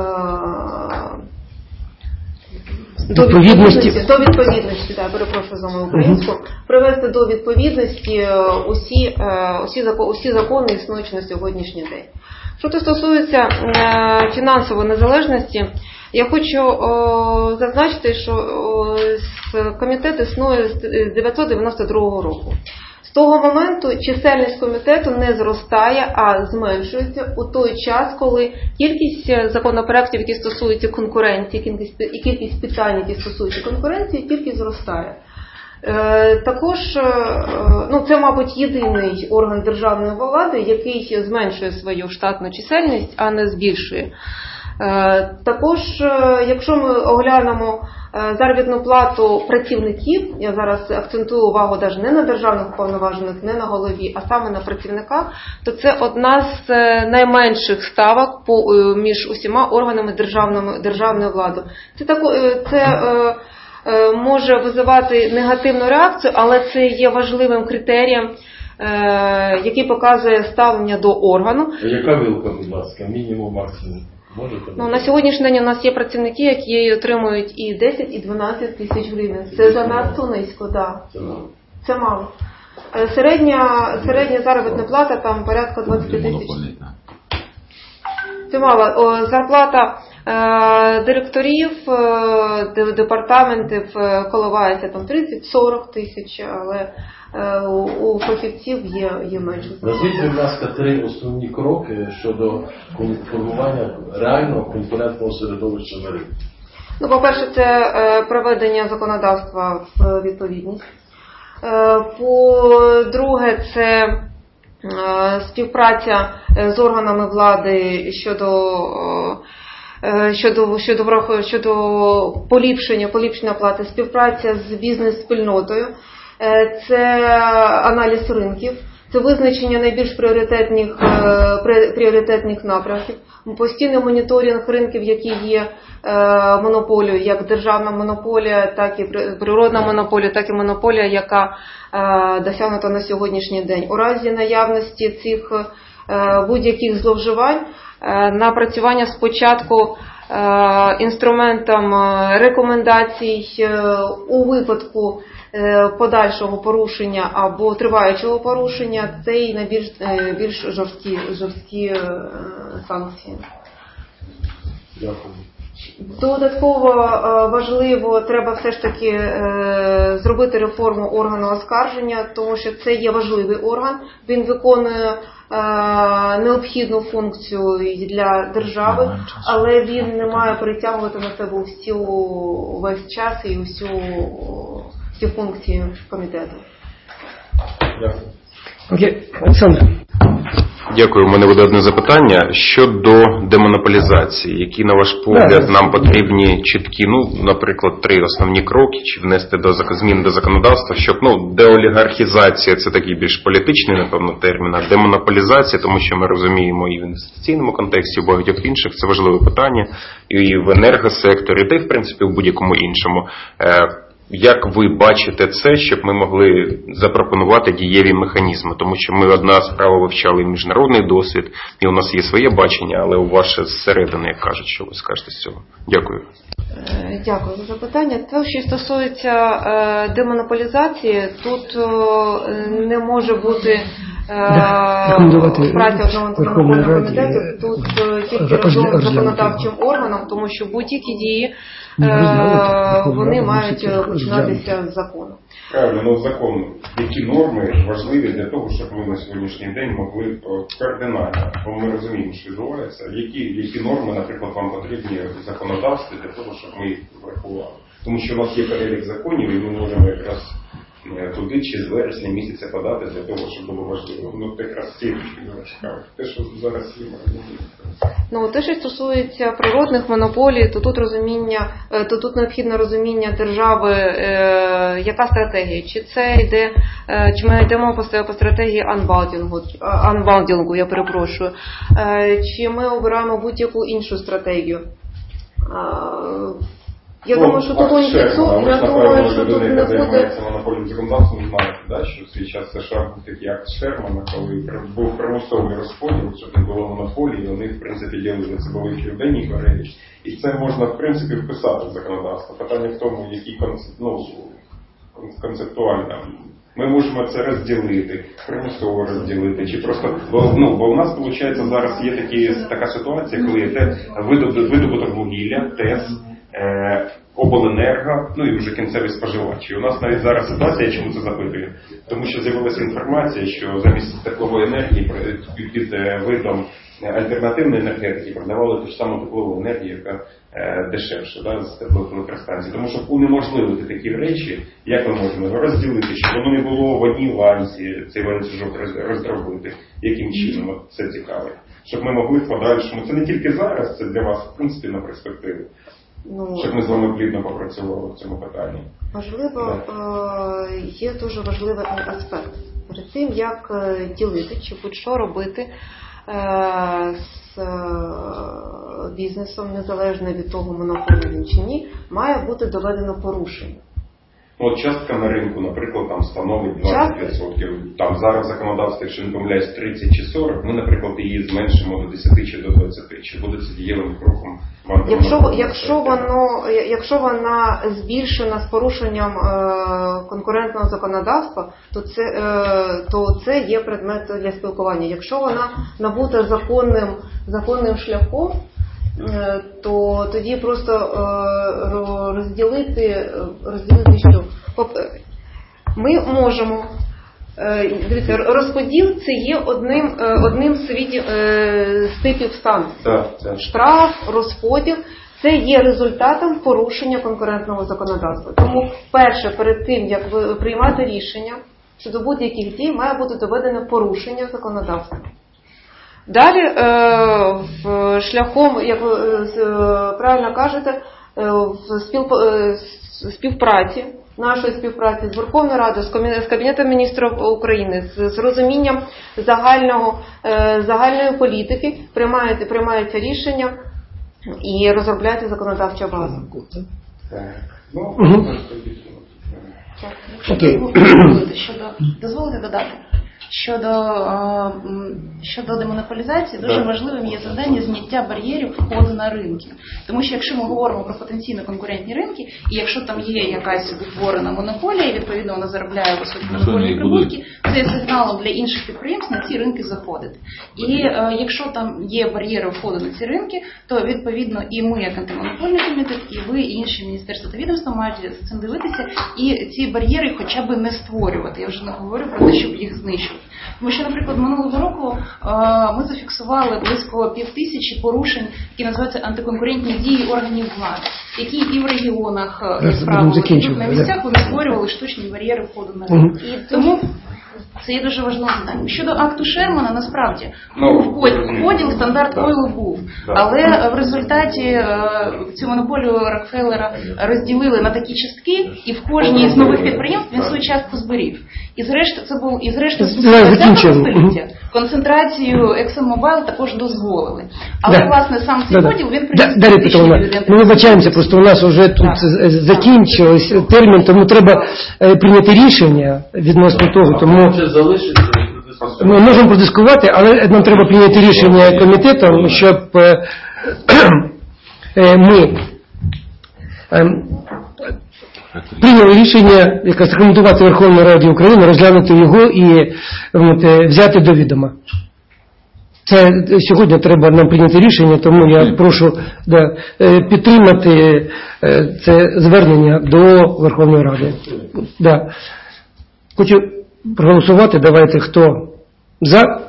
відповідності, перепрошую за мою українську, привести до відповідності усі закони, існуючі на сьогоднішній день. Що стосується фінансової незалежності, я хочу зазначити, що комітет існує з 1992 року. З того моменту чисельність комітету не зростає, а зменшується у той час, коли кількість законопроєктів, які стосуються конкуренції, і кількість питань, які стосуються конкуренції, тільки зростає. Також, це, мабуть, єдиний орган державної влади, який зменшує свою штатну чисельність, а не збільшує. Також, якщо ми оглянемо заробітну плату працівників, я зараз акцентую увагу навіть не на державних уповноважених, не на голові, а саме на працівника, то це одна з найменших ставок між усіма органами державної влади. Це може визивати негативну реакцію, але це є важливим критерієм, який показує ставлення до органу. Яка вилка, будь ласка, мінімум, максимум? На сьогоднішній день у нас є працівники, які отримують і 10, і 12 тисяч гривень. Це занадто низько, так. Це мало. Середня заробітна плата там порядка 20 тисяч. Це мало. Зарплата Директорів, департаментів коливається там 30-40 тисяч, але у фахівців є менше. Назвіть, будь ласка, 3 основні кроки щодо формування реального конкурентного середовища на ринку. Ну, по-перше, це приведення законодавства в відповідність. По-друге, це співпраця з органами влади щодо поліпшення оплати, співпраця з бізнес-спільнотою, це аналіз ринків, це визначення найбільш пріоритетних напрямків, постійний моніторинг ринків, які є монополією, як державна монополія, так і природна монополія, так і монополія, яка досягнута на сьогоднішній день. У разі наявності цих будь-яких зловживань, напрацювання спочатку інструментом рекомендацій у випадку подальшого порушення або триваючого порушення, це і найбільш жорсткі санкції. Дякую. Додатково важливо, треба все ж таки зробити реформу органу оскарження, тому що це є важливий орган, він виконує необхідну функцію для держави, але він не має перетягувати на себе весь час і всі функції комітету. Дякую. Окей, Олександр. Дякую. У мене буде одне запитання щодо демонополізації. Які, на ваш погляд, нам потрібні чіткі, наприклад, 3 основні кроки, чи внести змін до законодавства, щоб, деолігархізація – це такий більш політичний, напевно, термін, а демонополізація, тому що ми розуміємо і в інвестиційному контексті, і в багатьох інших, це важливе питання, і в енергосекторі, та й, в принципі, в будь-якому іншому. Як ви бачите це, щоб ми могли запропонувати дієві механізми? Тому що ми одна справа вивчали міжнародний досвід, і у нас є своє бачення, але у ваше зсередини, як кажуть, що ви скажете з цього? Дякую. Дякую за запитання. Те, що стосується демонополізації, тут не може бути праця одного антимонопольного комітету, тут тільки разом з законодавчим органом, тому що будь-які дії вони мають починатися з закону. Правильно, закон, які норми важливі для того, щоб ми на сьогоднішній день могли кардинально, бо ми розуміємо, що відбувається, які норми, наприклад, вам потрібні в законодавстві для того, щоб ми їх врахували. Тому що у нас є перелік законів, і ми можемо якраз туди чи з вересня місяця подати для того, щоб було важливо. Якраз ці цікаві. Те, що зараз є, те, що стосується природних монополій, то тут необхідне розуміння держави, яка стратегія. Чи ми йдемо по стратегії анбалдінгу, я перепрошую, чи ми обираємо будь-яку іншу стратегію. Я думаю, що тут не буде... монопольним законодавством, знаєте, що в свій час США був такий акт Шермана, коли був примусовий розподіл, щоб не було монополії, вони, в принципі, ділили це були в Південній Кореї. І це можна, в принципі, вписати в законодавство. Питання в тому, який концептуально. Ми можемо це розділити, примусово розділити, чи просто, бо у нас, виходить, зараз є така ситуація, коли є видобуток вугілля, ТЕС, обленерго, і вже кінцеві споживачі. У нас навіть зараз ситуація, чому це запитую? Тому що з'явилася інформація, що замість теплової енергії під видом альтернативної енергетики продавали ту ж саму теплову енергію, яка дешевше з теплових електростанцій. Тому що унеможливити такі речі, як ми можемо його розділити, щоб воно не було в одній ланці, цей ланцюжок роздробити, яким чином, це цікаво. Щоб ми могли в подальшому, це не тільки зараз, це для вас, в принципі, на перспективу. Щоб ми з вами плідно попрацювали в цьому питанні. Можливо, є дуже важливий аспект. Перед тим, як ділити чи будь-що робити з бізнесом, незалежно від того, монополії він чи ні, має бути доведено порушення. Частка на ринку, наприклад, там становить 20%. Там зараз законодавство, якщо не помиляюсь, 30 чи 40, ми, наприклад, її зменшимо до 10 чи до 20. Чи буде це дієвим кроком? Якщо вона збільшена з порушенням конкурентного законодавства, то це є предмет для спілкування. Якщо вона набута законним шляхом, то тоді просто розділити що? Ми можемо, дивіться, розподіл це є одним з типів санкцій. Штраф, розподіл це є результатом порушення конкурентного законодавства. Тому перше, перед тим, як приймати рішення щодо будь-яких дій, має бути доведено порушення законодавства. Далі, шляхом, як ви правильно кажете, в співпраці, нашої співпраці з Верховною Радою, з Кабінетом міністрів України, з розумінням загальної політики, приймаються рішення і розробляється законодавча база. Дозволите додати. Щодо демонополізації, дуже важливим є завдання зняття бар'єрів входу на ринки. Тому що якщо ми говоримо про потенційно конкурентні ринки, і якщо там є якась утворена монополія, і відповідно вона заробляє високі монопольні прибутки, це є сигналом для інших підприємств на ці ринки заходити. І якщо там є бар'єри входу на ці ринки, то відповідно і ми, як антимонопольний комітет, і ви, і інші міністерства та відомства мають за цим дивитися і ці бар'єри хоча б не створювати. Я вже не говорю про те, щоб їх знищувати. Тому що, наприклад, минулого року ми зафіксували близько 5000 порушень, які називаються антиконкурентні дії органів влади, які і в регіонах справили, і на місцях вони створювали штучні бар'єри входу на ринок. І тому це є дуже важливим завданням. Щодо акту Шермана, насправді, поділ стандарт Ойлу був, але в результаті цю монополію Рокфеллера розділили на такі частки, і в кожній з нових підприємств він свою частку зберіг. І зрештою, це був століття. Концентрацію ExxonMobil також дозволили. Але, власне, сам цей поділ, він приніс політичні дивіденди. Ми вибачаємося, просто у нас вже тут закінчився термін, тому треба прийняти рішення відносно того, тому ми можемо продискувати, але нам треба прийняти рішення комітетом, щоб ми прийняли рішення, якраз рекомендувати Верховній Раді України, розглянути його і взяти до відома. Це сьогодні треба нам прийняти рішення, тому я прошу підтримати це звернення до Верховної Ради. Хочу проголосувати, давайте, хто за,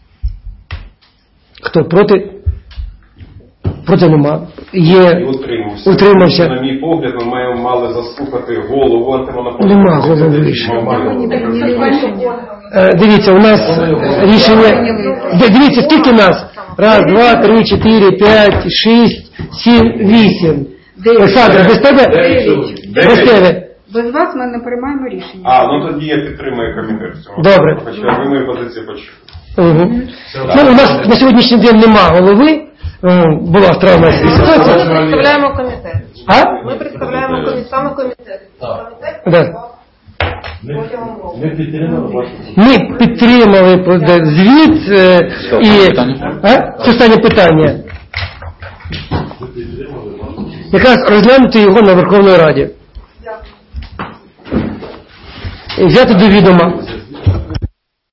хто проти. Проти нема. Утримався. На мій погляд, ми мали заслухати голову антимонопольного. Нема голови. Дивіться, у нас рішення. Дивіться, скільки нас? 1, 2, 3, 4, 5, 6, 7, 8. Олександр, без тебе? Без тебе. Без вас ми не приймаємо рішення. Ну тоді я підтримую комітет в цьому. Добре. Хоча ви мою позицію почули. У нас на сьогоднішній день нема голови. Була странна ситуація. Ми представляємо комітет. Ми представляємо саме комітет. Ми підтримали звіт і останнє питання. Якраз розглянути його на Верховній Раді. Взяти до відома.